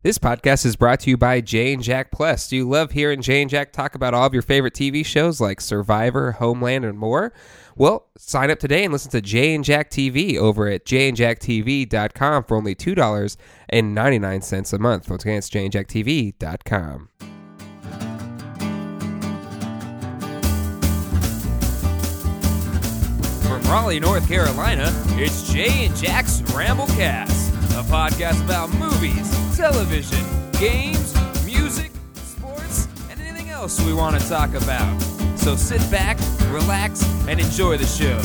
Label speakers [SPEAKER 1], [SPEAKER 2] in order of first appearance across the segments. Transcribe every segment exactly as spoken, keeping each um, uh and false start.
[SPEAKER 1] This podcast is brought to you by Jay and Jack Plus. Do you love hearing Jay and Jack talk about all of your favorite T V shows like Survivor, Homeland, and more? Well, sign up today and listen to Jay and Jack T V over at jay and jack t v dot com for only two dollars and ninety-nine cents a month. Once again, it's jay and jack t v dot com. From Raleigh, North Carolina, it's Jay and Jack's Ramblecast, a podcast about movies, television, games, music, sports, and anything else we want to talk about. So sit back, relax, and enjoy the show.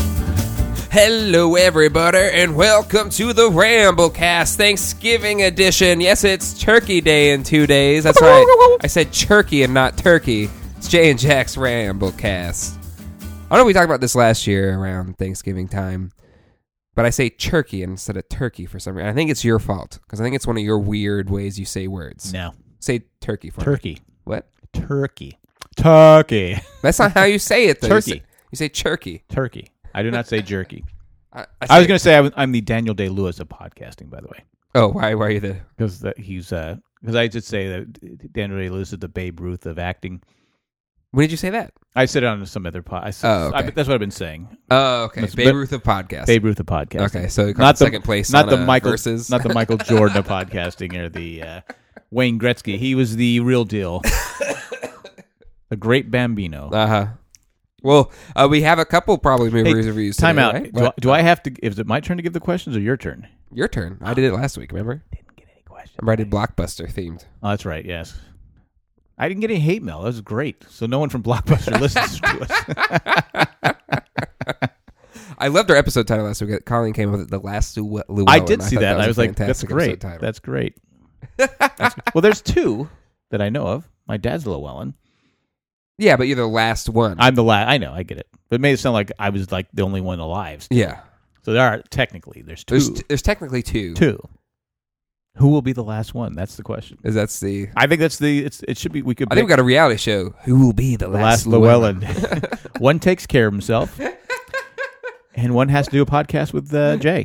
[SPEAKER 1] Hello, everybody, and welcome to the Ramblecast Thanksgiving edition. Yes, it's Turkey Day in two days. That's right. I said turkey and not turkey. It's Jay and Jack's Ramblecast. I know we talked about this last year around Thanksgiving time, but I say turkey instead of turkey for some reason. I think it's your fault, because I think it's one of your weird ways you say words.
[SPEAKER 2] No.
[SPEAKER 1] Say turkey for
[SPEAKER 2] Turkey.
[SPEAKER 1] me. What?
[SPEAKER 2] Turkey. Turkey.
[SPEAKER 1] That's not how you say it, though.
[SPEAKER 2] Turkey.
[SPEAKER 1] You say, you say turkey.
[SPEAKER 2] Turkey. I do not say jerky.
[SPEAKER 1] I, I,
[SPEAKER 2] I was going to say I was, I'm the Daniel Day-Lewis of podcasting, by the way.
[SPEAKER 1] Oh, why, why are you the...
[SPEAKER 2] Because he's... uh, Because I did say that Daniel Day-Lewis is the Babe Ruth of acting.
[SPEAKER 1] When did you say that?
[SPEAKER 2] I said it on some other pod.
[SPEAKER 1] Oh, okay.
[SPEAKER 2] I, that's what I've been saying.
[SPEAKER 1] Oh, okay.
[SPEAKER 2] That's,
[SPEAKER 1] Babe Ruth of podcast.
[SPEAKER 2] Babe Ruth of podcasting.
[SPEAKER 1] Okay, so you
[SPEAKER 2] not the
[SPEAKER 1] second place
[SPEAKER 2] not
[SPEAKER 1] on,
[SPEAKER 2] the
[SPEAKER 1] uh,
[SPEAKER 2] Michael,
[SPEAKER 1] versus.
[SPEAKER 2] not the Michael Jordan of podcasting or the uh, Wayne Gretzky. He was the real deal. A great Bambino.
[SPEAKER 1] Uh-huh. Well, uh, we have a couple probably movie
[SPEAKER 2] Hey,
[SPEAKER 1] reviews
[SPEAKER 2] time
[SPEAKER 1] today,
[SPEAKER 2] out.
[SPEAKER 1] right?
[SPEAKER 2] Do I, do I have to... Is it my turn to give the questions or your turn?
[SPEAKER 1] Your turn. I did it last week, remember?
[SPEAKER 2] Didn't get any questions.
[SPEAKER 1] Remember I did Blockbuster themed.
[SPEAKER 2] Oh, that's right, yes. I didn't get any hate mail. That was great. So no one from Blockbuster listens to us.
[SPEAKER 1] I loved our episode title last week. Colleen came up with it, The Last Llewellyn.
[SPEAKER 2] I did see
[SPEAKER 1] thought
[SPEAKER 2] that.
[SPEAKER 1] was
[SPEAKER 2] I was
[SPEAKER 1] a
[SPEAKER 2] like, that's
[SPEAKER 1] fantastic
[SPEAKER 2] great.
[SPEAKER 1] episode title.
[SPEAKER 2] That's great. That's, well, there's two that I know of. My dad's Llewellyn.
[SPEAKER 1] Yeah, but you're the last one.
[SPEAKER 2] I'm the last. I know. I get it. But it made it sound like I was like the only one alive. Still.
[SPEAKER 1] Yeah.
[SPEAKER 2] So there are, technically, there's two.
[SPEAKER 1] There's, t- there's technically two.
[SPEAKER 2] Two. Who will be the last one? That's the question.
[SPEAKER 1] Is that's the...
[SPEAKER 2] I think that's the... It's. It should be... We could.
[SPEAKER 1] I think we got a reality show. Who will be the,
[SPEAKER 2] the
[SPEAKER 1] last,
[SPEAKER 2] last Llewellyn? One takes care of himself, and one has to do a podcast with uh, Jay.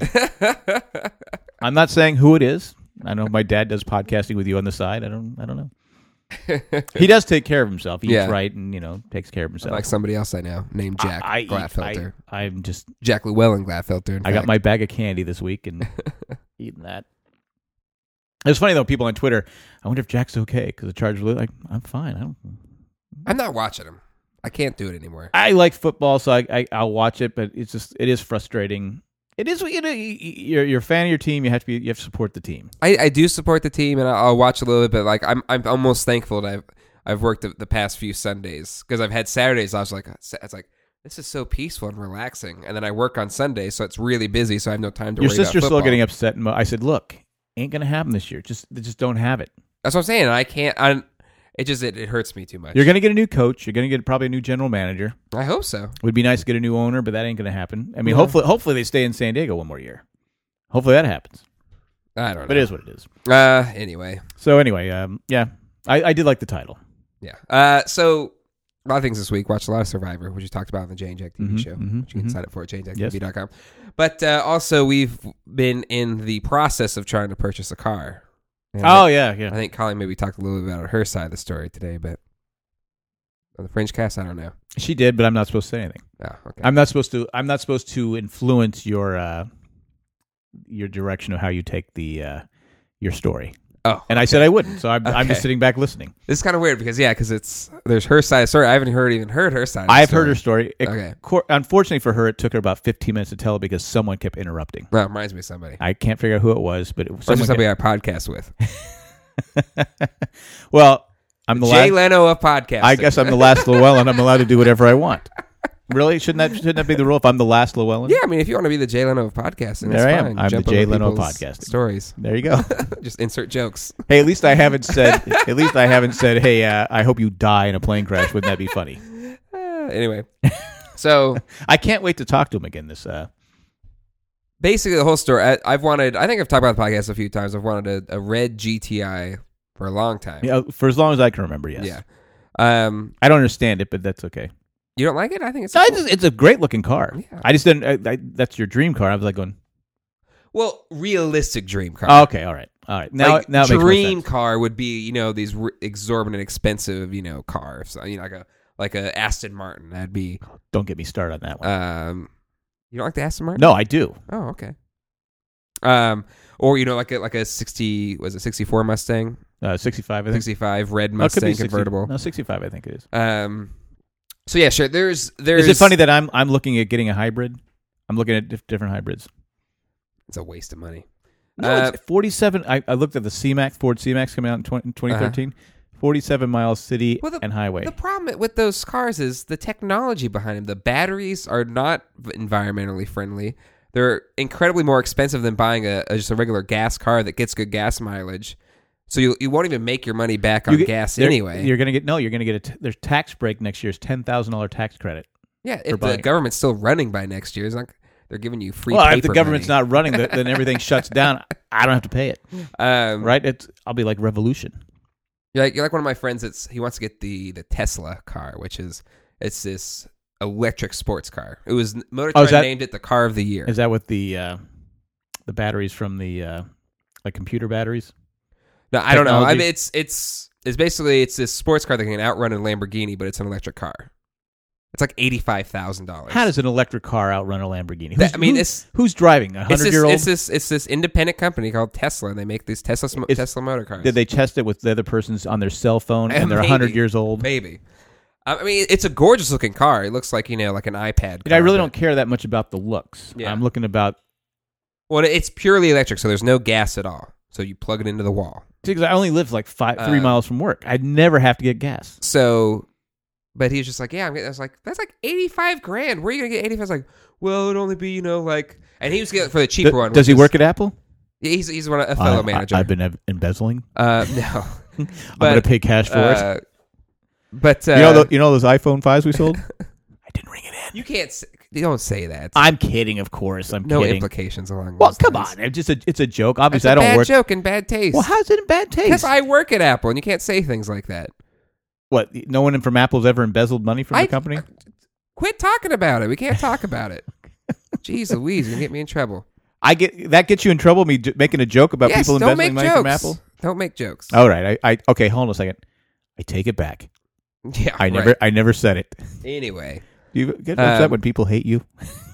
[SPEAKER 2] I'm not saying who it is. I know my dad does podcasting with you on the side. I don't. I don't know. He does take care of himself. He
[SPEAKER 1] Yeah.
[SPEAKER 2] eats right, and you know takes care of himself.
[SPEAKER 1] Like somebody else I know named Jack
[SPEAKER 2] I, I eat-
[SPEAKER 1] Gladfelter.
[SPEAKER 2] I, I'm just.
[SPEAKER 1] Jack Llewellyn Gladfelter. In
[SPEAKER 2] I got
[SPEAKER 1] fact.
[SPEAKER 2] my bag of candy this week and eating that. It's funny though. People on Twitter. I wonder if Jack's okay because the Chargers. Like, I'm fine. I don't.
[SPEAKER 1] I'm not watching him. I can't do it anymore.
[SPEAKER 2] I like football, so I, I I'll watch it, but it's just it is frustrating. It is you know you're you're a fan of your team. You have to be you have to support the team.
[SPEAKER 1] I, I do support the team, and I'll watch a little bit. But like I'm I'm almost thankful that I've I've worked the, the past few Sundays because I've had Saturdays. I was like it's like this is so peaceful and relaxing, and then I work on Sundays, so it's really busy. So I have no time to.
[SPEAKER 2] Your
[SPEAKER 1] worry
[SPEAKER 2] sister's
[SPEAKER 1] about
[SPEAKER 2] still
[SPEAKER 1] football.
[SPEAKER 2] getting upset. And I said, "Look, ain't gonna happen this year. Just just don't have it.
[SPEAKER 1] That's what I'm saying. I can't. I it just it, it hurts me too much.
[SPEAKER 2] You're gonna get a new coach. You're gonna get probably a new general manager.
[SPEAKER 1] I hope so.
[SPEAKER 2] Would be nice to get a new owner, but that ain't gonna happen. I mean,
[SPEAKER 1] Yeah.
[SPEAKER 2] hopefully hopefully they stay in San Diego one more year. Hopefully that happens.
[SPEAKER 1] I don't know.
[SPEAKER 2] But it is what it is.
[SPEAKER 1] Uh, anyway.
[SPEAKER 2] So anyway, um, yeah, I, I did like the title.
[SPEAKER 1] Yeah. Uh, so a lot of things this week. Watched a lot of Survivor, which we talked about on the Jay and Jack T V
[SPEAKER 2] Mhm,
[SPEAKER 1] show,
[SPEAKER 2] mhm,
[SPEAKER 1] which you can
[SPEAKER 2] mhm.
[SPEAKER 1] sign up for at jay and jack t v
[SPEAKER 2] Yes.
[SPEAKER 1] dot com. But uh, also, we've been in the process of trying to purchase a car. And I
[SPEAKER 2] Oh
[SPEAKER 1] think-
[SPEAKER 2] yeah,
[SPEAKER 1] I
[SPEAKER 2] yeah.
[SPEAKER 1] think Colleen maybe talked a little bit about her side of the story today, but on the Fringe Cast, I don't know.
[SPEAKER 2] She did, but I'm not supposed to say anything.
[SPEAKER 1] Oh, okay.
[SPEAKER 2] I'm not supposed to. I'm not supposed to influence your uh, your direction of how you take the uh, your story.
[SPEAKER 1] oh,
[SPEAKER 2] And I said I wouldn't, so I'm, I'm just
[SPEAKER 1] Okay.
[SPEAKER 2] sitting back listening.
[SPEAKER 1] this is kind of weird because yeah, because it's there's her side of the story. I haven't heard even heard her side. Of the
[SPEAKER 2] I've
[SPEAKER 1] story.
[SPEAKER 2] heard her story. It-
[SPEAKER 1] Okay.
[SPEAKER 2] cor- Unfortunately for her, it took her about fifteen minutes to tell it because someone kept interrupting.
[SPEAKER 1] Well, it reminds me of somebody.
[SPEAKER 2] I can't figure out who it was, but it was
[SPEAKER 1] Or just
[SPEAKER 2] someone.
[SPEAKER 1] somebody I podcast with.
[SPEAKER 2] kept- well, I'm the
[SPEAKER 1] Jay
[SPEAKER 2] last.
[SPEAKER 1] Leno of podcasting.
[SPEAKER 2] I guess I'm the last Llewellyn. I'm allowed to do whatever I want. Really? Shouldn't that shouldn't that be the rule? If I'm the last Llewellyn?
[SPEAKER 1] Yeah, I mean, if you want to be the Jay Leno of podcasting,
[SPEAKER 2] There I
[SPEAKER 1] that's
[SPEAKER 2] am.
[SPEAKER 1] fine.
[SPEAKER 2] I'm
[SPEAKER 1] Jump
[SPEAKER 2] the Jay
[SPEAKER 1] over
[SPEAKER 2] Leno of
[SPEAKER 1] people's
[SPEAKER 2] podcasting.
[SPEAKER 1] Stories.
[SPEAKER 2] There you go.
[SPEAKER 1] Just insert jokes.
[SPEAKER 2] Hey, at least I haven't said. At least I haven't said. Hey, uh, I hope you die in a plane crash. Wouldn't that be funny?
[SPEAKER 1] Uh, anyway, so
[SPEAKER 2] I can't wait to talk to him again. This. Uh,
[SPEAKER 1] basically, the whole story. I, I've wanted. I think I've talked about the podcast a few times. I've wanted a, a red G T I for a long time.
[SPEAKER 2] yeah, for as long as I can remember. Yes.
[SPEAKER 1] Yeah. Um,
[SPEAKER 2] I don't understand it, but that's okay.
[SPEAKER 1] you don't like it? I think it's.
[SPEAKER 2] No,
[SPEAKER 1] cool.
[SPEAKER 2] it's, just, it's a great looking car.
[SPEAKER 1] Yeah.
[SPEAKER 2] I just didn't. I, I, that's your dream car. I was like going.
[SPEAKER 1] Well, realistic dream car.
[SPEAKER 2] Oh, okay, all right. All right, now
[SPEAKER 1] like,
[SPEAKER 2] now it makes more
[SPEAKER 1] dream
[SPEAKER 2] sense.
[SPEAKER 1] car would be, you know, these r- exorbitant, expensive, you know, cars. You know, like a like a Aston Martin. That'd be.
[SPEAKER 2] Don't get me started on that one.
[SPEAKER 1] Um, you don't like the Aston Martin?
[SPEAKER 2] No, I do.
[SPEAKER 1] Oh, okay. Um, or you know, like a like a sixty was it sixty four Mustang,
[SPEAKER 2] Uh, sixty-five, I think.
[SPEAKER 1] sixty five red
[SPEAKER 2] No, it could be
[SPEAKER 1] Mustang
[SPEAKER 2] sixty
[SPEAKER 1] convertible.
[SPEAKER 2] No, sixty-five, I think it is.
[SPEAKER 1] Um, so yeah, sure. There's there's.
[SPEAKER 2] Is it funny that I'm I'm looking at getting a hybrid? I'm looking at diff- different hybrids.
[SPEAKER 1] It's a waste of money.
[SPEAKER 2] No,
[SPEAKER 1] Uh,
[SPEAKER 2] it's forty-seven. I, I looked at the C-Max, Ford C-Max coming out in twenty, twenty thirteen. Uh-huh. forty-seven miles city
[SPEAKER 1] Well, the-
[SPEAKER 2] and highway.
[SPEAKER 1] The problem with those cars is the technology behind them. The batteries are not environmentally friendly. They're incredibly more expensive than buying a, a just a regular gas car that gets good gas mileage. So you you won't even make your money back on
[SPEAKER 2] You get-
[SPEAKER 1] gas
[SPEAKER 2] they're-
[SPEAKER 1] anyway.
[SPEAKER 2] You're gonna get no. You're gonna get a t- there's tax break next year's ten thousand dollar tax credit.
[SPEAKER 1] yeah,
[SPEAKER 2] for
[SPEAKER 1] if the
[SPEAKER 2] buying it.
[SPEAKER 1] government's still running by next year, it's not, they're giving you free.
[SPEAKER 2] Well, if
[SPEAKER 1] paper
[SPEAKER 2] the government's
[SPEAKER 1] money.
[SPEAKER 2] not running, the, then everything shuts down. I don't have to pay it,
[SPEAKER 1] um,
[SPEAKER 2] right? It's I'll be like Revolution.
[SPEAKER 1] You're like, you're like one of my friends. That's he wants to get the the Tesla car, which is it's this electric sports car. It was Motor
[SPEAKER 2] Oh, is
[SPEAKER 1] Trend
[SPEAKER 2] that-
[SPEAKER 1] named it the car of the year.
[SPEAKER 2] Is that with the uh, the batteries from the uh, like computer batteries?
[SPEAKER 1] No, I don't know. I
[SPEAKER 2] Technology?
[SPEAKER 1] mean, it's it's it's basically it's this sports car that can outrun a Lamborghini, but it's an electric car. It's like eighty five thousand dollars.
[SPEAKER 2] How does an electric car outrun a Lamborghini?
[SPEAKER 1] That-
[SPEAKER 2] Who's,
[SPEAKER 1] I mean,
[SPEAKER 2] who-
[SPEAKER 1] it's
[SPEAKER 2] who's driving a
[SPEAKER 1] it's
[SPEAKER 2] hundred
[SPEAKER 1] this,
[SPEAKER 2] year old?
[SPEAKER 1] it's this it's this independent company called Tesla, and they make these Tesla sm-
[SPEAKER 2] Is-
[SPEAKER 1] Tesla motor cars.
[SPEAKER 2] Did they test it with the other person's on their cell phone and they're
[SPEAKER 1] Maybe.
[SPEAKER 2] a hundred years old?
[SPEAKER 1] Maybe. I mean, it's a gorgeous looking car. It looks like you know, like an iPad.
[SPEAKER 2] And I
[SPEAKER 1] car,
[SPEAKER 2] really
[SPEAKER 1] but-
[SPEAKER 2] don't care that much about the looks.
[SPEAKER 1] Yeah.
[SPEAKER 2] I'm looking about
[SPEAKER 1] Well, it's purely electric, so there's no gas at all. So you plug it into the wall.
[SPEAKER 2] because I only live like five, three
[SPEAKER 1] Uh,
[SPEAKER 2] miles from work. I'd never have to get gas.
[SPEAKER 1] So, but he was just like, yeah, I'm getting, I was like, that's like eighty-five grand. Where are you going to get eighty-five? I was like, well, it'd only be, you know, like, and he was getting it for the cheaper
[SPEAKER 2] D-
[SPEAKER 1] one.
[SPEAKER 2] Does
[SPEAKER 1] which
[SPEAKER 2] he
[SPEAKER 1] is-
[SPEAKER 2] work at Apple?
[SPEAKER 1] He's, he's one, a fellow
[SPEAKER 2] I,
[SPEAKER 1] manager.
[SPEAKER 2] I, have been ev- embezzling.
[SPEAKER 1] uh, no.
[SPEAKER 2] I'm
[SPEAKER 1] But,
[SPEAKER 2] going to pay cash for it.
[SPEAKER 1] uh, But, uh,
[SPEAKER 2] You know, the, you know those iPhone fives we sold? I didn't ring it in.
[SPEAKER 1] you can't, say, you don't say that.
[SPEAKER 2] I'm kidding, of course. I'm
[SPEAKER 1] no
[SPEAKER 2] kidding.
[SPEAKER 1] implications along
[SPEAKER 2] Well,
[SPEAKER 1] those
[SPEAKER 2] come
[SPEAKER 1] lines.
[SPEAKER 2] on. It's just a, it's a joke.
[SPEAKER 1] That's
[SPEAKER 2] Obviously,
[SPEAKER 1] a
[SPEAKER 2] I don't
[SPEAKER 1] bad
[SPEAKER 2] work.
[SPEAKER 1] joke and bad taste.
[SPEAKER 2] Well, how's it in bad taste?
[SPEAKER 1] Because I work at Apple, and you can't say things like that.
[SPEAKER 2] What? No one from Apple's ever embezzled money from
[SPEAKER 1] I-
[SPEAKER 2] the company?
[SPEAKER 1] Quit talking about it. We can't talk about it. Jeez Louise, you can get me in trouble.
[SPEAKER 2] I get that gets you in trouble. Me j- making a joke about
[SPEAKER 1] yes,
[SPEAKER 2] people
[SPEAKER 1] don't
[SPEAKER 2] embezzling
[SPEAKER 1] make
[SPEAKER 2] money
[SPEAKER 1] jokes.
[SPEAKER 2] from Apple.
[SPEAKER 1] Don't make jokes.
[SPEAKER 2] All right. I, I okay. Hold on a second. I take it back.
[SPEAKER 1] Yeah,
[SPEAKER 2] I
[SPEAKER 1] right.
[SPEAKER 2] never I never said it.
[SPEAKER 1] Anyway.
[SPEAKER 2] Do you get upset
[SPEAKER 1] Um,
[SPEAKER 2] when people hate you?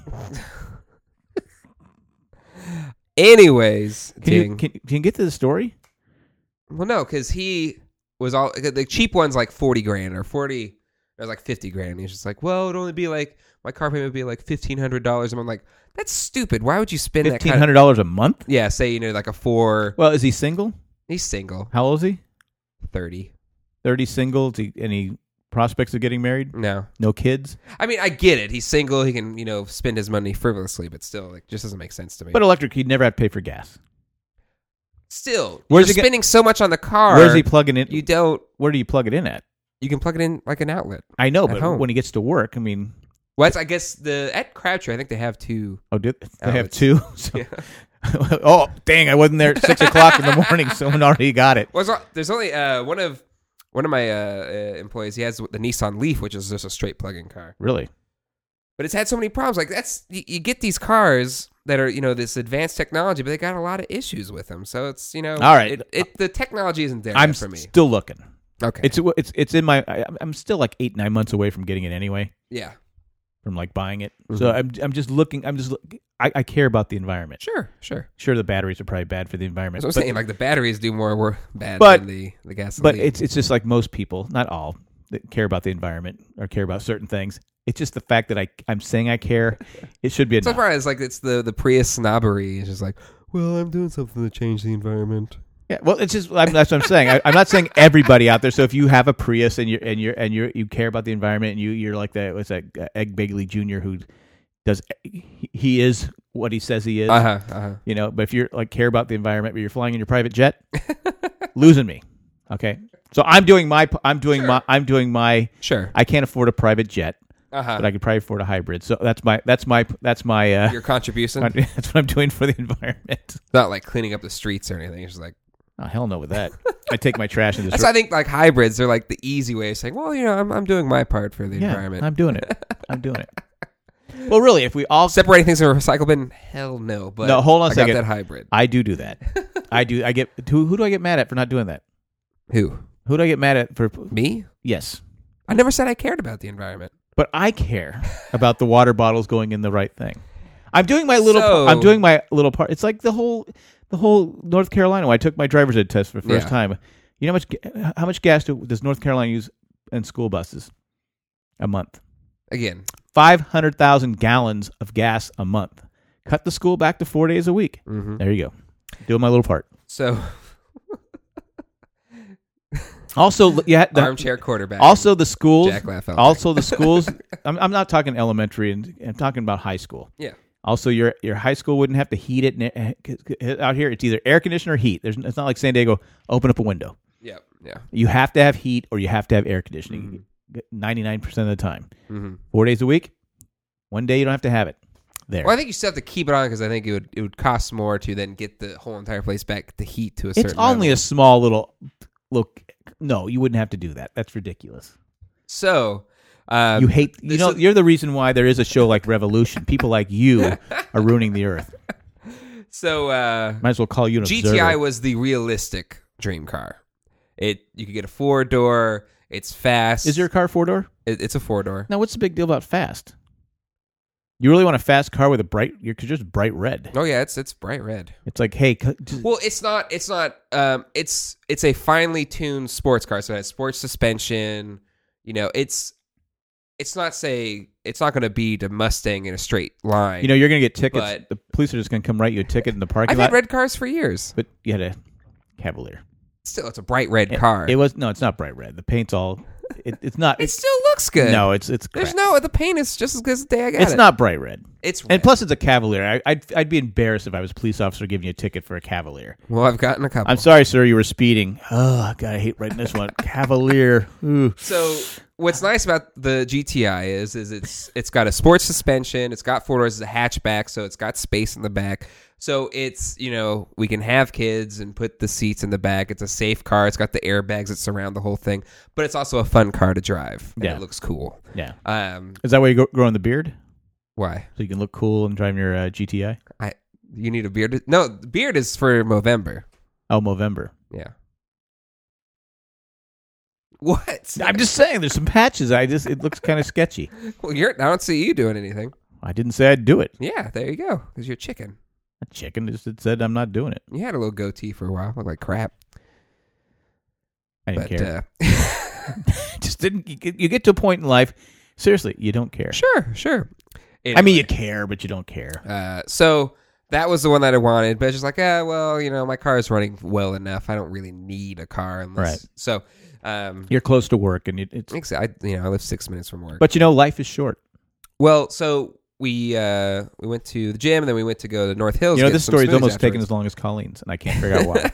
[SPEAKER 1] Anyways,
[SPEAKER 2] Can you
[SPEAKER 1] Ting.
[SPEAKER 2] can, can you get to the story?
[SPEAKER 1] Well, no, because he was all the cheap one's like forty grand or forty. It was like fifty grand. He's just like, well, it'd only be like my car payment would be like fifteen hundred dollars. And I'm like, that's stupid. Why would you spend that
[SPEAKER 2] Fifteen
[SPEAKER 1] kind of?
[SPEAKER 2] hundred dollars a month?
[SPEAKER 1] Yeah, say you know like a four.
[SPEAKER 2] Well, is he single?
[SPEAKER 1] He's single,
[SPEAKER 2] How old is he?
[SPEAKER 1] thirty.
[SPEAKER 2] Thirty single. Is he, any prospects of getting married?
[SPEAKER 1] No,
[SPEAKER 2] No kids.
[SPEAKER 1] I mean I get it. He's single. He can you know spend his money frivolously, but still, like, just doesn't make sense to me.
[SPEAKER 2] But electric, he'd never have to pay for gas.
[SPEAKER 1] still,
[SPEAKER 2] Where's
[SPEAKER 1] you're
[SPEAKER 2] he get-
[SPEAKER 1] spending so much on the car.
[SPEAKER 2] Where's he plugging in?
[SPEAKER 1] You don't.
[SPEAKER 2] Where do you plug it in at?
[SPEAKER 1] You can plug it in like an outlet.
[SPEAKER 2] I know,
[SPEAKER 1] At
[SPEAKER 2] but
[SPEAKER 1] home.
[SPEAKER 2] when he gets to work, I mean,
[SPEAKER 1] Well, that's, I guess the at Crabtree, I think they have two.
[SPEAKER 2] oh, do they have
[SPEAKER 1] Outlets.
[SPEAKER 2] two? So-
[SPEAKER 1] Yeah.
[SPEAKER 2] oh, dang! I wasn't there at six o'clock in the morning. Someone already got it.
[SPEAKER 1] Well, there's- there's only uh, one of one of my uh, uh, employees. He has the Nissan Leaf, which is just a straight plug-in car.
[SPEAKER 2] Really?
[SPEAKER 1] But it's had so many problems. Like that's you, you get these cars that are you know this advanced technology, but they got a lot of issues with them. So it's you know
[SPEAKER 2] All right.
[SPEAKER 1] It, it the technology isn't there
[SPEAKER 2] I'm
[SPEAKER 1] yet for me.
[SPEAKER 2] still looking.
[SPEAKER 1] Okay.
[SPEAKER 2] It's it's it's in my. I, I'm still like eight nine months away from getting it anyway.
[SPEAKER 1] yeah.
[SPEAKER 2] From like buying it.
[SPEAKER 1] Mhm.
[SPEAKER 2] So I'm I'm just looking. I'm just. look- I, I care about the environment.
[SPEAKER 1] Sure. Sure.
[SPEAKER 2] Sure, the batteries are probably bad for the environment.
[SPEAKER 1] That's what I'm
[SPEAKER 2] but,
[SPEAKER 1] saying. Like the batteries do more work bad
[SPEAKER 2] But-
[SPEAKER 1] than the the gasoline.
[SPEAKER 2] but it's it's just like most people, not all, that care about the environment or care about certain things. It's just the fact that I I'm saying I care. It should be
[SPEAKER 1] so
[SPEAKER 2] enough.
[SPEAKER 1] far as like it's the the Prius snobbery. It's just like, well, I'm doing something to change the environment.
[SPEAKER 2] Yeah, well, it's just I'm, that's what I'm saying. I, I'm not saying everybody out there. So if you have a Prius and you're and you're and you you care about the environment and you you're like that, what's that uh, Egg Bagley Junior who does he, he is what he says he is.
[SPEAKER 1] Uh huh. Uh huh.
[SPEAKER 2] You know, but if you're like care about the environment, but you're flying in your private jet, losing me. Okay, so I'm doing my I'm doing
[SPEAKER 1] Sure.
[SPEAKER 2] my I'm doing my.
[SPEAKER 1] Sure.
[SPEAKER 2] I can't afford a private jet,
[SPEAKER 1] Uh huh.
[SPEAKER 2] but I could probably afford a hybrid. So that's my that's my that's my uh,
[SPEAKER 1] Your contribution.
[SPEAKER 2] that's what I'm doing for the environment.
[SPEAKER 1] Not like cleaning up the streets or anything. It's just like
[SPEAKER 2] Oh hell no with that. I take my trash in the
[SPEAKER 1] that's. why I think like hybrids are like the easy way of saying, well, you know, I'm I'm doing my part for the
[SPEAKER 2] yeah,
[SPEAKER 1] environment.
[SPEAKER 2] I'm doing it. I'm doing it. Well, really, if we all
[SPEAKER 1] Separating things from a recycle bin, hell no. But
[SPEAKER 2] No, hold on a
[SPEAKER 1] I
[SPEAKER 2] second.
[SPEAKER 1] got that hybrid.
[SPEAKER 2] I do do that. I do. I get who? Who do I get mad at for not doing that?
[SPEAKER 3] Who?
[SPEAKER 2] Who do I get mad at for
[SPEAKER 3] Me?
[SPEAKER 2] Yes.
[SPEAKER 3] I never said I cared about the environment.
[SPEAKER 2] But I care about the water bottles going in the right thing. I'm doing my little.
[SPEAKER 3] So-
[SPEAKER 2] I'm doing my little part. It's like the whole, the whole North Carolina. When I took my driver's ed test for the first
[SPEAKER 3] Yeah.
[SPEAKER 2] time. You know how much? ga- How much gas do, does North Carolina use in school buses a month?
[SPEAKER 3] Again.
[SPEAKER 2] Five hundred thousand gallons of gas a month. Cut the school back to four days a week.
[SPEAKER 3] Mm-hmm.
[SPEAKER 2] There you go. Doing my little part.
[SPEAKER 3] So,
[SPEAKER 2] Also, yeah. The,
[SPEAKER 3] armchair quarterback.
[SPEAKER 2] also, the schools.
[SPEAKER 3] Jack Laffeldt.
[SPEAKER 2] Also, the schools. I'm, I'm not talking elementary, and I'm talking about high school.
[SPEAKER 3] Yeah.
[SPEAKER 2] Also, your your high school wouldn't have to heat it. And it- out here, it's either air conditioner or heat. There's, it's not like San Diego. Open up a window.
[SPEAKER 3] Yeah. Yeah.
[SPEAKER 2] You have to have heat, or you have to have air conditioning. Ninety-nine percent of the time,
[SPEAKER 3] Mm-hmm.
[SPEAKER 2] four days a week. One day you don't have to have it. There.
[SPEAKER 3] Well, I think you still have to keep it on because I think it would it would cost more to then get the whole entire place back to heat to a certain
[SPEAKER 2] It's only
[SPEAKER 3] level.
[SPEAKER 2] a small little look. No, you wouldn't have to do that. That's ridiculous.
[SPEAKER 3] So, um,
[SPEAKER 2] You hate. You
[SPEAKER 3] this
[SPEAKER 2] know,
[SPEAKER 3] is-
[SPEAKER 2] you're the reason why there is a show like Revolution. People like you are ruining the earth.
[SPEAKER 3] so uh,
[SPEAKER 2] Might as well call you an
[SPEAKER 3] G T I
[SPEAKER 2] observer.
[SPEAKER 3] was the realistic dream car. It you could get a four door. It's fast.
[SPEAKER 2] Is your car four door?
[SPEAKER 3] It, it's a four door.
[SPEAKER 2] Now, what's the big deal about fast? You really want a fast car with a bright? You're just bright red.
[SPEAKER 3] Oh yeah, it's it's bright red.
[SPEAKER 2] It's like, hey, c- just-
[SPEAKER 3] Well, it's not. It's not. Um, it's it's a finely tuned sports car. So it has sports suspension. You know, it's it's not say it's not going to be the Mustang in a straight line.
[SPEAKER 2] you know, you're gonna get tickets.
[SPEAKER 3] but-
[SPEAKER 2] The police are just gonna come write you a ticket in the parking
[SPEAKER 3] I've
[SPEAKER 2] lot.
[SPEAKER 3] had red cars for years.
[SPEAKER 2] But you had a Cavalier.
[SPEAKER 3] Still, it's a bright red
[SPEAKER 2] It-
[SPEAKER 3] car.
[SPEAKER 2] It was no, it's not bright red. The paint's all. It, it's not.
[SPEAKER 3] It
[SPEAKER 2] It's
[SPEAKER 3] still looks good.
[SPEAKER 2] no. It's it's.
[SPEAKER 3] There's
[SPEAKER 2] crap.
[SPEAKER 3] no. The paint is just as good as the day I got
[SPEAKER 2] It's
[SPEAKER 3] it.
[SPEAKER 2] not bright red.
[SPEAKER 3] It's red.
[SPEAKER 2] And plus, it's a Cavalier. I, I'd I'd be embarrassed if I was a police officer giving you a ticket for a Cavalier.
[SPEAKER 3] Well, I've gotten a couple.
[SPEAKER 2] I'm sorry, sir. You were speeding. Oh God, I hate writing this one. Cavalier. Ooh.
[SPEAKER 3] So what's nice about the G T I is is it's it's got a sports suspension, it's got four doors, it's a hatchback, so it's got space in the back. So it's, you know, we can have kids and put the seats in the back. It's a safe car. It's got the airbags that surround the whole thing, but it's also a fun car to drive. And
[SPEAKER 2] Yeah.
[SPEAKER 3] it looks cool.
[SPEAKER 2] Yeah.
[SPEAKER 3] Um,
[SPEAKER 2] Is that why you go, growing the beard?
[SPEAKER 3] why?
[SPEAKER 2] So you can look cool and drive your uh, G T I?
[SPEAKER 3] I you need a beard? No, the beard is for Movember.
[SPEAKER 2] Oh, Movember.
[SPEAKER 3] Yeah. What?
[SPEAKER 2] I'm just saying, there's some patches. I just it looks kind of sketchy.
[SPEAKER 3] Well, you're. I don't see you doing anything.
[SPEAKER 2] I didn't say I'd do it.
[SPEAKER 3] Yeah, there you go. Because you're chicken.
[SPEAKER 2] A chicken just it said I'm not doing it.
[SPEAKER 3] You had a little goatee for a while. Looked like crap.
[SPEAKER 2] I didn't
[SPEAKER 3] But
[SPEAKER 2] care.
[SPEAKER 3] uh,
[SPEAKER 2] just didn't. You get, you get to a point in life. Seriously, you don't care.
[SPEAKER 3] sure, sure.
[SPEAKER 2] I mean, you
[SPEAKER 3] Anyway,
[SPEAKER 2] care, but you don't care.
[SPEAKER 3] uh, so that was the one that I wanted, but it's just like, ah, well, you know, my car is running well enough. I don't really need a car unless.
[SPEAKER 2] Right.
[SPEAKER 3] So, um,
[SPEAKER 2] You're close to work, and it, it's.
[SPEAKER 3] ex- I, you know, I live six minutes from work.
[SPEAKER 2] But you know, life is short.
[SPEAKER 3] well, so we uh, we went to the gym, and then we went to go to North Hills.
[SPEAKER 2] You know,
[SPEAKER 3] get
[SPEAKER 2] this
[SPEAKER 3] some
[SPEAKER 2] story is
[SPEAKER 3] smoothies
[SPEAKER 2] almost taken
[SPEAKER 3] afterwards.
[SPEAKER 2] as long as Colleen's, and I can't figure out why.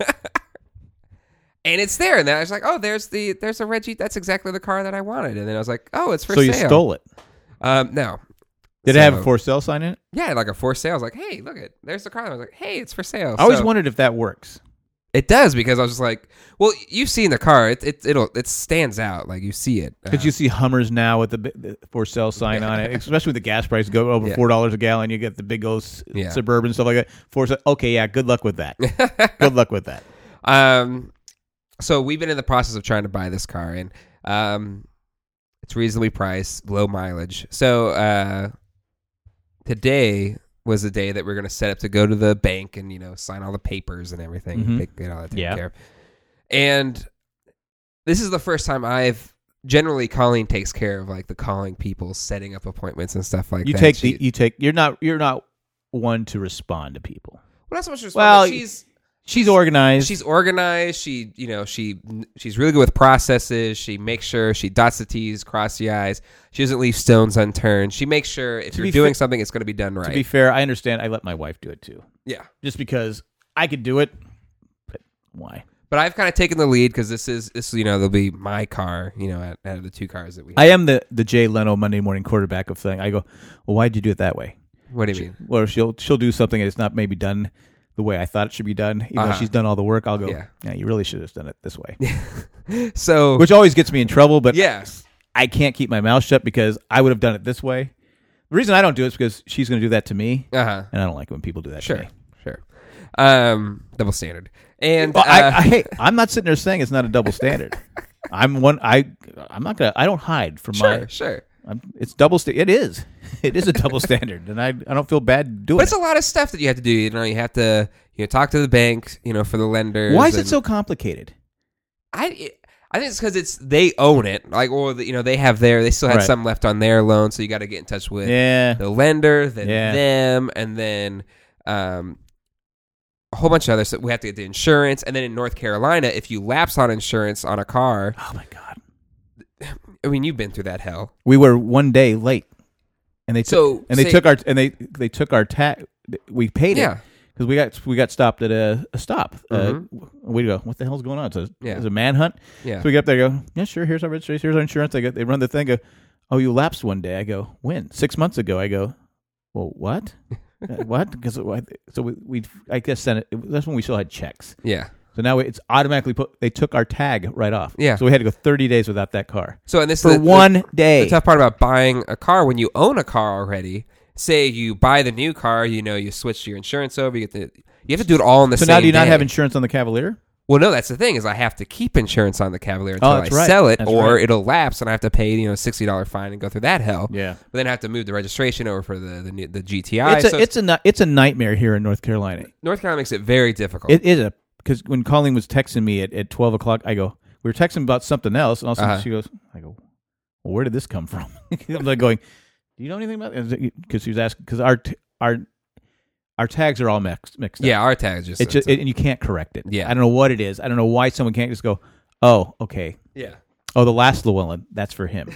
[SPEAKER 3] And it's there, and then I was like, "Oh, there's the there's a Reggie. That's exactly the car that I wanted." And then I was like, "Oh, it's for
[SPEAKER 2] so
[SPEAKER 3] sale."
[SPEAKER 2] you stole it.
[SPEAKER 3] Um, no.
[SPEAKER 2] Did it have a
[SPEAKER 3] So-
[SPEAKER 2] for sale sign in it?
[SPEAKER 3] Yeah, like a for sale. I was like, "Hey, look it. There's the car." I was like, "Hey, it's for sale."
[SPEAKER 2] I always
[SPEAKER 3] So-
[SPEAKER 2] wondered if that works.
[SPEAKER 3] It does because I was just like, "Well, you've seen the car. It it it'll it stands out. Like you see it."
[SPEAKER 2] Because you see Hummers now with the, bi- the for sale sign on it, especially with the gas price go over
[SPEAKER 3] Yeah.
[SPEAKER 2] four dollars a gallon. You get the big old s-
[SPEAKER 3] Yeah.
[SPEAKER 2] Suburban stuff like that. For sale. Okay, yeah. Good luck with that. Good luck with that.
[SPEAKER 3] Um, so we've been in the process of trying to buy this car, and um, it's reasonably priced, low mileage. So uh, today was the day that we're going to set up to go to the bank and, you know, sign all the papers and everything,
[SPEAKER 2] Mhm.
[SPEAKER 3] get, get all that taken
[SPEAKER 2] Yeah.
[SPEAKER 3] care of. And this is the first time I've generally Colleen takes care of like the calling people, setting up appointments and stuff like
[SPEAKER 2] You
[SPEAKER 3] that.
[SPEAKER 2] take
[SPEAKER 3] She-
[SPEAKER 2] the you take. You're not you're not one to respond to people.
[SPEAKER 3] well, not so much response,
[SPEAKER 2] well,
[SPEAKER 3] but she's
[SPEAKER 2] She's organized.
[SPEAKER 3] she's organized. She, you know, she she's really good with processes. She makes sure she dots the T's, cross the I's. She doesn't leave stones unturned. She makes sure if
[SPEAKER 2] To
[SPEAKER 3] you're
[SPEAKER 2] be
[SPEAKER 3] doing
[SPEAKER 2] fa-
[SPEAKER 3] something, it's going to be done right.
[SPEAKER 2] To be fair, I understand. I let my wife do it too,
[SPEAKER 3] yeah,
[SPEAKER 2] just because I could do it. But why?
[SPEAKER 3] but I've kind of taken the lead because this is this, you know, there'll be my car, you know, out, out of the two cars that we have.
[SPEAKER 2] I am the the Jay Leno Monday morning quarterback of thing. I go, well, why'd you do it that way?
[SPEAKER 3] What do you mean?
[SPEAKER 2] Or she'll she'll do something that's not maybe done the way I thought it should be done. Even
[SPEAKER 3] Uh-huh.
[SPEAKER 2] though she's done all the work, I'll go,
[SPEAKER 3] Yeah.
[SPEAKER 2] yeah, you really should have done it this way.
[SPEAKER 3] So
[SPEAKER 2] Which always gets me in trouble, but
[SPEAKER 3] yeah,
[SPEAKER 2] I can't keep my mouth shut because I would have done it this way. The reason I don't do it is because she's going to do that to me,
[SPEAKER 3] uh huh.
[SPEAKER 2] and I don't like when people do that
[SPEAKER 3] Sure,
[SPEAKER 2] to me.
[SPEAKER 3] sure. Um, double standard. And
[SPEAKER 2] Well,
[SPEAKER 3] uh,
[SPEAKER 2] I, I, hey, I'm not sitting there saying it's not a double standard. I'm one. I I'm not gonna. I don't hide from
[SPEAKER 3] sure,
[SPEAKER 2] my.
[SPEAKER 3] sure.
[SPEAKER 2] I'm, it's double. Sta- it is. It is a double standard, and I I don't feel bad doing
[SPEAKER 3] But it's
[SPEAKER 2] it.
[SPEAKER 3] a lot of stuff that you have to do. You know, you have to you know talk to the bank. You know, for the lenders.
[SPEAKER 2] Why is it
[SPEAKER 3] and-
[SPEAKER 2] so complicated?
[SPEAKER 3] I I think it's because it's they own it. Like, or the, you know, they have their they still had
[SPEAKER 2] Right.
[SPEAKER 3] some left on their loan, so you got to get in touch with
[SPEAKER 2] Yeah.
[SPEAKER 3] the lender, then
[SPEAKER 2] Yeah.
[SPEAKER 3] them, and then um. a whole bunch of other stuff. We have to get the insurance, and then in North Carolina, if you lapse on insurance on a car,
[SPEAKER 2] Oh my god.
[SPEAKER 3] I mean, you've been through that hell.
[SPEAKER 2] We were one day late, and they took,
[SPEAKER 3] So,
[SPEAKER 2] and they
[SPEAKER 3] say-
[SPEAKER 2] took our and they they took our tax. We paid
[SPEAKER 3] Yeah.
[SPEAKER 2] it because we got we got stopped at a, a stop.
[SPEAKER 3] Mhm.
[SPEAKER 2] Uh, we go, what the hell's going on? So
[SPEAKER 3] Yeah.
[SPEAKER 2] it's a manhunt.
[SPEAKER 3] Yeah.
[SPEAKER 2] So we get up there, go, yeah, sure. Here's our registration. Here's our insurance. They go, they run the thing. Go, oh, you lapsed one day. I go, when? Six months ago. I go, well, what? Uh, what? Because so we, we I guess sent it. That's when we still had checks.
[SPEAKER 3] Yeah.
[SPEAKER 2] So now it's automatically put. They took our tag right off.
[SPEAKER 3] Yeah.
[SPEAKER 2] So we had to go thirty days without that car
[SPEAKER 3] So, and this
[SPEAKER 2] for
[SPEAKER 3] is the,
[SPEAKER 2] one
[SPEAKER 3] the,
[SPEAKER 2] day.
[SPEAKER 3] the tough part about buying a car when you own a car already. Say you buy the new car, you know, you switch your insurance over. You get the you have to do it all in the
[SPEAKER 2] so
[SPEAKER 3] same.
[SPEAKER 2] now do you not
[SPEAKER 3] day.
[SPEAKER 2] have insurance on the Cavalier?
[SPEAKER 3] Well, no, that's the thing is I have to keep insurance on the Cavalier until
[SPEAKER 2] Oh,
[SPEAKER 3] I
[SPEAKER 2] that's right.
[SPEAKER 3] sell it,
[SPEAKER 2] That's
[SPEAKER 3] or
[SPEAKER 2] right.
[SPEAKER 3] it'll lapse and I have to pay you know sixty dollar fine and go through that hell.
[SPEAKER 2] Yeah.
[SPEAKER 3] But then I have to move the registration over for the the, new- the G T I.
[SPEAKER 2] It's a
[SPEAKER 3] So
[SPEAKER 2] it's a ni- it's a nightmare here in North Carolina.
[SPEAKER 3] North Carolina makes it very difficult.
[SPEAKER 2] It is a because when Colleen was texting me at, at twelve o'clock, I go, we were texting about something else, and all of a sudden
[SPEAKER 3] Uh-huh.
[SPEAKER 2] she goes, I go, well, where did this come from? I'm like going, do you know anything about it? Because she was asking because our t- our our tags are all mixed mixed up.
[SPEAKER 3] yeah, our tags just,
[SPEAKER 2] It's just, and you can't correct it.
[SPEAKER 3] Yeah.
[SPEAKER 2] I don't know what it is. I don't know why someone can't just go, oh, okay.
[SPEAKER 3] yeah.
[SPEAKER 2] Oh, the last Llewellyn, that's for him.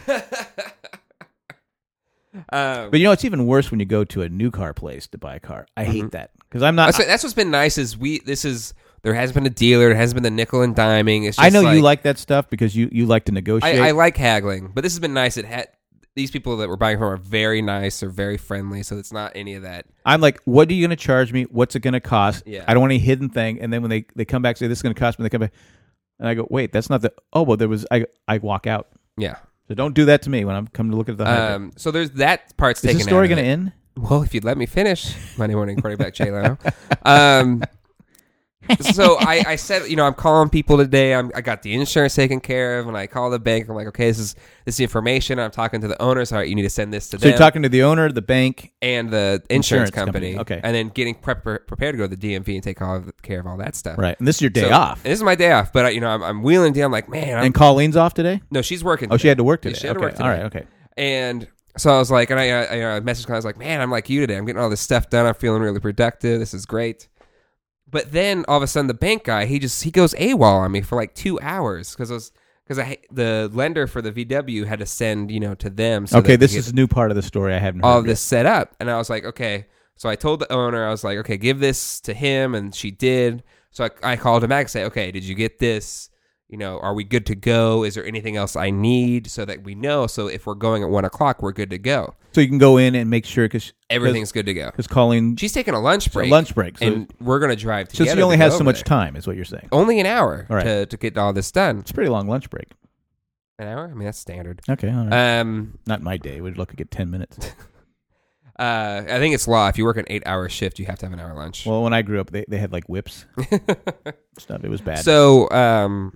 [SPEAKER 3] Um,
[SPEAKER 2] But you know, it's even worse when you go to a new car place to buy a car. I hate that because I'm not.
[SPEAKER 3] that's, what- that's what's been nice is we this is there hasn't been a dealer, there hasn't been the nickel and diming. It's just
[SPEAKER 2] I know
[SPEAKER 3] like,
[SPEAKER 2] you like that stuff because you, you like to negotiate.
[SPEAKER 3] I, I like haggling, but this has been nice. It had these people that we're buying from are very nice, they're very friendly, so it's not any of that.
[SPEAKER 2] I'm like, what are you going to charge me? What's it going to cost?
[SPEAKER 3] Yeah.
[SPEAKER 2] I don't want any hidden thing. And then when they, they come back and say this is going to cost me, they come back and I go, wait, that's not the. Oh, well, there was. I I walk out.
[SPEAKER 3] Yeah.
[SPEAKER 2] So don't do that to me when I'm coming to look at the. hybrid.
[SPEAKER 3] Um. So there's that part's
[SPEAKER 2] is
[SPEAKER 3] taken.
[SPEAKER 2] the story
[SPEAKER 3] going
[SPEAKER 2] going to end?
[SPEAKER 3] Well, if you'd let me finish, Monday morning quarterback Jay Leno. Um, so I, I said, you know, I'm calling people today. I'm, I got the insurance taken care of, and I call the bank. I'm like, okay, this is this is the information. I'm talking to the owners. All right, you need to send this to
[SPEAKER 2] So
[SPEAKER 3] them
[SPEAKER 2] you're talking to the owner, the bank.
[SPEAKER 3] and the insurance,
[SPEAKER 2] Insurance
[SPEAKER 3] company.
[SPEAKER 2] company, okay.
[SPEAKER 3] and then getting prep, prepared to go to the D M V and take all of the, care of all that stuff.
[SPEAKER 2] Right. And this is your day
[SPEAKER 3] So-
[SPEAKER 2] off.
[SPEAKER 3] and this is my day off, but I, you know, I'm, I'm wheeling down. I'm like, man, I'm,
[SPEAKER 2] And Colleen's off today?
[SPEAKER 3] no, she's working.
[SPEAKER 2] Oh, she
[SPEAKER 3] today.
[SPEAKER 2] had to work
[SPEAKER 3] Yeah,
[SPEAKER 2] today.
[SPEAKER 3] she had to
[SPEAKER 2] okay.
[SPEAKER 3] work today.
[SPEAKER 2] All right. Okay.
[SPEAKER 3] And so I was like, and I, I, I messaged her. I was like, man, I'm like you today. I'm getting all this stuff done. I'm feeling really productive. This is great. But then all of a sudden, the bank guy, he just he goes AWOL on me for like two hours because I was because I the lender for the V W had to send you know to them. So
[SPEAKER 2] Okay.
[SPEAKER 3] they
[SPEAKER 2] This
[SPEAKER 3] could
[SPEAKER 2] is a new part of the story I haven't
[SPEAKER 3] get all
[SPEAKER 2] heard.
[SPEAKER 3] of this set up, and I was like, okay. So I told the owner, I was like, okay, give this to him, and she did. So I, I called him back and say, okay, did you get this? You know, are we good to go? Is there anything else I need so that we know? So if we're going at one o'clock, we're good to go.
[SPEAKER 2] So you can go in and make sure because
[SPEAKER 3] Everything's good to go.
[SPEAKER 2] because Colleen
[SPEAKER 3] She's taking a lunch
[SPEAKER 2] it's a
[SPEAKER 3] break.
[SPEAKER 2] lunch break. So,
[SPEAKER 3] and we're going to drive
[SPEAKER 2] so
[SPEAKER 3] together.
[SPEAKER 2] she only
[SPEAKER 3] to go
[SPEAKER 2] has so
[SPEAKER 3] over
[SPEAKER 2] much
[SPEAKER 3] there.
[SPEAKER 2] time, is what you're saying.
[SPEAKER 3] Only an hour
[SPEAKER 2] All right.
[SPEAKER 3] to, to get all this done.
[SPEAKER 2] It's a pretty long lunch break.
[SPEAKER 3] An hour? I mean, that's standard.
[SPEAKER 2] Okay. All right.
[SPEAKER 3] Um,
[SPEAKER 2] Not my day. We'd look at ten minutes.
[SPEAKER 3] uh, I think it's law. If you work an eight-hour shift, you have to have an hour lunch.
[SPEAKER 2] Well, when I grew up, they, they had like whips stuff. It was bad.
[SPEAKER 3] So, um,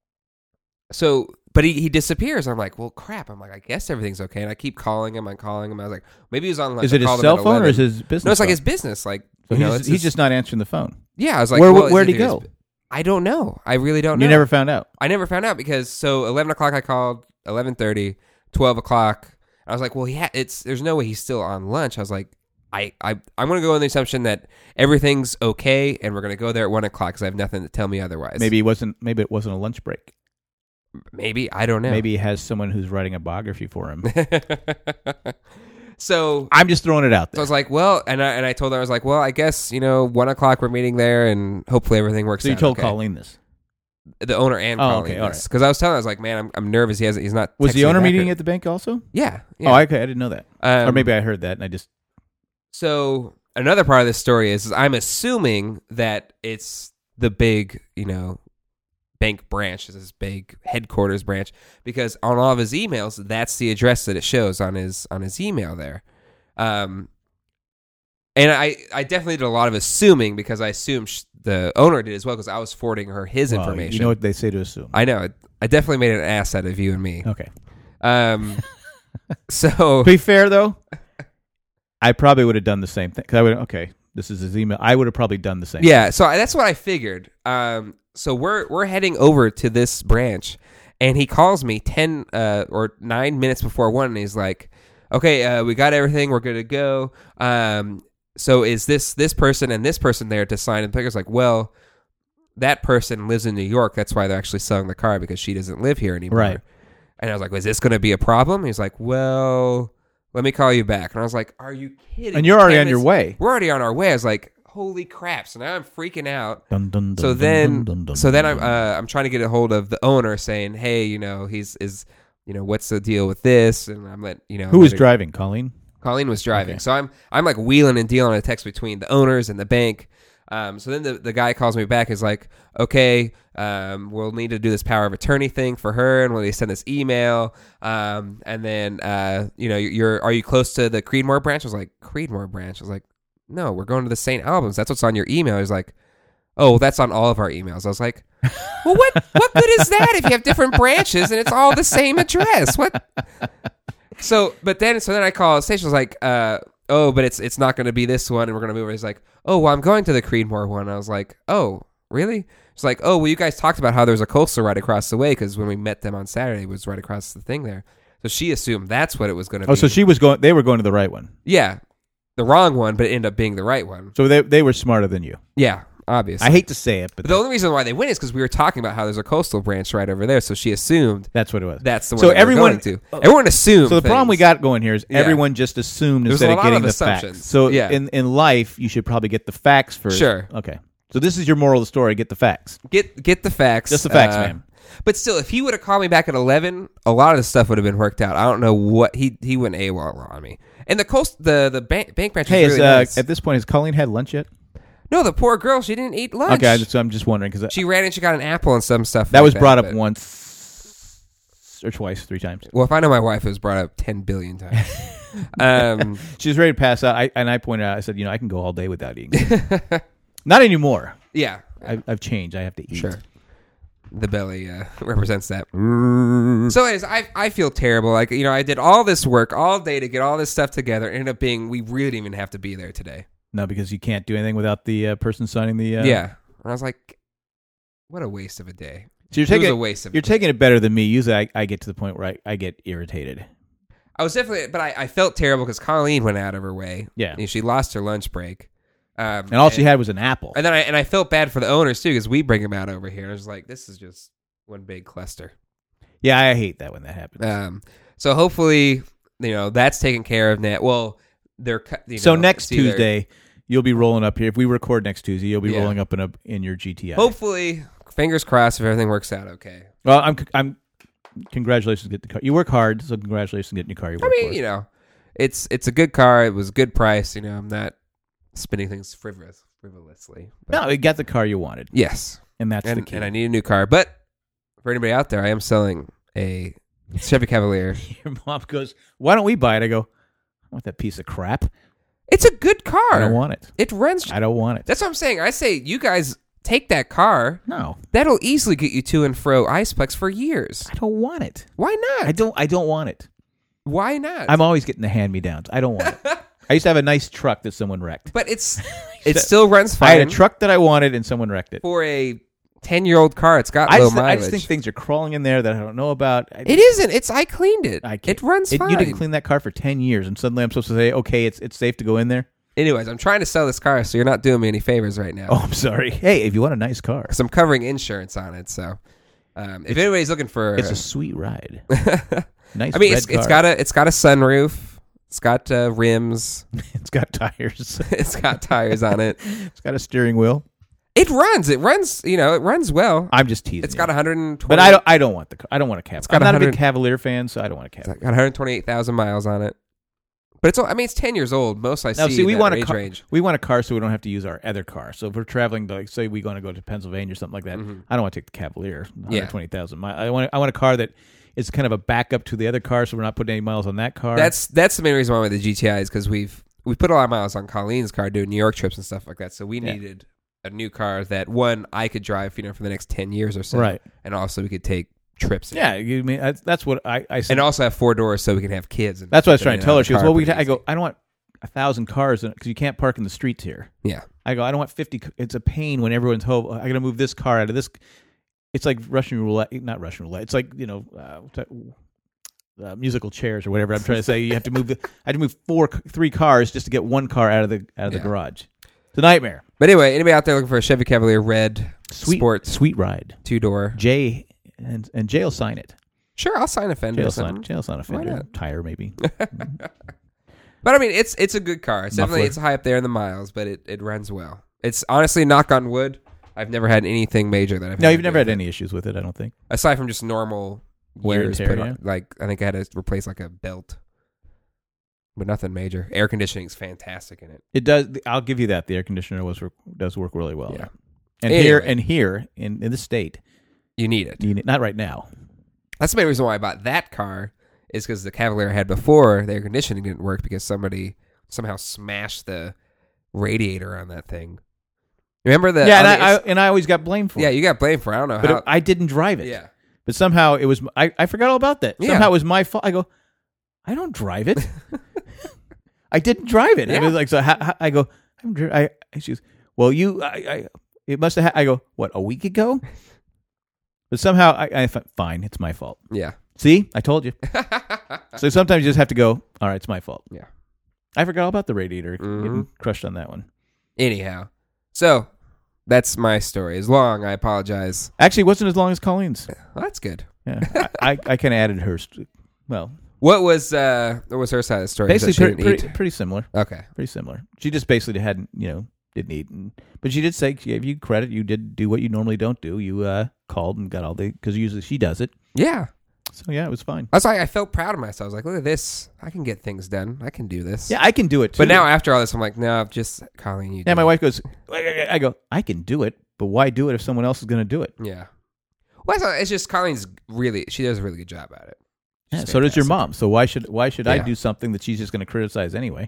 [SPEAKER 3] so, but he, he disappears. I'm like, well, crap. I'm like, I guess everything's okay. And I keep calling him. I'm calling him. I was like, maybe he was on lunch.
[SPEAKER 2] is it
[SPEAKER 3] I
[SPEAKER 2] his
[SPEAKER 3] called him
[SPEAKER 2] cell
[SPEAKER 3] at
[SPEAKER 2] phone or is
[SPEAKER 3] eleven.
[SPEAKER 2] his business?
[SPEAKER 3] No, it's like
[SPEAKER 2] phone?
[SPEAKER 3] his business. Like,
[SPEAKER 2] So
[SPEAKER 3] you know,
[SPEAKER 2] he's,
[SPEAKER 3] it's
[SPEAKER 2] he's
[SPEAKER 3] his-
[SPEAKER 2] just not answering the phone.
[SPEAKER 3] yeah. I was like,
[SPEAKER 2] Where-
[SPEAKER 3] well, it's
[SPEAKER 2] where'd he
[SPEAKER 3] either his-
[SPEAKER 2] go?
[SPEAKER 3] I don't know. I really don't know.
[SPEAKER 2] You never found out.
[SPEAKER 3] I never found out because so eleven o'clock I called, eleven thirty, twelve o'clock. I was like, well, he ha- it's there's no way he's still on lunch. I was like, I, I I'm going to go on the assumption that everything's okay and we're going to go there at one o'clock because I have nothing to tell me otherwise.
[SPEAKER 2] Maybe it wasn't. Maybe it wasn't a lunch break.
[SPEAKER 3] maybe I don't know.
[SPEAKER 2] Maybe he has someone who's writing a biography for him.
[SPEAKER 3] so
[SPEAKER 2] I'm just throwing it out
[SPEAKER 3] So I
[SPEAKER 2] there.
[SPEAKER 3] was like, well, and I and I told her I was like, well, I guess you know one o'clock we're meeting there and hopefully everything works.
[SPEAKER 2] So you
[SPEAKER 3] out
[SPEAKER 2] told
[SPEAKER 3] okay.
[SPEAKER 2] Colleen this.
[SPEAKER 3] the owner and
[SPEAKER 2] Oh,
[SPEAKER 3] Colleen
[SPEAKER 2] okay, all
[SPEAKER 3] because I was telling her I was like, man, I'm I'm nervous. He hasn't. He's not.
[SPEAKER 2] Was
[SPEAKER 3] texting
[SPEAKER 2] the
[SPEAKER 3] me
[SPEAKER 2] owner
[SPEAKER 3] back
[SPEAKER 2] meeting
[SPEAKER 3] or-
[SPEAKER 2] at the bank also?
[SPEAKER 3] Yeah. yeah.
[SPEAKER 2] Oh, okay. I didn't know that.
[SPEAKER 3] Um,
[SPEAKER 2] Or maybe I heard that and I just.
[SPEAKER 3] So another part of this story is, is I'm assuming that it's the big, you know, bank branch, this big headquarters branch, because on all of his emails, that's the address that it shows on his on his email there. Um, And I, I definitely did a lot of assuming because I assumed sh- the owner did as well because I was forwarding her his
[SPEAKER 2] Well,
[SPEAKER 3] information.
[SPEAKER 2] You know what they say to assume.
[SPEAKER 3] I know. I definitely made an ass out of you and me.
[SPEAKER 2] Okay.
[SPEAKER 3] Um, so
[SPEAKER 2] To be fair, though, I probably would have done the same thing. Cause I would. Okay, this is his email. I would have probably done the same.
[SPEAKER 3] yeah, so I, that's what I figured. Um, so we're we're heading over to this branch, and he calls me ten uh, or nine minutes before one, and he's like, "Okay, uh, we got everything. We're good to go. Um, so is this this person and this person there to sign?" And the picker's like, "Well, that person lives in New York. That's why they're actually selling the car because she doesn't live here anymore."
[SPEAKER 2] Right.
[SPEAKER 3] And I was like, "Is this going to be a problem?" He's like, "Well, let me call you back." And I was like, "Are you kidding?"
[SPEAKER 2] And you're already on your
[SPEAKER 3] minutes-
[SPEAKER 2] way.
[SPEAKER 3] We're already on our way. I was like, "Holy crap!" So now I'm freaking out.
[SPEAKER 2] Dun, dun, dun,
[SPEAKER 3] So
[SPEAKER 2] dun,
[SPEAKER 3] then,
[SPEAKER 2] dun, dun,
[SPEAKER 3] so then I'm
[SPEAKER 2] dun.
[SPEAKER 3] uh, I'm trying to get a hold of the owner, saying, "Hey, you know, he's is, you know, what's the deal with this?" And I'm let you know
[SPEAKER 2] Who was
[SPEAKER 3] letting-
[SPEAKER 2] driving? Colleen.
[SPEAKER 3] Colleen was driving.
[SPEAKER 2] Okay.
[SPEAKER 3] So I'm I'm like wheeling and dealing a text between the owners and the bank. Um, so then the, the guy calls me back. Is like, okay, um, we'll need to do this power of attorney thing for her, and when they send this email, um, and then uh, you know, you're are you close to the Creedmoor branch? I was like, Creedmoor branch. I was like, no, we're going to the Saint Albans. That's what's on your email. He's like, oh, well, that's on all of our emails. I was like, well, what what good is that if you have different branches and it's all the same address? What? So, but then, so then I call the station. I was like, uh, oh, but it's it's not going to be this one, and we're going to move it. He's like, oh, well, I'm going to the Creedmoor one. I was like, oh, really? It's like, oh, well, you guys talked about how there's a coastal right across the way because when we met them on Saturday, it was right across the thing there. So she assumed that's what it was going to be.
[SPEAKER 2] Oh, so she was going. They were going to the right one.
[SPEAKER 3] Yeah, the wrong one, but it ended up being the right one.
[SPEAKER 2] So they they were smarter than you.
[SPEAKER 3] Yeah, obviously.
[SPEAKER 2] I hate to say it, but
[SPEAKER 3] But the only reason why they went is because we were talking about how there's a coastal branch right over there. So she assumed
[SPEAKER 2] that's what it was.
[SPEAKER 3] that's the one
[SPEAKER 2] So
[SPEAKER 3] that we were
[SPEAKER 2] everyone-
[SPEAKER 3] going to. Everyone assumed.
[SPEAKER 2] So the problem we
[SPEAKER 3] things.
[SPEAKER 2] got going here is
[SPEAKER 3] Yeah.
[SPEAKER 2] everyone just assumed
[SPEAKER 3] There's
[SPEAKER 2] instead
[SPEAKER 3] a
[SPEAKER 2] of
[SPEAKER 3] lot
[SPEAKER 2] getting
[SPEAKER 3] of
[SPEAKER 2] the
[SPEAKER 3] assumptions.
[SPEAKER 2] facts. So
[SPEAKER 3] Yeah.
[SPEAKER 2] in in life, you should probably get the facts first.
[SPEAKER 3] Sure.
[SPEAKER 2] Okay. So this is your moral of the story: get the facts.
[SPEAKER 3] Get get the facts.
[SPEAKER 2] Just the facts,
[SPEAKER 3] uh,
[SPEAKER 2] man.
[SPEAKER 3] But still, if he would have called me back at eleven, a lot of the stuff would have been worked out. I don't know what he he went AWOL on me. And the coast the the bank bank branch.
[SPEAKER 2] Hey,
[SPEAKER 3] was
[SPEAKER 2] is,
[SPEAKER 3] really
[SPEAKER 2] uh,
[SPEAKER 3] nice.
[SPEAKER 2] at this point, has Colleen had lunch yet?
[SPEAKER 3] No, the poor girl. She didn't eat lunch.
[SPEAKER 2] Okay, I just, so I'm just wondering because
[SPEAKER 3] she ran and she got an apple and some stuff.
[SPEAKER 2] that
[SPEAKER 3] like
[SPEAKER 2] was brought up
[SPEAKER 3] but-
[SPEAKER 2] once or twice, three times.
[SPEAKER 3] Well, if I know my wife, it was brought up ten billion times. um,
[SPEAKER 2] She was ready to pass out, I, and I pointed out. I said, you know, I can go all day without eating. Not anymore.
[SPEAKER 3] yeah,
[SPEAKER 2] I've, I've changed. I have to eat.
[SPEAKER 3] sure. The belly uh, represents that. So, anyways, I I feel terrible. Like you know, I did all this work all day to get all this stuff together. It ended up being we really didn't even have to be there today.
[SPEAKER 2] No, because you can't do anything without the uh, person signing the. Uh,
[SPEAKER 3] Yeah, and I was like, what a waste of a day.
[SPEAKER 2] So you're
[SPEAKER 3] It was
[SPEAKER 2] taking
[SPEAKER 3] a
[SPEAKER 2] it,
[SPEAKER 3] waste of.
[SPEAKER 2] you're
[SPEAKER 3] a day.
[SPEAKER 2] taking it better than me. Usually, I, I get to the point where I, I get irritated.
[SPEAKER 3] I was definitely, but I, I felt terrible because Colleen went out of her way.
[SPEAKER 2] Yeah.
[SPEAKER 3] And she lost her lunch break. Um,
[SPEAKER 2] And all she had was an apple.
[SPEAKER 3] And then I and I felt bad for the owners too because we bring them out over here. I was like, this is just one big cluster.
[SPEAKER 2] Yeah, I hate that when that happens.
[SPEAKER 3] Um, so hopefully, you know, that's taken care of now. Well, they're cu- you
[SPEAKER 2] so
[SPEAKER 3] know,
[SPEAKER 2] next
[SPEAKER 3] it's either-
[SPEAKER 2] Tuesday, you'll be rolling up here. If we record next Tuesday, you'll be
[SPEAKER 3] Yeah.
[SPEAKER 2] rolling up in a in your G T I.
[SPEAKER 3] Hopefully, fingers crossed if everything works out okay.
[SPEAKER 2] Well, I'm I'm congratulations get the car. You work hard, so congratulations on getting your car. You
[SPEAKER 3] I
[SPEAKER 2] work
[SPEAKER 3] mean,
[SPEAKER 2] for.
[SPEAKER 3] you know, it's it's a good car. It was a good price. You know, I'm not spending things frivolous, frivolously. But
[SPEAKER 2] No, you got the car you wanted,
[SPEAKER 3] yes,
[SPEAKER 2] and that's the
[SPEAKER 3] and,
[SPEAKER 2] key.
[SPEAKER 3] and I need a new car. But for anybody out there, I am selling a Chevy Cavalier.
[SPEAKER 2] Your mom goes, "Why don't we buy it?" I go, "I want that piece of crap.
[SPEAKER 3] It's a good car.
[SPEAKER 2] I don't want it.
[SPEAKER 3] It runs.
[SPEAKER 2] I don't want it.
[SPEAKER 3] That's what I'm saying. I say you guys take that car.
[SPEAKER 2] No,
[SPEAKER 3] That'll easily get you to and fro Iceplex for years.
[SPEAKER 2] I don't want it.
[SPEAKER 3] Why not?
[SPEAKER 2] I don't. I don't want it.
[SPEAKER 3] Why not?
[SPEAKER 2] I'm always getting the hand me downs. I don't want it. I used to have a nice truck that someone wrecked.
[SPEAKER 3] but it's it still runs
[SPEAKER 2] I
[SPEAKER 3] fine.
[SPEAKER 2] had a truck that I wanted, and someone wrecked it.
[SPEAKER 3] for a ten year old car. It's got
[SPEAKER 2] I
[SPEAKER 3] low
[SPEAKER 2] just, I
[SPEAKER 3] mileage.
[SPEAKER 2] just think things are crawling in there that I don't know about. I,
[SPEAKER 3] it isn't. It's I cleaned it.
[SPEAKER 2] I can't-
[SPEAKER 3] it runs
[SPEAKER 2] it,
[SPEAKER 3] fine.
[SPEAKER 2] You didn't clean that car for ten years, and suddenly I'm supposed to say, okay, it's it's safe to go in there.
[SPEAKER 3] Anyways, I'm trying to sell this car, so you're not doing me any favors right now.
[SPEAKER 2] Oh, I'm sorry. Hey, if you want a nice car,
[SPEAKER 3] Because I'm covering insurance on it. So, um, if anybody's looking for,
[SPEAKER 2] it's a sweet ride. Nice.
[SPEAKER 3] I mean,
[SPEAKER 2] red
[SPEAKER 3] it's, it's
[SPEAKER 2] car.
[SPEAKER 3] got a it's got a sunroof. It's got uh, rims.
[SPEAKER 2] it's got tires.
[SPEAKER 3] It's got tires on it.
[SPEAKER 2] It's got a steering wheel.
[SPEAKER 3] It runs. It runs. You know, it runs well.
[SPEAKER 2] I'm just teasing.
[SPEAKER 3] It's
[SPEAKER 2] you.
[SPEAKER 3] got one hundred twenty.
[SPEAKER 2] But I don't. I don't want the. car. I don't want a Cavalier.
[SPEAKER 3] got
[SPEAKER 2] I'm not a big
[SPEAKER 3] one hundred
[SPEAKER 2] Cavalier fan, so I don't want a
[SPEAKER 3] It's
[SPEAKER 2] Cavalier.
[SPEAKER 3] got one hundred twenty-eight thousand miles on it. But it's. all- I mean, it's ten years old. Most I
[SPEAKER 2] No,
[SPEAKER 3] see.
[SPEAKER 2] see, we
[SPEAKER 3] that
[SPEAKER 2] want a
[SPEAKER 3] age
[SPEAKER 2] car.
[SPEAKER 3] range.
[SPEAKER 2] We want a car so we don't have to use our other car. So if we're traveling, to, like, say, we want to go to Pennsylvania or something like that,
[SPEAKER 3] Mhm.
[SPEAKER 2] I don't want to take the Cavalier. one
[SPEAKER 3] Yeah.
[SPEAKER 2] hundred twenty thousand miles. I want. I want a car that is kind of a backup to the other car, so we're not putting any miles on that car.
[SPEAKER 3] That's that's the main reason why I went with the G T I is because we've we put a lot of miles on Colleen's car doing New York trips and stuff like that. So we
[SPEAKER 2] Yeah.
[SPEAKER 3] needed a new car that one I could drive, you know, for the next ten years or so,
[SPEAKER 2] Right.
[SPEAKER 3] and also we could take trips. In.
[SPEAKER 2] Yeah, you mean that's, that's what I, I said.
[SPEAKER 3] And also have four doors so we can have kids. And
[SPEAKER 2] That's what I was
[SPEAKER 3] fit them
[SPEAKER 2] trying to
[SPEAKER 3] in
[SPEAKER 2] tell
[SPEAKER 3] and out
[SPEAKER 2] her.
[SPEAKER 3] of
[SPEAKER 2] She
[SPEAKER 3] the
[SPEAKER 2] goes,
[SPEAKER 3] car
[SPEAKER 2] well, we.
[SPEAKER 3] pretty
[SPEAKER 2] I go,
[SPEAKER 3] easy.
[SPEAKER 2] I don't want a thousand cars because you can't park in the streets here.
[SPEAKER 3] Yeah.
[SPEAKER 2] I go, I don't want fifty. c- It's a pain when everyone's home. I got to move this car out of this. It's like Russian roulette, not Russian roulette. It's like, you know, uh, what's that? Uh, musical chairs or whatever. I'm trying to say you have to move. The, I had to move four, three cars just to get one car out of the out of
[SPEAKER 3] Yeah.
[SPEAKER 2] the garage. It's a nightmare.
[SPEAKER 3] But anyway, anybody out there looking for a Chevy Cavalier red
[SPEAKER 2] Sweet
[SPEAKER 3] sports
[SPEAKER 2] sweet ride.
[SPEAKER 3] two door?
[SPEAKER 2] Jay and and Jay will sign it.
[SPEAKER 3] Sure, I'll sign a fender.
[SPEAKER 2] Jay
[SPEAKER 3] or
[SPEAKER 2] will sign.
[SPEAKER 3] something.
[SPEAKER 2] Jay will sign a
[SPEAKER 3] Why
[SPEAKER 2] fender
[SPEAKER 3] not?
[SPEAKER 2] tire maybe.
[SPEAKER 3] But I mean, it's it's a good car. It's definitely
[SPEAKER 2] Muffler.
[SPEAKER 3] it's high up there in the miles, but it, it runs well. It's honestly, knock on wood, I've never had anything major that I've.
[SPEAKER 2] No,
[SPEAKER 3] had
[SPEAKER 2] you've
[SPEAKER 3] to
[SPEAKER 2] never
[SPEAKER 3] do
[SPEAKER 2] had
[SPEAKER 3] with
[SPEAKER 2] any issues with it. I don't think.
[SPEAKER 3] it. Aside from just normal
[SPEAKER 2] Wear and
[SPEAKER 3] years
[SPEAKER 2] tear,
[SPEAKER 3] put
[SPEAKER 2] yeah.
[SPEAKER 3] on. Like I think I had to replace like a belt, but nothing major. Air conditioning's fantastic in it.
[SPEAKER 2] It does. I'll give you that. The air conditioner was does work really well.
[SPEAKER 3] Yeah.
[SPEAKER 2] And
[SPEAKER 3] Anyway.
[SPEAKER 2] here and here in, in the state,
[SPEAKER 3] You need it.
[SPEAKER 2] you need, not right now.
[SPEAKER 3] That's the main reason why I bought that car is because the Cavalier I had before, the air conditioning didn't work because somebody somehow smashed the radiator on that thing. Remember the
[SPEAKER 2] yeah,
[SPEAKER 3] on
[SPEAKER 2] and
[SPEAKER 3] the-
[SPEAKER 2] I, I and I always got blamed for
[SPEAKER 3] yeah,
[SPEAKER 2] it.
[SPEAKER 3] you got blamed for it. I don't know
[SPEAKER 2] But
[SPEAKER 3] how.
[SPEAKER 2] it- I didn't drive it.
[SPEAKER 3] yeah.
[SPEAKER 2] But somehow it was. I, I forgot all about that.
[SPEAKER 3] Yeah.
[SPEAKER 2] Somehow it was my fault. I go, I don't drive it. I didn't drive it.
[SPEAKER 3] Yeah.
[SPEAKER 2] I was like, so how, how, I go, I'm. dri- I. She goes, well, you. I. I it must have. Ha-. I go, what? A week ago. But somehow I. I thought, fine, it's my fault.
[SPEAKER 3] Yeah.
[SPEAKER 2] See, I told you. So sometimes you just have to go. All right, it's my fault.
[SPEAKER 3] Yeah.
[SPEAKER 2] I forgot all about the radiator
[SPEAKER 3] Mhm.
[SPEAKER 2] getting crushed on that one.
[SPEAKER 3] Anyhow, so that's my story. It's long. I apologize.
[SPEAKER 2] Actually, it wasn't as long as Colleen's.
[SPEAKER 3] Well, that's good.
[SPEAKER 2] Yeah, I, I, I kind of added hers. to- Well,
[SPEAKER 3] What was uh? What was her side of the story?
[SPEAKER 2] basically
[SPEAKER 3] That she
[SPEAKER 2] pretty,
[SPEAKER 3] didn't
[SPEAKER 2] pretty,
[SPEAKER 3] eat?
[SPEAKER 2] pretty similar.
[SPEAKER 3] Okay.
[SPEAKER 2] Pretty similar. She just basically hadn't, you know, didn't eat. And, but she did say she gave you credit. You did do what you normally don't do. You uh, called and got all the because usually she does it.
[SPEAKER 3] Yeah.
[SPEAKER 2] So yeah, it was fine.
[SPEAKER 3] I was like, I felt proud of myself. I was like, look at this. I can get things done. I can do this.
[SPEAKER 2] Yeah, I can do it too.
[SPEAKER 3] But now after all this, I'm like, no, just Colleen, you.
[SPEAKER 2] yeah,
[SPEAKER 3] do
[SPEAKER 2] my
[SPEAKER 3] it.
[SPEAKER 2] wife goes. I go. I can do it, but why do it if someone else is going to do it?
[SPEAKER 3] Yeah. Well, it's, not- it's just Colleen's really. She does a really good job at it.
[SPEAKER 2] Yeah,
[SPEAKER 3] She's
[SPEAKER 2] so does your
[SPEAKER 3] fantastic.
[SPEAKER 2] mom. So why should why should I
[SPEAKER 3] Yeah.
[SPEAKER 2] do something that she's just going to criticize anyway?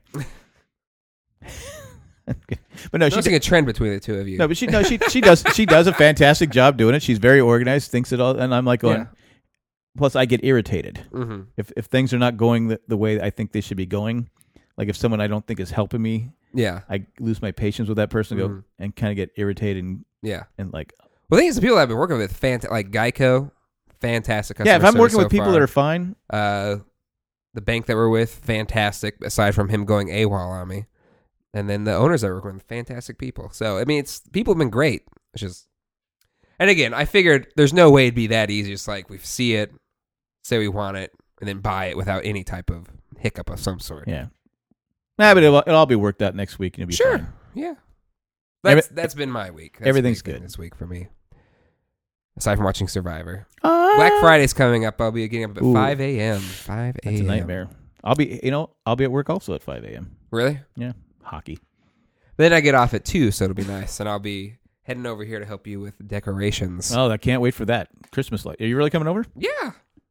[SPEAKER 2] But no, she
[SPEAKER 3] Noticing a trend between the two of you.
[SPEAKER 2] no, but she no she she does she does a fantastic job doing it. She's very organized, thinks it all, and I'm like going.
[SPEAKER 3] Yeah.
[SPEAKER 2] Plus, I get irritated
[SPEAKER 3] Mm-hmm.
[SPEAKER 2] if if things are not going the, the way I think they should be going. Like if someone I don't think is helping me,
[SPEAKER 3] Yeah.
[SPEAKER 2] I lose my patience with that person. and
[SPEAKER 3] Mhm.
[SPEAKER 2] Go and kind of get irritated and,
[SPEAKER 3] Yeah.
[SPEAKER 2] and like
[SPEAKER 3] Well, the thing is, the people I've been working with, fant- like Geico, fantastic.
[SPEAKER 2] yeah. If
[SPEAKER 3] customer
[SPEAKER 2] I'm working
[SPEAKER 3] service
[SPEAKER 2] with
[SPEAKER 3] so
[SPEAKER 2] people
[SPEAKER 3] far.
[SPEAKER 2] that are fine,
[SPEAKER 3] Uh, the bank that we're with, fantastic. Aside from him going AWOL on me, and then the owners that we're working with, fantastic people. So I mean, it's people have been great. It's just, and again, I figured there's no way it'd be that easy. Just like we see it, say we want it, and then buy it without any type of hiccup of some sort.
[SPEAKER 2] yeah. Nah, but it'll, it'll all be worked out next week and it'll be
[SPEAKER 3] Sure.
[SPEAKER 2] fine.
[SPEAKER 3] Yeah,
[SPEAKER 2] Every-
[SPEAKER 3] that's that's been my week. That's
[SPEAKER 2] everything's
[SPEAKER 3] been
[SPEAKER 2] good.
[SPEAKER 3] this week for me. Aside from watching Survivor,
[SPEAKER 2] Ah.
[SPEAKER 3] Black Friday's coming up. I'll be getting up at
[SPEAKER 2] Ooh.
[SPEAKER 3] five a.m. five a.m.
[SPEAKER 2] That's a nightmare. I'll be you know I'll be at work also at five a.m.
[SPEAKER 3] Really?
[SPEAKER 2] Yeah, hockey.
[SPEAKER 3] Then I get off at two, so it'll be nice, and I'll be heading over here to help you with decorations.
[SPEAKER 2] Oh, I can't wait for that Christmas light. Are you really coming over?
[SPEAKER 3] Yeah.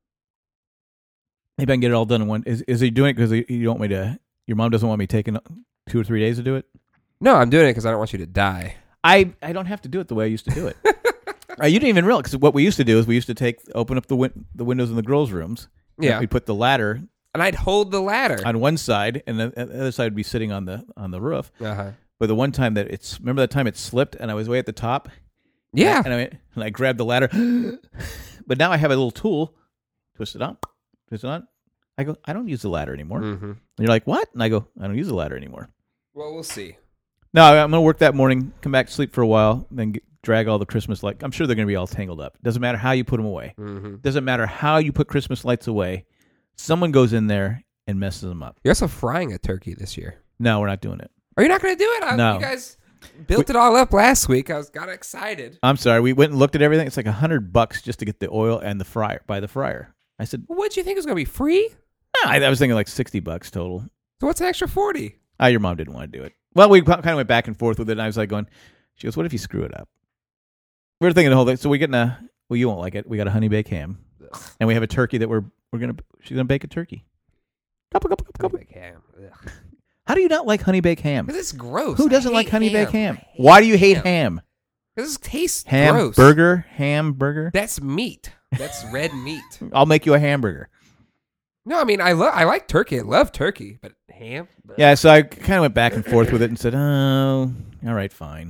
[SPEAKER 2] Maybe I can get it all done in one. Is is he doing it because you don't want me to? Your mom doesn't want me taking two or three days to do it.
[SPEAKER 3] No, I'm doing it because I don't want you to die.
[SPEAKER 2] I, I don't have to do it the way I used to do it. uh, you didn't even realize because what we used to do is we used to take open up the win- the windows in the girls' rooms.
[SPEAKER 3] Yeah.
[SPEAKER 2] we'd put the ladder
[SPEAKER 3] And I'd hold the ladder.
[SPEAKER 2] on one side, and the, the other side would be sitting on the on the roof.
[SPEAKER 3] Uh-huh.
[SPEAKER 2] But the one time that it's remember that time it slipped, and I was way at the top.
[SPEAKER 3] Yeah.
[SPEAKER 2] and I went, and I grabbed the ladder. But now I have a little tool. Twist it on, twist it on. I go. I don't use the ladder anymore.
[SPEAKER 3] Mm-hmm.
[SPEAKER 2] And you're like, what? And I go. I don't use the ladder anymore.
[SPEAKER 3] Well, we'll see.
[SPEAKER 2] No, I'm going to work that morning, come back, sleep for a while, then get, drag all the Christmas lights. I'm sure they're going to be all tangled up. Doesn't matter how you put them away.
[SPEAKER 3] Mm-hmm.
[SPEAKER 2] Doesn't matter how you put Christmas lights away. Someone goes in there and messes them up.
[SPEAKER 3] You're also frying a turkey this year.
[SPEAKER 2] No, we're not doing it.
[SPEAKER 3] Are you not going to do it? I,
[SPEAKER 2] No.
[SPEAKER 3] You guys built it all up last week. I was got excited.
[SPEAKER 2] I'm sorry. We went and looked at everything. It's like a hundred bucks just to get the oil and the fryer by the fryer. I said,
[SPEAKER 3] What did you think it was going to be free?
[SPEAKER 2] ah, I, I was thinking like sixty bucks total.
[SPEAKER 3] So what's an extra forty?
[SPEAKER 2] Ah, your mom didn't want to do it. Well, we kind of went back and forth with it. And I was like going, she goes, what if you screw it up? We were thinking the whole thing. So we getting a, well, you won't like it. We got a honey baked ham,
[SPEAKER 3] Ugh.
[SPEAKER 2] and we have a turkey that we're we're gonna she's gonna bake a turkey. Couple, couple, couple, couple.
[SPEAKER 3] Big ham. Ugh.
[SPEAKER 2] How do you not like honey baked ham?
[SPEAKER 3] This is gross.
[SPEAKER 2] Who doesn't
[SPEAKER 3] I
[SPEAKER 2] like
[SPEAKER 3] hate
[SPEAKER 2] honey baked ham?
[SPEAKER 3] I hate
[SPEAKER 2] Why do you hate ham?
[SPEAKER 3] This tastes
[SPEAKER 2] Ham
[SPEAKER 3] gross.
[SPEAKER 2] burger, hamburger.
[SPEAKER 3] That's meat. That's red meat.
[SPEAKER 2] I'll make you a hamburger.
[SPEAKER 3] No, I mean I love I like turkey. I love turkey, but ham.
[SPEAKER 2] Yeah, so I kind of went back and forth with it and said, "Oh, all right, fine."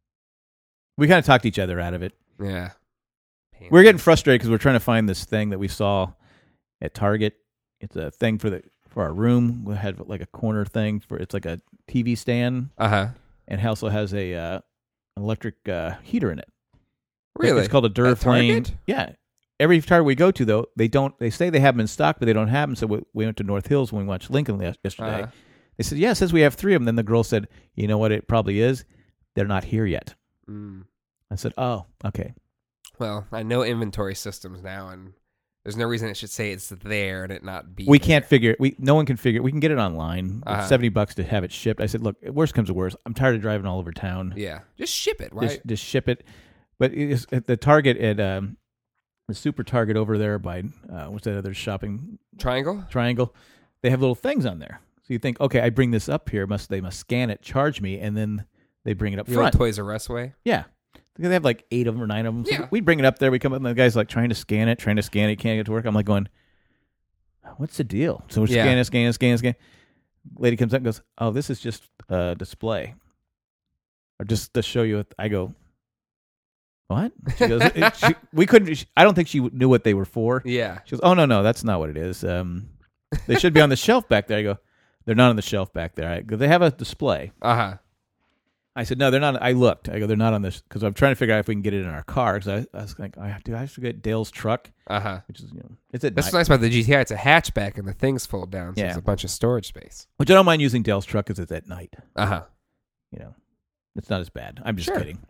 [SPEAKER 2] We kind of talked each other out of it.
[SPEAKER 3] Yeah.
[SPEAKER 2] We're getting frustrated because we're trying to find this thing that we saw at Target. It's a thing for the for our room. We had like a corner thing for it's like a T V stand,
[SPEAKER 3] Uh huh.
[SPEAKER 2] and it also has a uh, electric uh, heater in it.
[SPEAKER 3] Really?
[SPEAKER 2] It's called a Duraflame.
[SPEAKER 3] Target?
[SPEAKER 2] Yeah. Every Target we go to, though, they don't. They say they have them in stock, but they don't have them. So we, we went to North Hills when we watched Lincoln yesterday.
[SPEAKER 3] Uh-huh.
[SPEAKER 2] They said, "Yeah, it says we have three of them." Then the girl said, "You know what? It probably is. They're not here yet."
[SPEAKER 3] Mm.
[SPEAKER 2] I said, "Oh, okay."
[SPEAKER 3] Well, I know inventory systems now, and there's no reason it should say it's there and it not be.
[SPEAKER 2] We
[SPEAKER 3] there.
[SPEAKER 2] can't figure it. We no one can figure it. We can get it online.
[SPEAKER 3] Uh-huh.
[SPEAKER 2] It's seventy bucks to have it shipped. I said, "Look, worst comes to worst. I'm tired of driving all over town.
[SPEAKER 3] Yeah, just ship it, right?
[SPEAKER 2] Just, just ship it." But it is, at the Target at um, the Super Target over there by uh, what's that other shopping
[SPEAKER 3] Triangle.
[SPEAKER 2] Triangle, they have little things on there. So you think, okay, I bring this up here. Must they must scan it, charge me, and then they bring it up
[SPEAKER 3] The
[SPEAKER 2] front.
[SPEAKER 3] old Toys R Us way.
[SPEAKER 2] Yeah. They have like eight of them or nine of them. So
[SPEAKER 3] Yeah.
[SPEAKER 2] we bring it up there. We come up and the guy's like trying to scan it, trying to scan it. Can't get to work. I'm like going, what's the deal? So we're
[SPEAKER 3] Yeah.
[SPEAKER 2] scanning, scanning, scanning, scanning. Lady comes up and goes, oh, this is just a display. Or just to show you. What, I go, what? She goes, it, she, we couldn't. She, I don't think she knew what they were for.
[SPEAKER 3] Yeah.
[SPEAKER 2] She goes, oh, no, no, that's not what it is. Um, they should be on the shelf back there. I go, they're not on the shelf back there. I go, they have a display.
[SPEAKER 3] Uh huh.
[SPEAKER 2] I said, no, they're not. I looked. I go, they're not on this because I'm trying to figure out if we can get it in our car. Because I, I was like, I have to. I have to get Dale's truck,
[SPEAKER 3] Uh huh.
[SPEAKER 2] which is you know, it's at
[SPEAKER 3] That's
[SPEAKER 2] night,
[SPEAKER 3] what's nice about the G T I. It's a hatchback, and the things fold down, so
[SPEAKER 2] Yeah.
[SPEAKER 3] it's a bunch of storage space.
[SPEAKER 2] which I don't mind using Dale's truck because it's at night.
[SPEAKER 3] Uh huh.
[SPEAKER 2] You know, it's not as bad. I'm just
[SPEAKER 3] Sure.
[SPEAKER 2] kidding.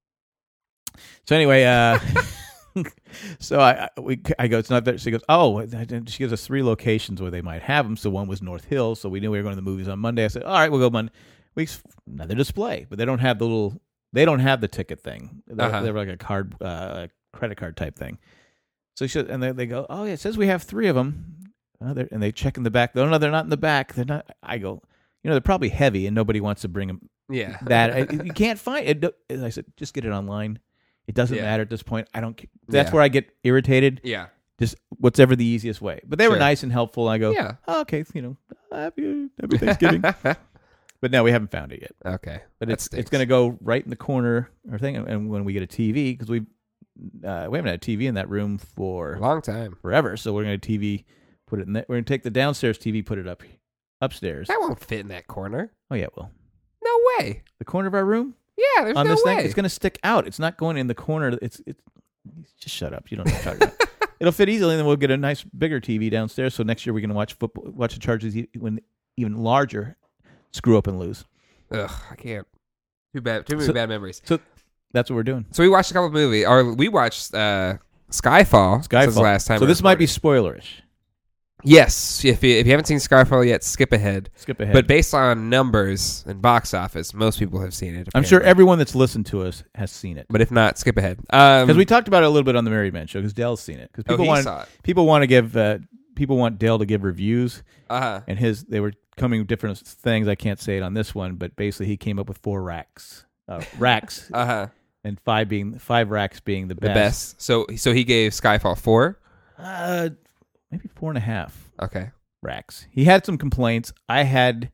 [SPEAKER 2] So anyway, uh, so I I- we I go, it's not there. She goes, oh, she gives us three locations where they might have them. So one was North Hills. So we knew we were going to the movies on Monday. I said, all right, we'll go Monday. We another display, but they don't have the little. They don't have the ticket thing. They're,
[SPEAKER 3] Uh-huh.
[SPEAKER 2] they're like a card, uh, credit card type thing. So she, and they, they go, oh yeah, it says we have three of them. Uh, and they check in the back. No, no, they're not in the back. They're not. I go, you know, they're probably heavy, and nobody wants to bring them.
[SPEAKER 3] Yeah.
[SPEAKER 2] That I, you can't find it. And I said, just get it online. It doesn't
[SPEAKER 3] Yeah.
[SPEAKER 2] matter at this point. I don't. ca- That's
[SPEAKER 3] Yeah.
[SPEAKER 2] where I get irritated.
[SPEAKER 3] Yeah.
[SPEAKER 2] Just whatever the easiest way. But they were
[SPEAKER 3] Sure.
[SPEAKER 2] nice and helpful. I go,
[SPEAKER 3] Yeah.
[SPEAKER 2] oh, okay, you know, happy, happy Thanksgiving. But no, we haven't found it yet.
[SPEAKER 3] Okay.
[SPEAKER 2] But
[SPEAKER 3] That
[SPEAKER 2] it's
[SPEAKER 3] stinks.
[SPEAKER 2] it's going to go right in the corner or thing. And when we get a T V, because we uh, we haven't had a T V in that room for
[SPEAKER 3] a long time.
[SPEAKER 2] forever, so we're going to T V, put it in there. We're going to take the downstairs T V, put it up upstairs.
[SPEAKER 3] That won't fit in that corner.
[SPEAKER 2] Oh yeah, well,
[SPEAKER 3] No way.
[SPEAKER 2] the corner of our room
[SPEAKER 3] Yeah, there's
[SPEAKER 2] on
[SPEAKER 3] no
[SPEAKER 2] this
[SPEAKER 3] way.
[SPEAKER 2] thing, it's going to stick out. It's not going in the corner. It's it's just shut up. You don't know what I'm talking about. It'll fit easily, and then we'll get a nice bigger T V downstairs. So next year we're going to watch football, watch the Chargers e- when even larger, screw up and lose.
[SPEAKER 3] Ugh, I can't. Too bad. Too many
[SPEAKER 2] So-
[SPEAKER 3] bad memories.
[SPEAKER 2] So that's what we're doing.
[SPEAKER 3] So we watched a couple of movies, or we watched uh, Skyfall.
[SPEAKER 2] Skyfall.
[SPEAKER 3] Since the last time.
[SPEAKER 2] So
[SPEAKER 3] we
[SPEAKER 2] this might be
[SPEAKER 3] recorded.
[SPEAKER 2] spoilerish.
[SPEAKER 3] Yes, if you, if you haven't seen Skyfall yet, skip ahead.
[SPEAKER 2] Skip ahead.
[SPEAKER 3] But based on numbers and box office, most people have seen it.
[SPEAKER 2] I'm sure
[SPEAKER 3] apparently.
[SPEAKER 2] everyone that's listened to us has seen it.
[SPEAKER 3] But if not, skip ahead. Um,
[SPEAKER 2] Because we talked about it a little bit on the Married Man show. Because Dale's seen it. Because
[SPEAKER 3] oh,
[SPEAKER 2] people
[SPEAKER 3] he
[SPEAKER 2] want
[SPEAKER 3] saw it.
[SPEAKER 2] people want to give uh, people want Dale to give reviews,
[SPEAKER 3] Uh huh.
[SPEAKER 2] and his they were coming with different things. I can't say it on this one, but basically he came up with four racks, uh, racks,
[SPEAKER 3] Uh huh.
[SPEAKER 2] and five being five racks being the
[SPEAKER 3] The
[SPEAKER 2] best.
[SPEAKER 3] best. So so he gave Skyfall four.
[SPEAKER 2] Uh, maybe four and a half
[SPEAKER 3] Okay.
[SPEAKER 2] racks. He had some complaints. I had,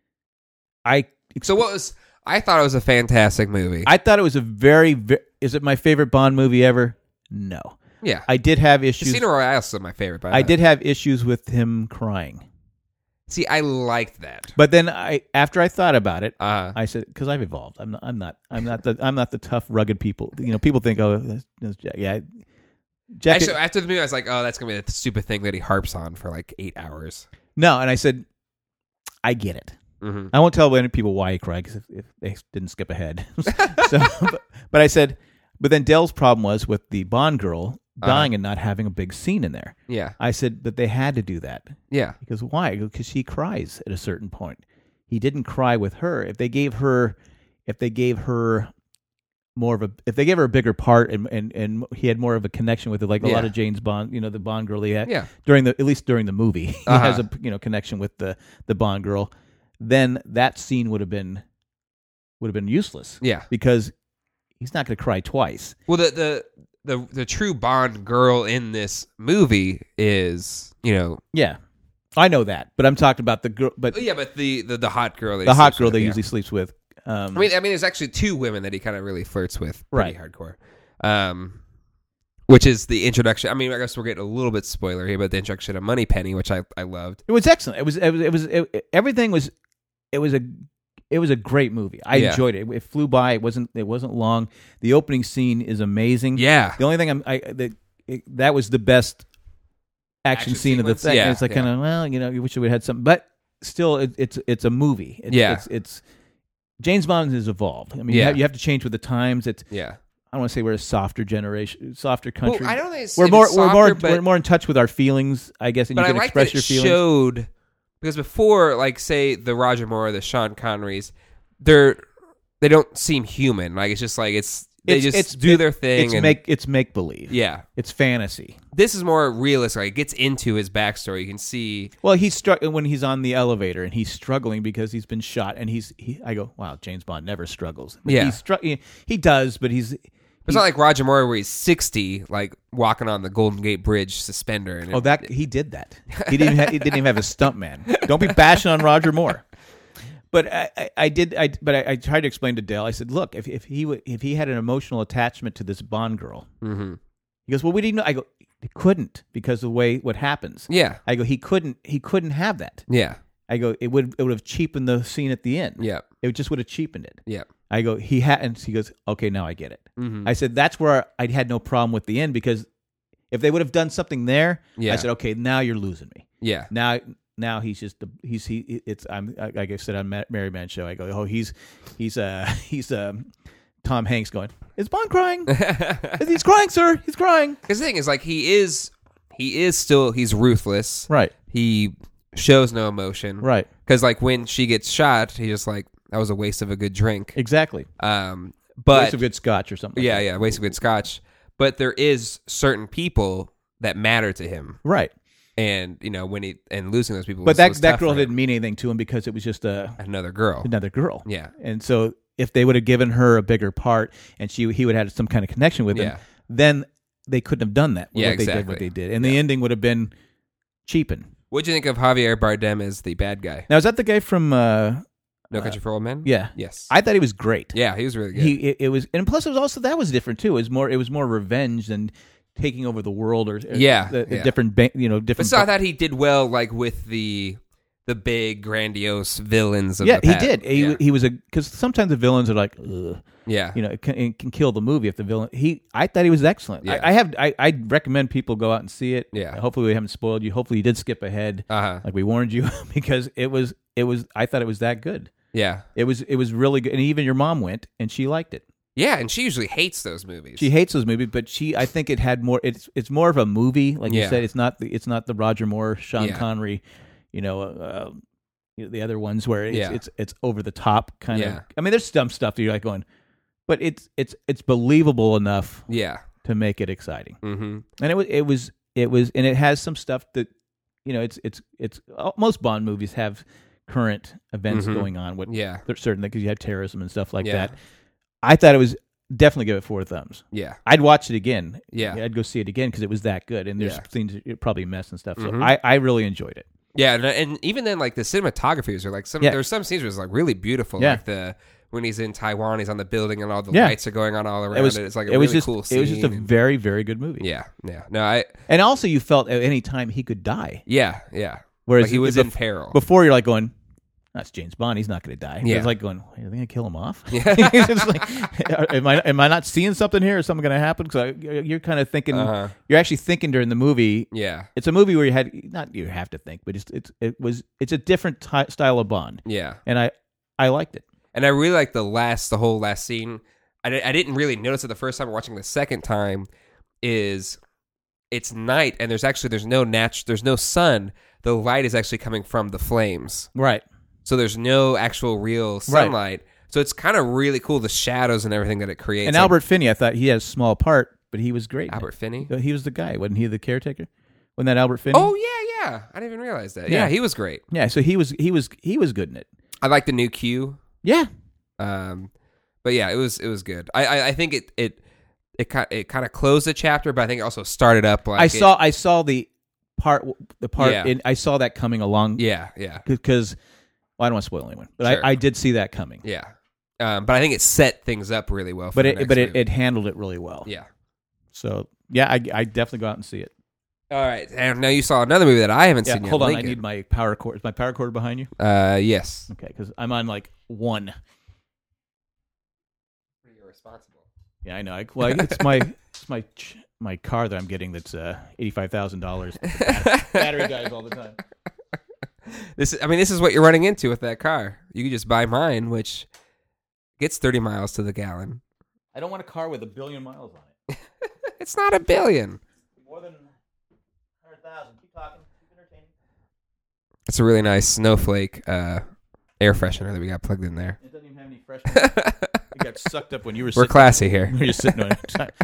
[SPEAKER 2] I
[SPEAKER 3] So what was? I thought it was a fantastic movie.
[SPEAKER 2] I thought it was a very, ve is it my favorite Bond movie ever? No.
[SPEAKER 3] yeah.
[SPEAKER 2] I did have issues.
[SPEAKER 3] Casino Royale is still my favorite. But
[SPEAKER 2] I did have issues with him crying.
[SPEAKER 3] see. I liked that.
[SPEAKER 2] But then I, after I thought about it,
[SPEAKER 3] Uh
[SPEAKER 2] I said, because I've evolved. I'm not. I'm not. I'm not the. I'm not the tough, rugged people. You know, people think, oh, that's, that's Jack. Yeah, Jack.
[SPEAKER 3] Actually, after the movie, I was like, "Oh, that's gonna be the stupid thing that he harps on for like eight hours."
[SPEAKER 2] no, and I said, I get it.
[SPEAKER 3] Mm-hmm.
[SPEAKER 2] I won't tell any people why he cried because if, if they didn't skip ahead. so, but, but I said, but then Dell's problem was with the Bond girl dying
[SPEAKER 3] Uh-huh.
[SPEAKER 2] and not having a big scene in there.
[SPEAKER 3] Yeah,
[SPEAKER 2] I said that they had to do that.
[SPEAKER 3] yeah,
[SPEAKER 2] Because why? Because she cries at a certain point. He didn't cry with her. If they gave her, if they gave her more of a, if they gave her a bigger part and and, and he had more of a connection with it, like a
[SPEAKER 3] Yeah.
[SPEAKER 2] lot of James Bond, you know, the Bond girl he had
[SPEAKER 3] yeah.
[SPEAKER 2] during the, at least during the movie, he
[SPEAKER 3] Uh-huh.
[SPEAKER 2] has a you know connection with the the Bond girl. then that scene would have been would have been useless.
[SPEAKER 3] Yeah.
[SPEAKER 2] Because he's not going to cry twice.
[SPEAKER 3] Well, the, the the the true Bond girl in this movie is, you know,
[SPEAKER 2] Yeah. I know that, but I'm talking about the girl but
[SPEAKER 3] yeah, but the the, the hot girl that he
[SPEAKER 2] the hot
[SPEAKER 3] sleeps
[SPEAKER 2] girl
[SPEAKER 3] with,
[SPEAKER 2] that he
[SPEAKER 3] yeah.
[SPEAKER 2] usually sleeps with. Um,
[SPEAKER 3] I mean, I mean, there's actually two women that he kind of really flirts with, pretty
[SPEAKER 2] Right.
[SPEAKER 3] hardcore. Um, which is the introduction. I mean, I guess we're getting a little bit spoiler here, but the introduction of Moneypenny, which I, I loved.
[SPEAKER 2] it was excellent. It was it was it was it, everything was it was a it was a great movie. I
[SPEAKER 3] Yeah.
[SPEAKER 2] enjoyed it. It flew by. It wasn't it wasn't long. The opening scene is amazing.
[SPEAKER 3] Yeah,
[SPEAKER 2] The only thing I'm I that it, that was the best action,
[SPEAKER 3] Action
[SPEAKER 2] scene of the
[SPEAKER 3] sequence?
[SPEAKER 2] thing.
[SPEAKER 3] Yeah,
[SPEAKER 2] It's like
[SPEAKER 3] yeah.
[SPEAKER 2] kind of well, you know, you wish we had something, but still, it, it's it's a movie. It's,
[SPEAKER 3] Yeah.
[SPEAKER 2] it's, it's James Bond has evolved. I mean, you,
[SPEAKER 3] Yeah.
[SPEAKER 2] have, you have to change with the times. It's
[SPEAKER 3] yeah.
[SPEAKER 2] I don't want to say we're a softer generation, softer country.
[SPEAKER 3] Well, I don't think it's,
[SPEAKER 2] we're
[SPEAKER 3] if
[SPEAKER 2] more
[SPEAKER 3] it's
[SPEAKER 2] we're
[SPEAKER 3] softer,
[SPEAKER 2] more
[SPEAKER 3] but,
[SPEAKER 2] we're more in touch with our feelings, I guess, and
[SPEAKER 3] but
[SPEAKER 2] you
[SPEAKER 3] I
[SPEAKER 2] can
[SPEAKER 3] like
[SPEAKER 2] express
[SPEAKER 3] that
[SPEAKER 2] your
[SPEAKER 3] it
[SPEAKER 2] feelings.
[SPEAKER 3] showed because before, like, say the Roger Moore, or the Sean Connerys, they're they don't seem human. Like it's just like it's they
[SPEAKER 2] It's-
[SPEAKER 3] just
[SPEAKER 2] it's-
[SPEAKER 3] do
[SPEAKER 2] it-
[SPEAKER 3] their thing.
[SPEAKER 2] It's
[SPEAKER 3] and,
[SPEAKER 2] make it's make believe.
[SPEAKER 3] yeah.
[SPEAKER 2] It's fantasy.
[SPEAKER 3] This is more realistic. Like, it gets into his backstory. You can see.
[SPEAKER 2] Well, he's struck when he's on the elevator and he's struggling because he's been shot, and he's he. I go, wow, James Bond never struggles. But
[SPEAKER 3] Yeah.
[SPEAKER 2] he's str- he, he does, but he's.
[SPEAKER 3] It's not like Roger Moore where he's sixty, like walking on the Golden Gate Bridge suspender. And
[SPEAKER 2] Oh,
[SPEAKER 3] it-
[SPEAKER 2] that he did that. He didn't. Ha- he didn't even have a stunt man. Don't be bashing on Roger Moore. But I, I, I did. I but I, I tried to explain to Dale. I said, look, if if he would, if he had an emotional attachment to this Bond girl,
[SPEAKER 3] Mhm.
[SPEAKER 2] he goes, well, we didn't know. I go, he couldn't because of the way what happens.
[SPEAKER 3] Yeah,
[SPEAKER 2] I go, he couldn't. He couldn't have that.
[SPEAKER 3] yeah,
[SPEAKER 2] I go, it would it would have cheapened the scene at the end.
[SPEAKER 3] yeah,
[SPEAKER 2] It just would have cheapened it.
[SPEAKER 3] yeah.
[SPEAKER 2] I go, he hadn't. He goes, okay, now I get it.
[SPEAKER 3] Mhm.
[SPEAKER 2] I said, that's where I had no problem with the end because if they would have done something there,
[SPEAKER 3] Yeah.
[SPEAKER 2] I said, okay, now you're losing me.
[SPEAKER 3] Yeah,
[SPEAKER 2] Now, now he's just the he's he. It's I'm like I said on Ma- Mary Man show. I go, oh, he's he's uh he's um Tom Hanks going, is Bond crying? He's crying, sir. He's crying.
[SPEAKER 3] Because the thing is, like, he is, he is still, he's ruthless.
[SPEAKER 2] Right,
[SPEAKER 3] He shows no emotion.
[SPEAKER 2] right,
[SPEAKER 3] Because, like, when she gets shot, he's just like, that was a waste of a good drink.
[SPEAKER 2] exactly.
[SPEAKER 3] Um, but
[SPEAKER 2] Waste of good scotch or something.
[SPEAKER 3] yeah,
[SPEAKER 2] like
[SPEAKER 3] yeah, waste of good scotch. But there is certain people that matter to him,
[SPEAKER 2] that. Right.
[SPEAKER 3] and you know when he and losing those people.
[SPEAKER 2] But
[SPEAKER 3] was,
[SPEAKER 2] that
[SPEAKER 3] was
[SPEAKER 2] that
[SPEAKER 3] tough
[SPEAKER 2] girl
[SPEAKER 3] for him.
[SPEAKER 2] didn't mean anything to him because it was just a
[SPEAKER 3] Another girl.
[SPEAKER 2] another girl.
[SPEAKER 3] Yeah,
[SPEAKER 2] And so if they would have given her a bigger part and she he would have had some kind of connection with him,
[SPEAKER 3] Yeah.
[SPEAKER 2] then they couldn't have done that.
[SPEAKER 3] Yeah,
[SPEAKER 2] what they did,
[SPEAKER 3] exactly.
[SPEAKER 2] what they did, and the ending would have been cheapened.
[SPEAKER 3] What'd you think of Javier Bardem as the bad guy?
[SPEAKER 2] Now is that the guy from? Uh,
[SPEAKER 3] No Country for Old Men.
[SPEAKER 2] yeah,
[SPEAKER 3] Yes.
[SPEAKER 2] I thought he was great.
[SPEAKER 3] yeah, he was really good.
[SPEAKER 2] He it, it was, and plus it was also that was different too. It was more it was more revenge than taking over the world or, or
[SPEAKER 3] Yeah,
[SPEAKER 2] the, the
[SPEAKER 3] yeah.
[SPEAKER 2] different ba- you know
[SPEAKER 3] but
[SPEAKER 2] different.
[SPEAKER 3] so I thought he did well, like with the the big grandiose villains of
[SPEAKER 2] yeah,
[SPEAKER 3] the
[SPEAKER 2] he
[SPEAKER 3] past.
[SPEAKER 2] did. He
[SPEAKER 3] yeah.
[SPEAKER 2] he was a because sometimes the villains are like, ugh.
[SPEAKER 3] yeah.
[SPEAKER 2] You know, it can, it can kill the movie if the villain. He, I thought he was excellent.
[SPEAKER 3] Yeah.
[SPEAKER 2] I, I have, I, I recommend people go out and see it.
[SPEAKER 3] Yeah.
[SPEAKER 2] Hopefully, we haven't spoiled you. Hopefully, you did skip ahead,
[SPEAKER 3] Uh huh.
[SPEAKER 2] like we warned you, because it was, it was. I thought it was that good.
[SPEAKER 3] Yeah.
[SPEAKER 2] It was, it was really good, and even your mom went and she liked it.
[SPEAKER 3] Yeah, and she usually hates those movies.
[SPEAKER 2] She hates those movies, but she, I think it had more. It's, it's more of a movie, like you
[SPEAKER 3] Yeah.
[SPEAKER 2] said. It's not the, it's not the Roger Moore, Sean
[SPEAKER 3] Yeah.
[SPEAKER 2] Connery, you know. Uh, you know, the other ones where it's,
[SPEAKER 3] Yeah.
[SPEAKER 2] it's it's over the top kind
[SPEAKER 3] Yeah.
[SPEAKER 2] of. I mean, there's dumb stuff that you're like going, but it's it's it's believable enough
[SPEAKER 3] yeah.
[SPEAKER 2] to make it exciting.
[SPEAKER 3] Mm-hmm.
[SPEAKER 2] And it was it was it was and it has some stuff that you know it's it's it's uh, most Bond movies have current events
[SPEAKER 3] Mhm.
[SPEAKER 2] going on with
[SPEAKER 3] Yeah.
[SPEAKER 2] certain because you have terrorism and stuff like
[SPEAKER 3] Yeah.
[SPEAKER 2] that. I thought it was definitely give it four thumbs.
[SPEAKER 3] Yeah.
[SPEAKER 2] I'd watch it again.
[SPEAKER 3] Yeah.
[SPEAKER 2] I'd go see it again because it was that good. And there's
[SPEAKER 3] Yeah.
[SPEAKER 2] things that probably mess and stuff. So
[SPEAKER 3] Mhm.
[SPEAKER 2] I, I really enjoyed it.
[SPEAKER 3] Yeah, and, and even then, like the cinematographers are like some.
[SPEAKER 2] Yeah.
[SPEAKER 3] There's some scenes where it's like really beautiful.
[SPEAKER 2] Yeah.
[SPEAKER 3] Like the when he's in Taiwan, he's on the building and all the
[SPEAKER 2] Yeah.
[SPEAKER 3] lights are going on all around
[SPEAKER 2] It was
[SPEAKER 3] it. It's like a
[SPEAKER 2] it was
[SPEAKER 3] really
[SPEAKER 2] just
[SPEAKER 3] cool scene.
[SPEAKER 2] it was just a
[SPEAKER 3] and-
[SPEAKER 2] very very good movie.
[SPEAKER 3] yeah, yeah. No, I.
[SPEAKER 2] And also you felt at any time he could die.
[SPEAKER 3] Yeah, yeah.
[SPEAKER 2] Whereas
[SPEAKER 3] Like he was
[SPEAKER 2] bef-
[SPEAKER 3] in peril.
[SPEAKER 2] Before you're like going, that's James Bond. He's not going to die.
[SPEAKER 3] Yeah.
[SPEAKER 2] It's like going, are they going to kill him off?
[SPEAKER 3] Yeah.
[SPEAKER 2] It's like, am I am I not seeing something here? Is something going to happen? Because you're kind of thinking,
[SPEAKER 3] Uh-huh.
[SPEAKER 2] you're actually thinking during the movie.
[SPEAKER 3] Yeah,
[SPEAKER 2] It's a movie where you had not you have to think, but it's it's it was it's a different ty- style of Bond,
[SPEAKER 3] yeah.
[SPEAKER 2] and I I liked it.
[SPEAKER 3] And I really like the last, the whole last scene. I, di- I didn't really notice it the first time. Watching the second time, is it's night and there's actually there's no nat- there's no sun. The light is actually coming from the flames.
[SPEAKER 2] Right.
[SPEAKER 3] So there's no actual real sunlight. So it's kind of really cool, the shadows and everything that it creates.
[SPEAKER 2] And
[SPEAKER 3] Like,
[SPEAKER 2] Albert Finney, I thought he had a small part, but he was great. in it.
[SPEAKER 3] Albert Finney?
[SPEAKER 2] He was the guy, wasn't he? The caretaker. Wasn't that Albert Finney?
[SPEAKER 3] Oh yeah, yeah. I didn't even realize that.
[SPEAKER 2] Yeah.
[SPEAKER 3] Yeah, he was great.
[SPEAKER 2] yeah. So he was he was he was good in it.
[SPEAKER 3] I like the new Q.
[SPEAKER 2] Yeah.
[SPEAKER 3] Um, but yeah, it was it was good. I I, I think it it it kind it kind of closed the chapter, but I think it also started up. Like
[SPEAKER 2] I
[SPEAKER 3] it,
[SPEAKER 2] saw I saw the part the part
[SPEAKER 3] Yeah.
[SPEAKER 2] in, I saw that coming along.
[SPEAKER 3] Yeah, yeah,
[SPEAKER 2] Because well, I don't want to spoil anyone, but
[SPEAKER 3] Sure.
[SPEAKER 2] I, I did see that coming.
[SPEAKER 3] yeah. Um, but I think it set things up really well. For
[SPEAKER 2] But
[SPEAKER 3] the
[SPEAKER 2] it
[SPEAKER 3] next
[SPEAKER 2] but it,
[SPEAKER 3] movie.
[SPEAKER 2] it handled it really well.
[SPEAKER 3] yeah.
[SPEAKER 2] So yeah, I I definitely go out and see it.
[SPEAKER 3] All right, and now you saw another movie that I haven't
[SPEAKER 2] Yeah,
[SPEAKER 3] seen yet.
[SPEAKER 2] hold on,
[SPEAKER 3] Lincoln.
[SPEAKER 2] I need my power cord. Is my power cord behind you?
[SPEAKER 3] Uh, yes.
[SPEAKER 2] Okay, because I'm on like one.
[SPEAKER 3] You're responsible.
[SPEAKER 2] Yeah, I know. I, well, it's my it's my ch- my car that I'm getting that's uh, eighty five thousand dollars. Battery dies all the time.
[SPEAKER 3] This is, I mean, this is what you're running into with that car. You can just buy mine, which gets thirty miles to the gallon.
[SPEAKER 2] I don't want a car with a billion miles on it.
[SPEAKER 3] It's not a billion.
[SPEAKER 2] More than one hundred thousand. Keep talking. Keep entertaining.
[SPEAKER 3] It's a really nice snowflake uh, air freshener that we got plugged in there.
[SPEAKER 2] It doesn't even have any freshness. It got sucked up when you were
[SPEAKER 3] We're
[SPEAKER 2] sitting.
[SPEAKER 3] classy here.
[SPEAKER 2] When you're sitting on it.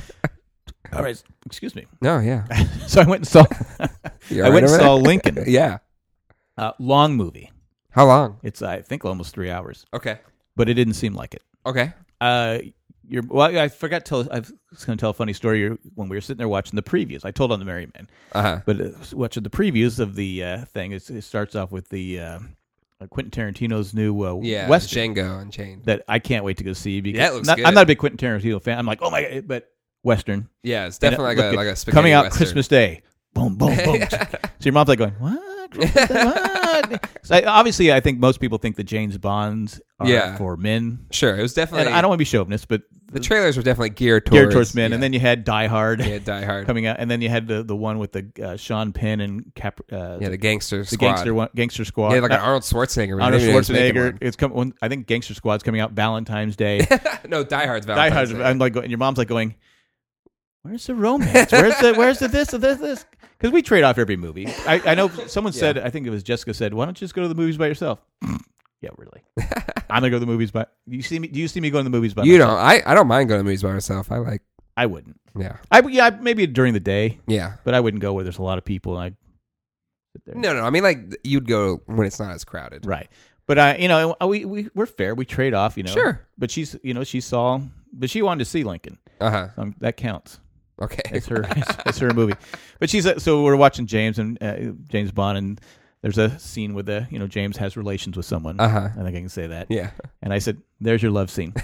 [SPEAKER 2] All right. Excuse me.
[SPEAKER 3] No, yeah.
[SPEAKER 2] So I went and saw.
[SPEAKER 3] You
[SPEAKER 2] I
[SPEAKER 3] all
[SPEAKER 2] went
[SPEAKER 3] right
[SPEAKER 2] and
[SPEAKER 3] over
[SPEAKER 2] saw
[SPEAKER 3] there?
[SPEAKER 2] Lincoln.
[SPEAKER 3] Yeah.
[SPEAKER 2] Uh, long movie.
[SPEAKER 3] How long?
[SPEAKER 2] It's I think almost three hours,
[SPEAKER 3] Okay.
[SPEAKER 2] but it didn't seem like it.
[SPEAKER 3] Okay.
[SPEAKER 2] Uh, you're well. I forgot to tell. I was going to tell a funny story. You're, when we were sitting there watching the previews, I told on the Merry Men,
[SPEAKER 3] Uh huh.
[SPEAKER 2] but uh, watching the previews of the uh, thing, it's, it starts off with the uh, Quentin Tarantino's new uh,
[SPEAKER 3] Yeah.
[SPEAKER 2] Western
[SPEAKER 3] Django Unchained.
[SPEAKER 2] that I can't wait to go see. Because
[SPEAKER 3] Yeah, it looks
[SPEAKER 2] not,
[SPEAKER 3] good.
[SPEAKER 2] I'm not a big Quentin Tarantino fan. I'm like, oh my god, but Western.
[SPEAKER 3] Yeah, it's
[SPEAKER 2] And it
[SPEAKER 3] definitely like
[SPEAKER 2] looked
[SPEAKER 3] a
[SPEAKER 2] good.
[SPEAKER 3] like a spaghetti
[SPEAKER 2] coming out
[SPEAKER 3] Western.
[SPEAKER 2] Christmas Day. Boom, boom, boom. So your mom's like going, what? Christmas Day? What? So I, obviously, I think most people think that James Bonds are
[SPEAKER 3] Yeah.
[SPEAKER 2] for men.
[SPEAKER 3] Sure, it was definitely.
[SPEAKER 2] And I don't want to be chauvinist, but
[SPEAKER 3] The trailers were definitely geared towards
[SPEAKER 2] geared towards men.
[SPEAKER 3] Yeah.
[SPEAKER 2] And then you had Die Hard
[SPEAKER 3] yeah, Die Hard.
[SPEAKER 2] coming out, and then you had the, the one with the uh, Sean Penn and Cap, uh,
[SPEAKER 3] Yeah, the gangster
[SPEAKER 2] the
[SPEAKER 3] squad.
[SPEAKER 2] gangster one, gangster squad.
[SPEAKER 3] Yeah, like an
[SPEAKER 2] Uh,
[SPEAKER 3] Arnold Schwarzenegger.
[SPEAKER 2] Arnold
[SPEAKER 3] Maybe they just make him
[SPEAKER 2] Schwarzenegger. It's come. When, I think Gangster Squad's coming out Valentine's Day.
[SPEAKER 3] one. No, Die Hard's
[SPEAKER 2] Die
[SPEAKER 3] Valentine's
[SPEAKER 2] Hard.
[SPEAKER 3] Day.
[SPEAKER 2] I'm like, and your mom's like going, "Where's the romance? Where's the where's the this or this this?" Because we trade off every movie. I, I know someone said.
[SPEAKER 3] Yeah.
[SPEAKER 2] I think it was Jessica said, "Why don't you just go to the movies by yourself?" Yeah, really. I'm gonna go to the movies by. You see me? Do you see me going to the movies by?
[SPEAKER 3] You
[SPEAKER 2] myself?
[SPEAKER 3] don't. I, I don't mind going to movies by myself. I like.
[SPEAKER 2] I wouldn't.
[SPEAKER 3] Yeah.
[SPEAKER 2] I yeah I- maybe during the day,
[SPEAKER 3] Yeah.
[SPEAKER 2] but I wouldn't go where there's a lot of people. And I'd sit there.
[SPEAKER 3] No, no. I mean, like you'd go when it's not as crowded.
[SPEAKER 2] Right. But uh, you know, we we we're fair. We trade off. You know.
[SPEAKER 3] Sure.
[SPEAKER 2] But she's you know she saw, but she wanted to see Lincoln.
[SPEAKER 3] Uh huh.
[SPEAKER 2] Um, that counts.
[SPEAKER 3] Okay.
[SPEAKER 2] It's her. it's, it's her movie. But she's uh, so we're watching James and uh, James Bond, and there's a scene where the you know James has relations with someone.
[SPEAKER 3] Uh huh.
[SPEAKER 2] I think I can say that.
[SPEAKER 3] Yeah.
[SPEAKER 2] And I said, "There's your love scene."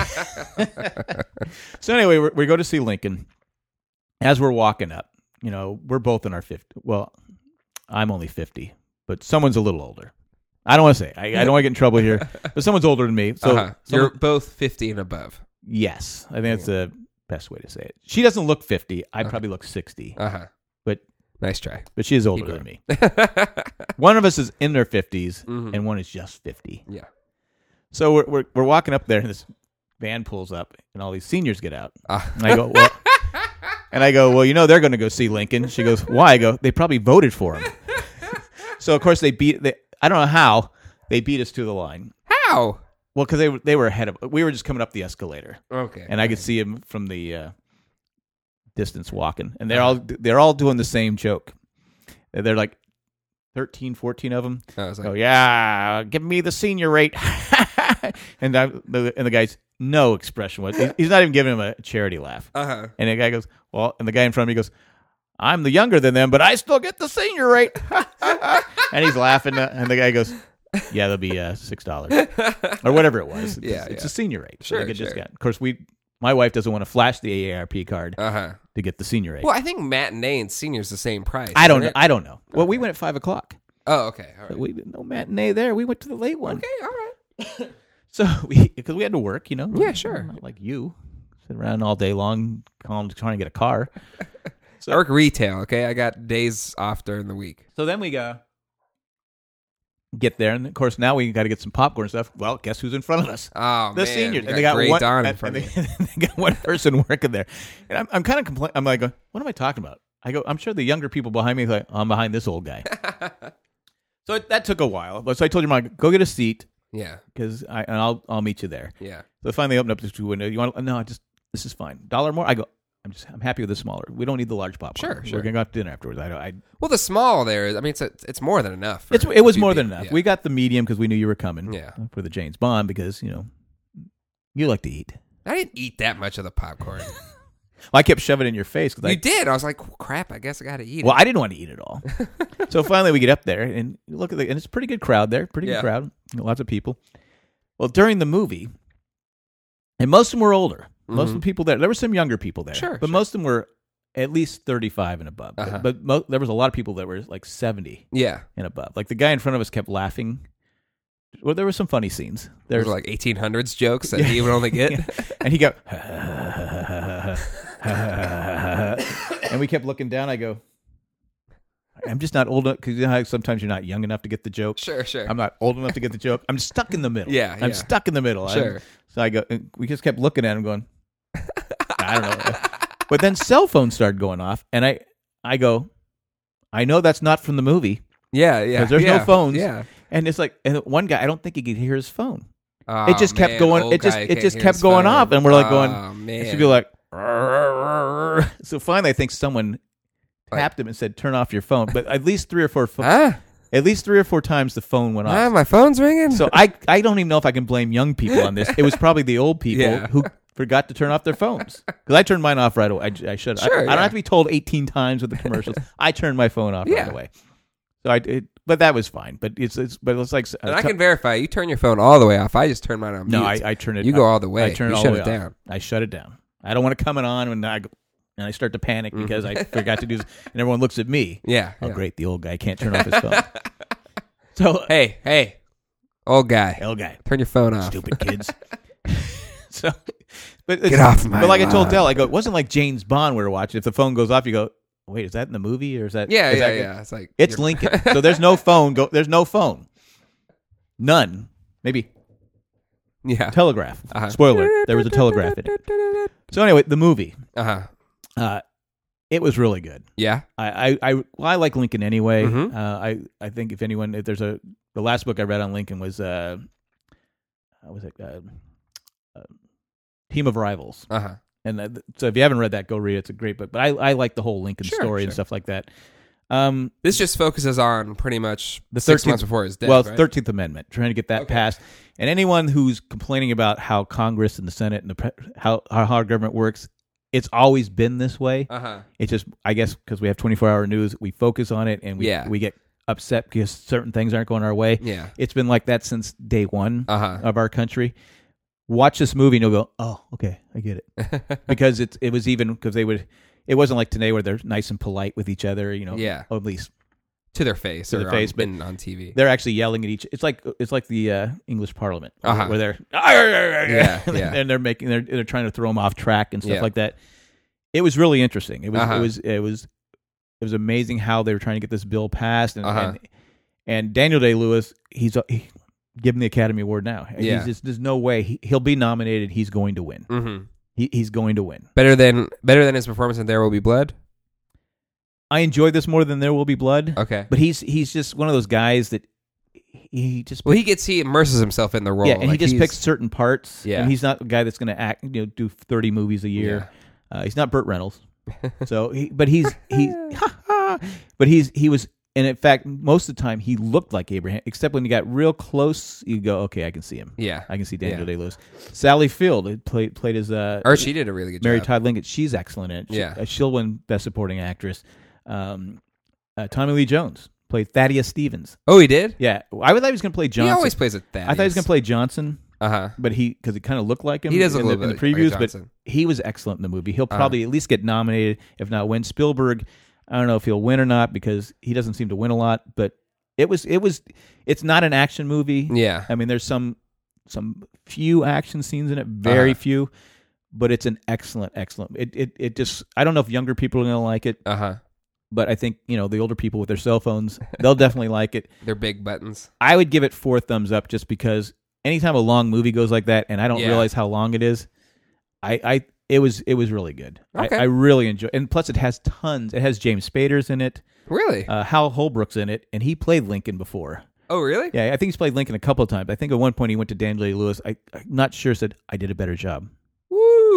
[SPEAKER 2] So anyway, we we go to see Lincoln. As we're walking up, you know, we're both in our fifty. Well, I'm only fifty, but someone's a little older. I don't want to say. I, I don't want to get in trouble here, but someone's older than me. So
[SPEAKER 3] uh-huh.
[SPEAKER 2] someone-
[SPEAKER 3] You're both fifty and above.
[SPEAKER 2] yes, I think that's the best way to say it. She doesn't look fifty. I
[SPEAKER 3] Okay.
[SPEAKER 2] probably look sixty,
[SPEAKER 3] Uh huh.
[SPEAKER 2] but
[SPEAKER 3] Nice try.
[SPEAKER 2] but she is older
[SPEAKER 3] Keep
[SPEAKER 2] than me.
[SPEAKER 3] going.
[SPEAKER 2] One of us is in their fifties,
[SPEAKER 3] Mhm.
[SPEAKER 2] and one is just fifty.
[SPEAKER 3] Yeah.
[SPEAKER 2] So we're, we're we're walking up there, and this van pulls up, and all these seniors get out.
[SPEAKER 3] Uh,
[SPEAKER 2] And I go, well, and I go, well, you know, they're going to go see Lincoln. She goes, why? I go, they probably voted for him. So of course they beat. They, I don't know how they beat us to the line.
[SPEAKER 3] How?
[SPEAKER 2] Well, because they were- they were ahead of. We were just coming up the escalator,
[SPEAKER 3] Okay.
[SPEAKER 2] and I could see him from the uh, distance walking, and they're all they're all doing the same joke. They're like thirteen, fourteen of them.
[SPEAKER 3] I was like,
[SPEAKER 2] Oh yeah, give me the senior rate. and I, the and the guy's no expression was. He's not even giving him a charity laugh.
[SPEAKER 3] uh huh.
[SPEAKER 2] And the guy goes, well, and the guy in front of me goes, I'm the younger than them, but I still get the senior rate. And he's laughing, uh, and the guy goes, yeah, that'll be uh, six dollars or whatever it was. It's,
[SPEAKER 3] Yeah,
[SPEAKER 2] it's
[SPEAKER 3] yeah.
[SPEAKER 2] a senior rate. So
[SPEAKER 3] Sure,
[SPEAKER 2] they could just
[SPEAKER 3] sure.
[SPEAKER 2] get. Of course, we. My wife doesn't want to flash the A A R P card
[SPEAKER 3] Uh huh.
[SPEAKER 2] to get the senior rate.
[SPEAKER 3] Well, I think matinee and senior's the same price.
[SPEAKER 2] I don't know.
[SPEAKER 3] isn't it?
[SPEAKER 2] I don't know. Well, we went at five o'clock.
[SPEAKER 3] Oh, okay. All right.
[SPEAKER 2] We no matinee there. We went to the late one.
[SPEAKER 3] Okay. All right.
[SPEAKER 2] So we because we had to work, you know.
[SPEAKER 3] Yeah, sure.
[SPEAKER 2] Not like you, sit around all day long, calling, trying to get a car.
[SPEAKER 3] I work retail. Okay, I got days off during the week.
[SPEAKER 2] So then we go get there, and of course now we got to get some popcorn and stuff. Well, guess who's in front of us?
[SPEAKER 3] Oh
[SPEAKER 2] The
[SPEAKER 3] man,
[SPEAKER 2] seniors,
[SPEAKER 3] you
[SPEAKER 2] and they got
[SPEAKER 3] Great
[SPEAKER 2] one.
[SPEAKER 3] Don in
[SPEAKER 2] and-
[SPEAKER 3] front
[SPEAKER 2] and
[SPEAKER 3] of
[SPEAKER 2] they,
[SPEAKER 3] you.
[SPEAKER 2] they got one person working there, and I'm, I'm kind of complaining. I'm like, what am I talking about? I go, I'm sure the younger people behind me are like, I'm behind this old guy. So it, that took a while. So I told your mom, go get a seat
[SPEAKER 3] Yeah,
[SPEAKER 2] because I and I'll I'll meet you there.
[SPEAKER 3] yeah.
[SPEAKER 2] So I finally opened up this window. You want? No, I just this is fine. Dollar more? I go. I'm just I'm happy with the smaller. We don't need the large popcorn.
[SPEAKER 3] Sure, sure.
[SPEAKER 2] We're gonna go out to dinner afterwards. I don't. I,
[SPEAKER 3] Well, the small there, I mean, it's a, it's more than enough. For
[SPEAKER 2] it's it was
[SPEAKER 3] two
[SPEAKER 2] more than
[SPEAKER 3] people.
[SPEAKER 2] enough.
[SPEAKER 3] Yeah.
[SPEAKER 2] We got the medium because we knew you were coming.
[SPEAKER 3] Yeah.
[SPEAKER 2] For the James Bond because you know you like to eat.
[SPEAKER 3] I didn't eat that much of the popcorn.
[SPEAKER 2] Well, I kept shoving it in your face because
[SPEAKER 3] You
[SPEAKER 2] I
[SPEAKER 3] did. I was like, crap, I guess I got to eat
[SPEAKER 2] Well,
[SPEAKER 3] it.
[SPEAKER 2] I didn't want to eat it all. So finally we get up there and look at the, and it's a pretty good crowd there. Pretty
[SPEAKER 3] Yeah.
[SPEAKER 2] good crowd. Lots of people. Well, during the movie, and most of them were older. Most of the people there, there were some younger people there.
[SPEAKER 3] Mm-hmm. Sure,
[SPEAKER 2] But
[SPEAKER 3] sure.
[SPEAKER 2] most of them were at least thirty-five and above.
[SPEAKER 3] Uh-huh.
[SPEAKER 2] But, but mo- there was a lot of people that were like seventy
[SPEAKER 3] Yeah.
[SPEAKER 2] and above. Like the guy in front of us kept laughing. Well, there were some funny scenes.
[SPEAKER 3] There's
[SPEAKER 2] There's
[SPEAKER 3] like eighteen hundreds jokes that he would only get.
[SPEAKER 2] and he go, and we kept looking down. I go, I'm just not old enough because you know how sometimes you're not young enough to get the joke.
[SPEAKER 3] Sure, sure.
[SPEAKER 2] I'm not old enough to get the joke. I'm stuck in the middle.
[SPEAKER 3] Yeah,
[SPEAKER 2] I'm
[SPEAKER 3] yeah.
[SPEAKER 2] stuck in the middle.
[SPEAKER 3] Sure.
[SPEAKER 2] I'm- so I go. and we just kept looking at him, going, I don't know. But then cell phones started going off, and I, I go, I know that's not from the movie
[SPEAKER 3] yeah, yeah.
[SPEAKER 2] because there's
[SPEAKER 3] yeah,
[SPEAKER 2] no phones.
[SPEAKER 3] Yeah.
[SPEAKER 2] And it's like, and one guy, I don't think he could hear his phone.
[SPEAKER 3] Oh,
[SPEAKER 2] It just kept
[SPEAKER 3] man,
[SPEAKER 2] going-
[SPEAKER 3] old
[SPEAKER 2] it just-
[SPEAKER 3] guy
[SPEAKER 2] it
[SPEAKER 3] can't
[SPEAKER 2] just
[SPEAKER 3] hear
[SPEAKER 2] kept
[SPEAKER 3] his
[SPEAKER 2] going
[SPEAKER 3] phone.
[SPEAKER 2] off, and we're like going,
[SPEAKER 3] oh, man.
[SPEAKER 2] It should be like, so finally, I think someone
[SPEAKER 3] Like-
[SPEAKER 2] tapped him and said, "Turn off your phone." But at least three or four, pho-
[SPEAKER 3] ah,
[SPEAKER 2] at least three or four times the phone went off.
[SPEAKER 3] ah, my phone's ringing.
[SPEAKER 2] So I, I don't even know if I can blame young people on this. It was probably the old people
[SPEAKER 3] Yeah.
[SPEAKER 2] who forgot to turn off their phones. Because I turned mine off right away. I, I should.
[SPEAKER 3] Sure,
[SPEAKER 2] I, I
[SPEAKER 3] yeah.
[SPEAKER 2] don't have to be told eighteen times with the commercials. I turned my phone off
[SPEAKER 3] Yeah.
[SPEAKER 2] right away. So I, it, but that was fine. But it's, it's but it's like uh,
[SPEAKER 3] and I can verify. You turn your phone all the way off. I just turn mine on
[SPEAKER 2] no,
[SPEAKER 3] mute.
[SPEAKER 2] I, I turn it.
[SPEAKER 3] You go all the way.
[SPEAKER 2] I turn
[SPEAKER 3] You
[SPEAKER 2] it all
[SPEAKER 3] shut
[SPEAKER 2] the way
[SPEAKER 3] it
[SPEAKER 2] off.
[SPEAKER 3] down.
[SPEAKER 2] I shut it down. I don't want to come it on when I go, and I start to panic
[SPEAKER 3] Mm-hmm.
[SPEAKER 2] because I forgot to do this, and everyone looks at me.
[SPEAKER 3] Yeah.
[SPEAKER 2] Oh,
[SPEAKER 3] yeah.
[SPEAKER 2] great! The old guy can't turn off his phone. So,
[SPEAKER 3] Hey, hey, old guy,
[SPEAKER 2] old guy,
[SPEAKER 3] turn your phone off.
[SPEAKER 2] stupid kids. So, but
[SPEAKER 3] Get off my
[SPEAKER 2] But like I told
[SPEAKER 3] lawn.
[SPEAKER 2] Dell, I go, it wasn't like James Bond we were watching. If the phone goes off, you go, wait, is that in the movie or is that?
[SPEAKER 3] Yeah,
[SPEAKER 2] is
[SPEAKER 3] yeah,
[SPEAKER 2] that-
[SPEAKER 3] yeah. It's like
[SPEAKER 2] It's
[SPEAKER 3] you're-
[SPEAKER 2] Lincoln. So there's no phone. Go. There's no phone. None. Maybe
[SPEAKER 3] Yeah.
[SPEAKER 2] telegraph.
[SPEAKER 3] Uh-huh.
[SPEAKER 2] Spoiler: there was a telegraph in it. So anyway, the movie.
[SPEAKER 3] Uh huh.
[SPEAKER 2] Uh, it was really good.
[SPEAKER 3] Yeah.
[SPEAKER 2] I I I, well, I like Lincoln anyway.
[SPEAKER 3] Mhm.
[SPEAKER 2] Uh, I I think if anyone, if there's a the last book I read on Lincoln was uh, what was it uh, uh, Team of Rivals.
[SPEAKER 3] Uh huh.
[SPEAKER 2] And uh, so if you haven't read that, go read it. It's a great book. But I, I like the whole Lincoln
[SPEAKER 3] Sure,
[SPEAKER 2] story and
[SPEAKER 3] sure.
[SPEAKER 2] stuff like that. Um,
[SPEAKER 3] This just focuses on pretty much
[SPEAKER 2] The
[SPEAKER 3] six
[SPEAKER 2] thirteenth
[SPEAKER 3] months before his death.
[SPEAKER 2] well,
[SPEAKER 3] right?
[SPEAKER 2] thirteenth Amendment, trying to get that
[SPEAKER 3] Okay.
[SPEAKER 2] passed. And anyone who's complaining about how Congress and the Senate and the pre- how, how our government works, it's always been this way.
[SPEAKER 3] Uh huh.
[SPEAKER 2] It's just, I guess, because we have twenty-four hour news, we focus on it and we
[SPEAKER 3] Yeah.
[SPEAKER 2] we get upset because certain things aren't going our way.
[SPEAKER 3] Yeah.
[SPEAKER 2] It's been like that since day one
[SPEAKER 3] Uh huh.
[SPEAKER 2] of our country. Watch this movie and you'll go, oh, okay, I get it. Because it it was even because they would, it wasn't like today where they're nice and polite with each other, you know.
[SPEAKER 3] Yeah.
[SPEAKER 2] Or at least
[SPEAKER 3] To their face.
[SPEAKER 2] To
[SPEAKER 3] or
[SPEAKER 2] their face,
[SPEAKER 3] on,
[SPEAKER 2] but
[SPEAKER 3] in, on T V.
[SPEAKER 2] they're actually yelling at each. It's like it's like the uh, English Parliament
[SPEAKER 3] Uh-huh.
[SPEAKER 2] where they're
[SPEAKER 3] Yeah, yeah.
[SPEAKER 2] and they're making they're they're trying to throw them off track and stuff
[SPEAKER 3] Yeah.
[SPEAKER 2] like that. It was really interesting. It was
[SPEAKER 3] Uh-huh.
[SPEAKER 2] it was it was it was amazing how they were trying to get this bill passed and
[SPEAKER 3] Uh-huh.
[SPEAKER 2] and, and Daniel Day-Lewis, he's he, give him the Academy Award now.
[SPEAKER 3] Yeah.
[SPEAKER 2] He's just, there's no way he, he'll be nominated. He's going to win.
[SPEAKER 3] Mm-hmm.
[SPEAKER 2] He, he's going to win.
[SPEAKER 3] Better than better than his performance in There Will Be Blood.
[SPEAKER 2] I enjoyed this more than There Will Be Blood.
[SPEAKER 3] Okay.
[SPEAKER 2] But he's he's just one of those guys that he just
[SPEAKER 3] Well, he gets he immerses himself in the role.
[SPEAKER 2] yeah, and he
[SPEAKER 3] Like,
[SPEAKER 2] just
[SPEAKER 3] he's-
[SPEAKER 2] picks certain parts.
[SPEAKER 3] Yeah.
[SPEAKER 2] and he's not the guy that's going to act, you know, do thirty movies a year. Uh, he's not Burt Reynolds. So, he, but he's he, but he's he was, and in fact, most of the time he looked like Abraham, except when he got real close, you go, okay, I can see him.
[SPEAKER 3] Yeah.
[SPEAKER 2] I can see Daniel
[SPEAKER 3] Yeah.
[SPEAKER 2] Day-Lewis. Sally Field had played played as uh,
[SPEAKER 3] Or she did a really good
[SPEAKER 2] Mary
[SPEAKER 3] job.
[SPEAKER 2] Todd Lincoln. She's excellent in it. She,
[SPEAKER 3] Yeah.
[SPEAKER 2] uh, she'll win Best Supporting Actress. Um, uh, Tommy Lee Jones played Thaddeus Stevens.
[SPEAKER 3] Oh, he did?
[SPEAKER 2] Yeah, I thought he was going to play Johnson.
[SPEAKER 3] He always plays with that.
[SPEAKER 2] I thought he was going to play Johnson.
[SPEAKER 3] Uh-huh.
[SPEAKER 2] But he, because he kind of looked like him.
[SPEAKER 3] He does look
[SPEAKER 2] in
[SPEAKER 3] a
[SPEAKER 2] the,
[SPEAKER 3] little
[SPEAKER 2] in the
[SPEAKER 3] bit
[SPEAKER 2] previews,
[SPEAKER 3] like
[SPEAKER 2] but
[SPEAKER 3] Johnson.
[SPEAKER 2] he was excellent in the movie. He'll
[SPEAKER 3] Uh-huh.
[SPEAKER 2] probably at least get nominated, if not win. Spielberg, I don't know if he'll win or not because he doesn't seem to win a lot. But it was, it was, it's not an action movie.
[SPEAKER 3] Yeah.
[SPEAKER 2] I mean, there's some, some few action scenes in it, very
[SPEAKER 3] Uh-huh.
[SPEAKER 2] few, but it's an excellent, excellent. It, it, it just, I don't know if younger people are going to like it,
[SPEAKER 3] Uh-huh.
[SPEAKER 2] but I think you know the older people with their cell phones, they'll definitely like it.
[SPEAKER 3] They're big buttons.
[SPEAKER 2] I would give it four thumbs up just because anytime a long movie goes like that and I don't
[SPEAKER 3] Yeah.
[SPEAKER 2] realize how long it is, I, I it was it was really good.
[SPEAKER 3] Okay.
[SPEAKER 2] I, I really enjoy, and plus it has tons. It has James Spader's in it,
[SPEAKER 3] Really?
[SPEAKER 2] uh, Hal Holbrook's in it, and he played Lincoln before.
[SPEAKER 3] oh, really?
[SPEAKER 2] Yeah, I think he's played Lincoln a couple of times. I think at one point he went to Daniel Day-Lewis. I, I'm not sure. Said I did a better job.
[SPEAKER 3] Woo!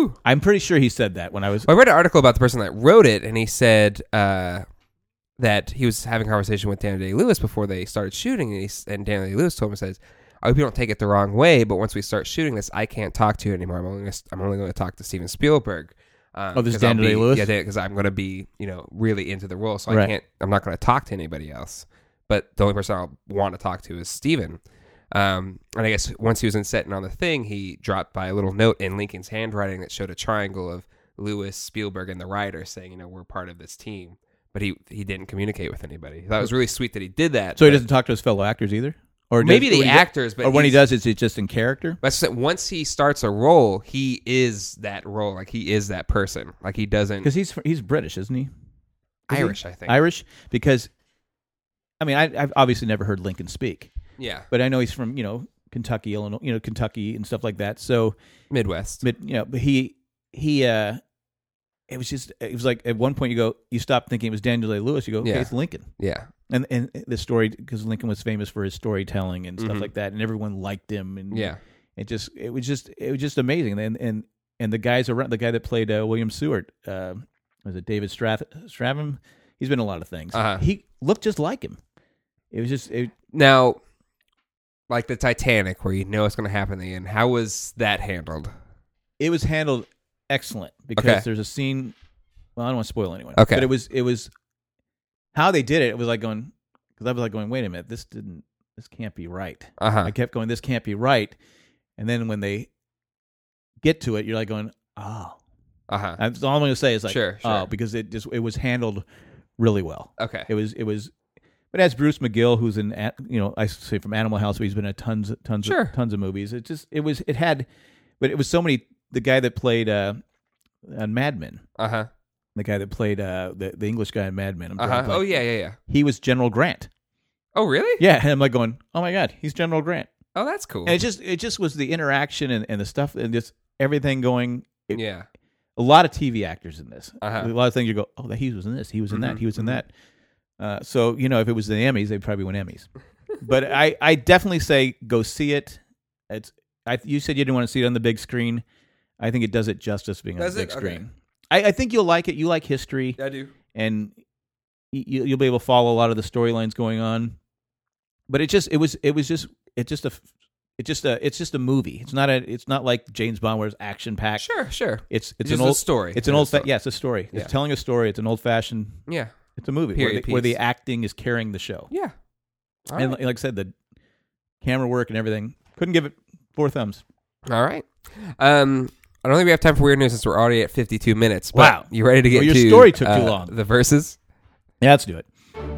[SPEAKER 3] Woo!
[SPEAKER 2] I'm pretty sure he said that when I was.
[SPEAKER 3] Well, I read an article about the person that wrote it, and he said uh, that he was having a conversation with Daniel Day-Lewis before they started shooting, and, he, and Daniel Day-Lewis told him, says, I hope you don't take it the wrong way, but once we start shooting this, I can't talk to you anymore. I'm only gonna, I'm only going to talk to Steven Spielberg. Um,
[SPEAKER 2] Oh, this is Daniel Day-Lewis?
[SPEAKER 3] Yeah, because I'm going to be, you know, really into the role, so I
[SPEAKER 2] Right.
[SPEAKER 3] can't. I'm not going to talk to anybody else. But the only person I'll want to talk to is Steven. Um, and I guess once he was in set and on the thing, he dropped by a little note in Lincoln's handwriting that showed a triangle of Lewis, Spielberg, and the writer saying, you know, we're part of this team. But he he didn't communicate with anybody. That was really sweet that he did that.
[SPEAKER 2] So he
[SPEAKER 3] but
[SPEAKER 2] doesn't talk to his fellow actors either? Or
[SPEAKER 3] maybe
[SPEAKER 2] does,
[SPEAKER 3] the
[SPEAKER 2] when he does-
[SPEAKER 3] actors, but
[SPEAKER 2] or when he
[SPEAKER 3] he's-
[SPEAKER 2] does, is it just in character?
[SPEAKER 3] That's that once he starts a role, he is that role. Like he is that person. Like he doesn't
[SPEAKER 2] Because he's he's British, isn't he? Is he?
[SPEAKER 3] Irish, I think.
[SPEAKER 2] Irish? Because, I mean, I, I've obviously never heard Lincoln speak,
[SPEAKER 3] Yeah,
[SPEAKER 2] but I know he's from, you know, Kentucky, Illinois, you know, Kentucky and stuff like that. So,
[SPEAKER 3] Midwest.
[SPEAKER 2] but, you know, but he, he, uh, it was just, it was like at one point you go, you stop thinking it was Daniel Day-Lewis. You go, okay,
[SPEAKER 3] Yeah.
[SPEAKER 2] it's Lincoln.
[SPEAKER 3] Yeah,
[SPEAKER 2] And and the story, because Lincoln was famous for his storytelling and stuff
[SPEAKER 3] Mhm.
[SPEAKER 2] like that, and everyone liked him. And
[SPEAKER 3] yeah,
[SPEAKER 2] it just, it was just, it was just amazing. And and and the guys around, the guy that played uh, William Seward, uh, was it David Strath- Strathairn? He's been in a lot of things.
[SPEAKER 3] Uh-huh.
[SPEAKER 2] He looked just like him. It was just, it,
[SPEAKER 3] Now, like the Titanic, where you know it's going to happen in the end. How was that handled?
[SPEAKER 2] it was handled excellent because
[SPEAKER 3] Okay.
[SPEAKER 2] there's a scene. Well, I don't want to spoil anyone.
[SPEAKER 3] Okay.
[SPEAKER 2] but it was it was how they did it. It was like going, because I was like going, wait a minute, this didn't, this can't be right.
[SPEAKER 3] Uh huh.
[SPEAKER 2] I kept going, this can't be right. And then when they get to it, you're like going, oh.
[SPEAKER 3] Uh huh.
[SPEAKER 2] That's all I'm going to say is like,
[SPEAKER 3] Sure,
[SPEAKER 2] oh,
[SPEAKER 3] sure.
[SPEAKER 2] because it just it was handled really well.
[SPEAKER 3] Okay.
[SPEAKER 2] It was it was, but as Bruce McGill, who's in, a- you know, I say from Animal House, but he's been in tons tons
[SPEAKER 3] Sure.
[SPEAKER 2] of, tons of movies. It just it was it had, but it was so many. The guy that played uh, on Mad Men,
[SPEAKER 3] Uh huh.
[SPEAKER 2] the guy that played uh, the the English guy in Mad Men. I'm
[SPEAKER 3] Uh
[SPEAKER 2] drawing
[SPEAKER 3] huh.
[SPEAKER 2] a
[SPEAKER 3] Oh
[SPEAKER 2] blank.
[SPEAKER 3] yeah, yeah, yeah.
[SPEAKER 2] He was General Grant.
[SPEAKER 3] Oh really?
[SPEAKER 2] Yeah, and I'm like going, oh my god, he's General Grant.
[SPEAKER 3] Oh, that's cool.
[SPEAKER 2] And it just it just was the interaction and, and the stuff and just everything going. It,
[SPEAKER 3] yeah.
[SPEAKER 2] A lot of T V actors in this.
[SPEAKER 3] Uh-huh.
[SPEAKER 2] A lot of things you go, oh, that he was in this, he was in that,
[SPEAKER 3] Mhm,
[SPEAKER 2] he was in
[SPEAKER 3] mhm.
[SPEAKER 2] that. Uh, so you know, if it was the Emmys, they'd probably win Emmys. But I, I definitely say go see it. It's I, you said you didn't want to see it on the big screen. I think it does it justice being
[SPEAKER 3] Does
[SPEAKER 2] on the
[SPEAKER 3] it?
[SPEAKER 2] big
[SPEAKER 3] Okay.
[SPEAKER 2] screen. I, I think you'll like it. You like history,
[SPEAKER 3] I do.
[SPEAKER 2] and you, you'll be able to follow a lot of the storylines going on. But it just it was it was just it just a it just a it's just a movie. It's not a it's not like James Bond where it's action packed.
[SPEAKER 3] Sure, sure.
[SPEAKER 2] It's it's
[SPEAKER 3] Just
[SPEAKER 2] an
[SPEAKER 3] a
[SPEAKER 2] old
[SPEAKER 3] story.
[SPEAKER 2] It's an
[SPEAKER 3] It's a
[SPEAKER 2] old fa-
[SPEAKER 3] story.
[SPEAKER 2] yeah, it's a story.
[SPEAKER 3] Yeah.
[SPEAKER 2] It's telling a story. It's an old fashioned.
[SPEAKER 3] Yeah.
[SPEAKER 2] It's a movie where
[SPEAKER 3] Period
[SPEAKER 2] the, where the
[SPEAKER 3] piece.
[SPEAKER 2] acting is carrying the show.
[SPEAKER 3] Yeah. All
[SPEAKER 2] And
[SPEAKER 3] right.
[SPEAKER 2] like, like I said, the camera work and everything. Couldn't give it four thumbs.
[SPEAKER 3] All right. Um, I don't think we have time for weird news since we're already at fifty-two minutes. But
[SPEAKER 2] Wow.
[SPEAKER 3] You ready to get
[SPEAKER 2] Well, your
[SPEAKER 3] to
[SPEAKER 2] story took too
[SPEAKER 3] uh,
[SPEAKER 2] long.
[SPEAKER 3] The verses?
[SPEAKER 2] Yeah, let's do it.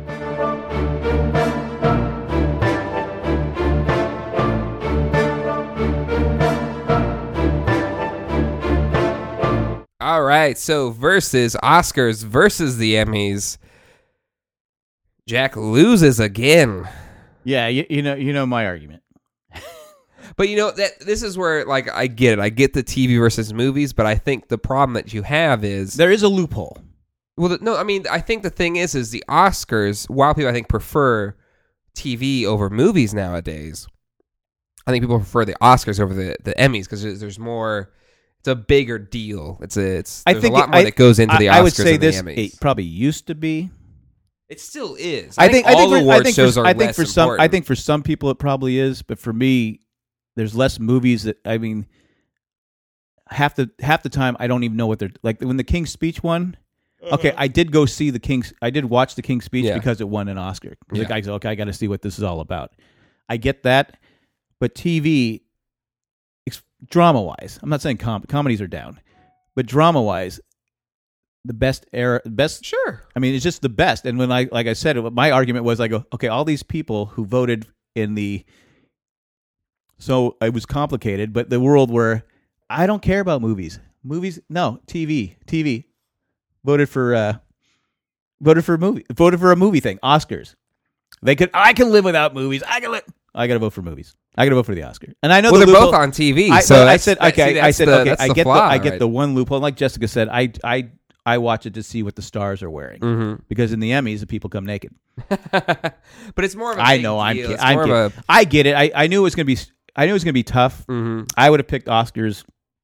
[SPEAKER 3] All right. So versus Oscars versus the Emmys. Jack loses again.
[SPEAKER 2] Yeah, you, you know, you know my argument.
[SPEAKER 3] But you know that this is where like I get it. I get the T V versus movies, but I think the problem that you have is
[SPEAKER 2] There is a loophole.
[SPEAKER 3] well, the, no. I mean, I think the thing is, is the Oscars. While people I think prefer T V over movies nowadays, I think people prefer the Oscars over the, the Emmys because there's, there's more. It's a bigger deal. It's a. It's
[SPEAKER 2] I
[SPEAKER 3] there's
[SPEAKER 2] think
[SPEAKER 3] a lot
[SPEAKER 2] it-
[SPEAKER 3] more
[SPEAKER 2] I-
[SPEAKER 3] that goes into the Oscars
[SPEAKER 2] I, I would say
[SPEAKER 3] than
[SPEAKER 2] this.
[SPEAKER 3] the Emmys.
[SPEAKER 2] It probably used to be.
[SPEAKER 3] It still is.
[SPEAKER 2] I think.
[SPEAKER 3] all
[SPEAKER 2] I think. For,
[SPEAKER 3] award
[SPEAKER 2] I think
[SPEAKER 3] shows
[SPEAKER 2] for,
[SPEAKER 3] are
[SPEAKER 2] I think
[SPEAKER 3] less
[SPEAKER 2] for some. I
[SPEAKER 3] important.
[SPEAKER 2] think for some people it probably is, but for me, there's less movies that. I mean, half the half the time I don't even know what they're like. When the King's Speech won. Okay, I did go see the King's. I did watch the King's Speech
[SPEAKER 3] Yeah.
[SPEAKER 2] because it won an Oscar. 'Cause
[SPEAKER 3] Yeah.
[SPEAKER 2] The guy said, "Okay, I got to see what this is all about." I get that, but T V, drama wise, I'm not saying com- comedies are down, but drama wise, the best era, best.
[SPEAKER 3] Sure.
[SPEAKER 2] I mean, it's just the best. And when I, like I said, my argument was, I go, okay, all these people who voted in the, so it was complicated, but the world where I don't care about movies, movies, no, T V, T V, voted for, uh, voted for a movie, voted for a movie thing, Oscars. They could, I can live without movies. I can live. I got to vote for movies. I got to vote for the Oscar. And I know
[SPEAKER 3] Well,
[SPEAKER 2] the
[SPEAKER 3] they're
[SPEAKER 2] loophole-
[SPEAKER 3] both on T V.
[SPEAKER 2] I,
[SPEAKER 3] so
[SPEAKER 2] but I
[SPEAKER 3] that's-
[SPEAKER 2] said,
[SPEAKER 3] that-
[SPEAKER 2] okay,
[SPEAKER 3] see,
[SPEAKER 2] I
[SPEAKER 3] that's
[SPEAKER 2] said,
[SPEAKER 3] the-
[SPEAKER 2] okay,
[SPEAKER 3] that's
[SPEAKER 2] I
[SPEAKER 3] the
[SPEAKER 2] get
[SPEAKER 3] flaw,
[SPEAKER 2] the, I get
[SPEAKER 3] right?
[SPEAKER 2] the one loophole. Like Jessica said, I, I, I watch it to see what the stars are wearing
[SPEAKER 3] Mhm.
[SPEAKER 2] because in the Emmys, the people come naked.
[SPEAKER 3] but it's more of a
[SPEAKER 2] I
[SPEAKER 3] big
[SPEAKER 2] know, I'm,
[SPEAKER 3] deal.
[SPEAKER 2] kid-
[SPEAKER 3] It's
[SPEAKER 2] I'm
[SPEAKER 3] more
[SPEAKER 2] kidding.
[SPEAKER 3] of a
[SPEAKER 2] I get it. I, I knew it was gonna be, I knew it was gonna be tough.
[SPEAKER 3] mhm.
[SPEAKER 2] I would have picked Oscars.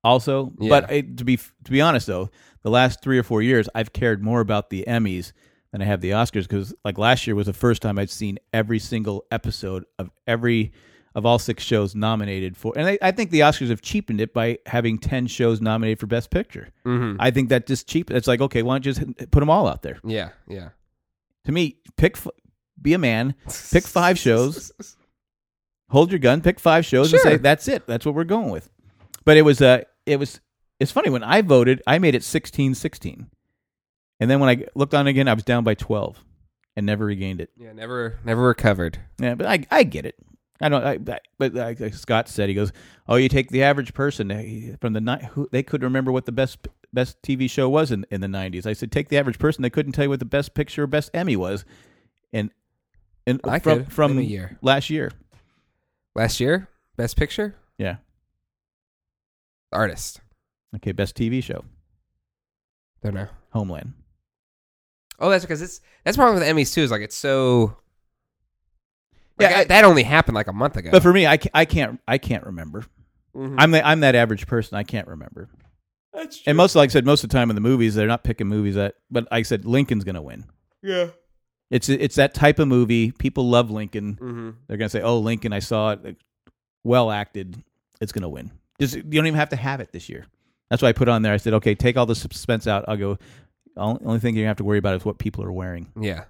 [SPEAKER 2] also.
[SPEAKER 3] Yeah.
[SPEAKER 2] But it, to be to be honest, though, the last three or four years, I've cared more about the Emmys than I have the Oscars because, like, last year was the first time I'd seen every single episode of every of all six shows nominated for. And I, I think the Oscars have cheapened it by having ten shows nominated for Best Picture.
[SPEAKER 3] Mm-hmm.
[SPEAKER 2] I think that just cheap. It's like, okay, why don't you just put them all out there?
[SPEAKER 3] Yeah, yeah.
[SPEAKER 2] To me, pick, be a man, pick five shows, hold your gun, pick five shows,
[SPEAKER 3] Sure.
[SPEAKER 2] and say that's it. That's what we're going with. But it was, uh, it was. It's funny when I voted, I made it sixteen sixteen, and then when I looked on again, I was down by twelve, and never regained it.
[SPEAKER 3] Yeah, never, never recovered.
[SPEAKER 2] Yeah, but I, I get it. I don't. I, I, but like, like Scott said, he goes, "Oh, you take the average person they- from the ni- who they could remember what the best best T V show was in, in the nineties." I said, "Take the average person; they couldn't tell you what the best picture or best Emmy was." And and
[SPEAKER 3] I
[SPEAKER 2] from
[SPEAKER 3] could.
[SPEAKER 2] from
[SPEAKER 3] Name a year.
[SPEAKER 2] last year,
[SPEAKER 3] Last year, Best Picture,
[SPEAKER 2] yeah.
[SPEAKER 3] Artist.
[SPEAKER 2] Okay, best T V show,
[SPEAKER 3] Don't know.
[SPEAKER 2] Homeland.
[SPEAKER 3] Oh, that's because it's that's the problem with the Emmys too. Is like it's so.
[SPEAKER 2] Yeah,
[SPEAKER 3] Like, I-
[SPEAKER 2] I-
[SPEAKER 3] that only happened like a month ago.
[SPEAKER 2] But for me, I can't, I can't I can't remember.
[SPEAKER 3] Mhm.
[SPEAKER 2] I'm the, I'm that average person. I can't remember.
[SPEAKER 3] That's true.
[SPEAKER 2] And most, like I said, most of the time in the movies, they're not picking movies that. But like I said, Lincoln's going to win.
[SPEAKER 3] yeah.
[SPEAKER 2] It's it's that type of movie. People love Lincoln.
[SPEAKER 3] Mm-hmm.
[SPEAKER 2] They're going to say, "Oh, Lincoln, I saw it. Well acted. It's going to win." Just you don't even have to have it this year. That's why I put on there. I said, "Okay, take all the suspense out." I'll go. Only only thing you have to worry about is what people are wearing.
[SPEAKER 3] Yeah.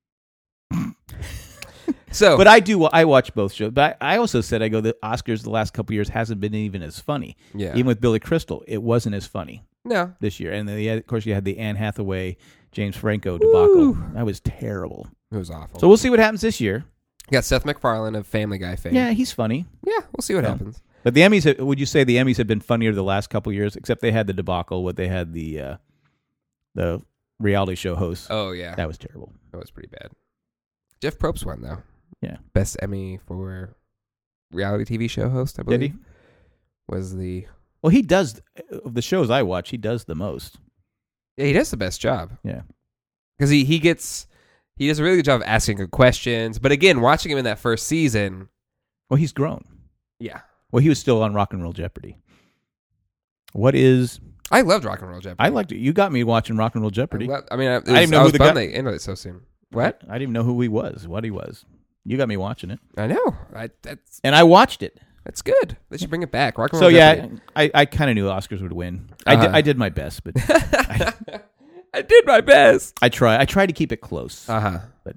[SPEAKER 3] So,
[SPEAKER 2] But I do. I watch both shows. But I, I also said, I go, the Oscars the last couple of years hasn't been even as funny.
[SPEAKER 3] yeah.
[SPEAKER 2] Even with Billy Crystal, it wasn't as funny
[SPEAKER 3] no.
[SPEAKER 2] this year. And then, yeah, of course, you had the Anne Hathaway, James Franco debacle.
[SPEAKER 3] Woo.
[SPEAKER 2] That was terrible.
[SPEAKER 3] It was awful.
[SPEAKER 2] So we'll see what happens this year.
[SPEAKER 3] You got Seth MacFarlane of Family Guy fame.
[SPEAKER 2] Yeah, he's funny.
[SPEAKER 3] Yeah, we'll see what
[SPEAKER 2] Yeah.
[SPEAKER 3] happens.
[SPEAKER 2] But the Emmys, have- would you say the Emmys have been funnier the last couple of years? Except they had the debacle, what they had the uh, the reality show host.
[SPEAKER 3] Oh yeah,
[SPEAKER 2] That was terrible.
[SPEAKER 3] that was pretty bad. Jeff Probst won though.
[SPEAKER 2] Yeah.
[SPEAKER 3] Best Emmy for reality T V show host. I
[SPEAKER 2] Did
[SPEAKER 3] believe
[SPEAKER 2] he?
[SPEAKER 3] was the.
[SPEAKER 2] Well, he does of the shows I watch. He does the most.
[SPEAKER 3] Yeah, he does the best job.
[SPEAKER 2] Yeah.
[SPEAKER 3] Because he he gets he does a really good job of asking good questions. But again, watching him in that first season,
[SPEAKER 2] Well, he's grown.
[SPEAKER 3] yeah,
[SPEAKER 2] Well, he was still on Rock and Roll Jeopardy. What is?
[SPEAKER 3] I loved Rock and Roll Jeopardy.
[SPEAKER 2] I liked it. You got me watching Rock and Roll
[SPEAKER 3] I,
[SPEAKER 2] Jeopardy.
[SPEAKER 3] loved, I mean, I, it was,
[SPEAKER 2] didn't know
[SPEAKER 3] I
[SPEAKER 2] who
[SPEAKER 3] was
[SPEAKER 2] the
[SPEAKER 3] bummed
[SPEAKER 2] guy-
[SPEAKER 3] they ended it so soon. What?
[SPEAKER 2] I, I didn't even know who he was. What he was. You got me watching it,
[SPEAKER 3] I know. I, that's
[SPEAKER 2] and I watched it.
[SPEAKER 3] that's good. They should bring it back. Rock and
[SPEAKER 2] So
[SPEAKER 3] Roll
[SPEAKER 2] yeah,
[SPEAKER 3] Jeopardy.
[SPEAKER 2] I, I kind of knew Oscars would win. I did.
[SPEAKER 3] Uh-huh.
[SPEAKER 2] I did my best, but I,
[SPEAKER 3] I did my best.
[SPEAKER 2] I try. I try to keep it close.
[SPEAKER 3] Uh huh.
[SPEAKER 2] But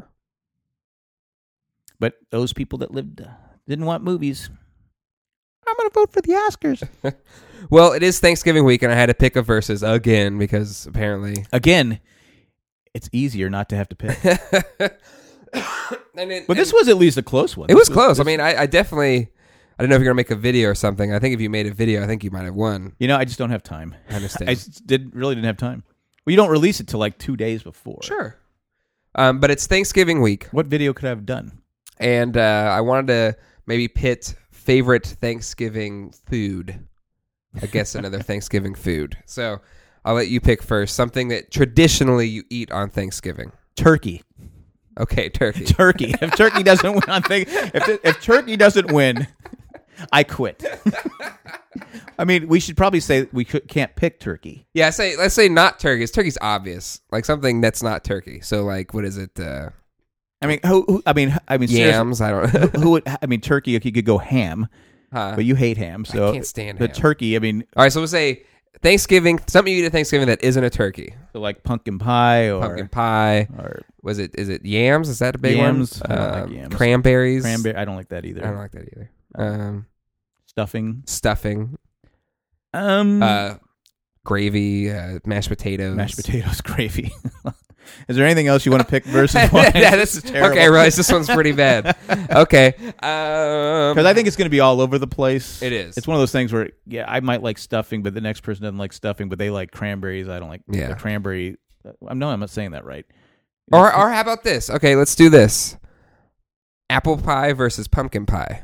[SPEAKER 2] but those people that lived uh, didn't want movies. I'm going to vote for the Oscars
[SPEAKER 3] Well, it is Thanksgiving week, and I had to pick a versus again because apparently.
[SPEAKER 2] again. It's easier not to have to pick.
[SPEAKER 3] and it,
[SPEAKER 2] But this
[SPEAKER 3] and
[SPEAKER 2] was at least a close one.
[SPEAKER 3] it was
[SPEAKER 2] This
[SPEAKER 3] close. I
[SPEAKER 2] this-
[SPEAKER 3] mean, I, I definitely. I don't know if you're gonna make a video or something. I think if you made a video, I think you might have won.
[SPEAKER 2] you know, I just don't have time.
[SPEAKER 3] I understand.
[SPEAKER 2] I just did really didn't have time. Well, you don't release it till like two days before.
[SPEAKER 3] Sure. Um, but it's Thanksgiving week,
[SPEAKER 2] What video could I have done?
[SPEAKER 3] and uh, I wanted to maybe pit favorite Thanksgiving food against another Thanksgiving food. So I'll let you pick first. Something that traditionally you eat on Thanksgiving.
[SPEAKER 2] Turkey.
[SPEAKER 3] Okay, turkey.
[SPEAKER 2] Turkey. If turkey doesn't win on thing, if if turkey doesn't win, I quit. I mean, we should probably say we could, can't pick turkey.
[SPEAKER 3] Yeah, say let's say not turkey. 'Cause turkey's obvious, like something that's not turkey. So like, what is it? Uh,
[SPEAKER 2] I mean, who? who I mean, I mean, seriously,
[SPEAKER 3] yams. I don't.
[SPEAKER 2] who, who would? I mean, turkey. You could go ham,
[SPEAKER 3] Huh.
[SPEAKER 2] but you hate ham, so
[SPEAKER 3] I can't stand
[SPEAKER 2] the
[SPEAKER 3] ham.
[SPEAKER 2] turkey. I mean,
[SPEAKER 3] All right, so we'll say Thanksgiving. Something you eat at Thanksgiving that isn't a turkey.
[SPEAKER 2] so like pumpkin pie or
[SPEAKER 3] Pumpkin pie.
[SPEAKER 2] or
[SPEAKER 3] Was it? Is it yams? Is that a big
[SPEAKER 2] Yams.
[SPEAKER 3] one?
[SPEAKER 2] I don't like
[SPEAKER 3] Um,
[SPEAKER 2] yams.
[SPEAKER 3] Cranberries.
[SPEAKER 2] cranberry. I don't like that either.
[SPEAKER 3] I don't like that either. Um,
[SPEAKER 2] Stuffing.
[SPEAKER 3] stuffing.
[SPEAKER 2] Um,
[SPEAKER 3] Uh, gravy. Uh, mashed potatoes.
[SPEAKER 2] mashed potatoes, gravy. Is there anything else you want to pick versus one?
[SPEAKER 3] yeah, this
[SPEAKER 2] is terrible.
[SPEAKER 3] Okay, I realize this one's pretty bad. Okay. Um,
[SPEAKER 2] Because I think it's going to be all over the place.
[SPEAKER 3] It is.
[SPEAKER 2] It's one of those things where, yeah, I might like stuffing, but the next person doesn't like stuffing, but they like cranberries. I don't like
[SPEAKER 3] Yeah.
[SPEAKER 2] the cranberry. I'm no, I'm not saying that right.
[SPEAKER 3] Or, or how about this? Okay, let's do this. Apple pie versus pumpkin pie.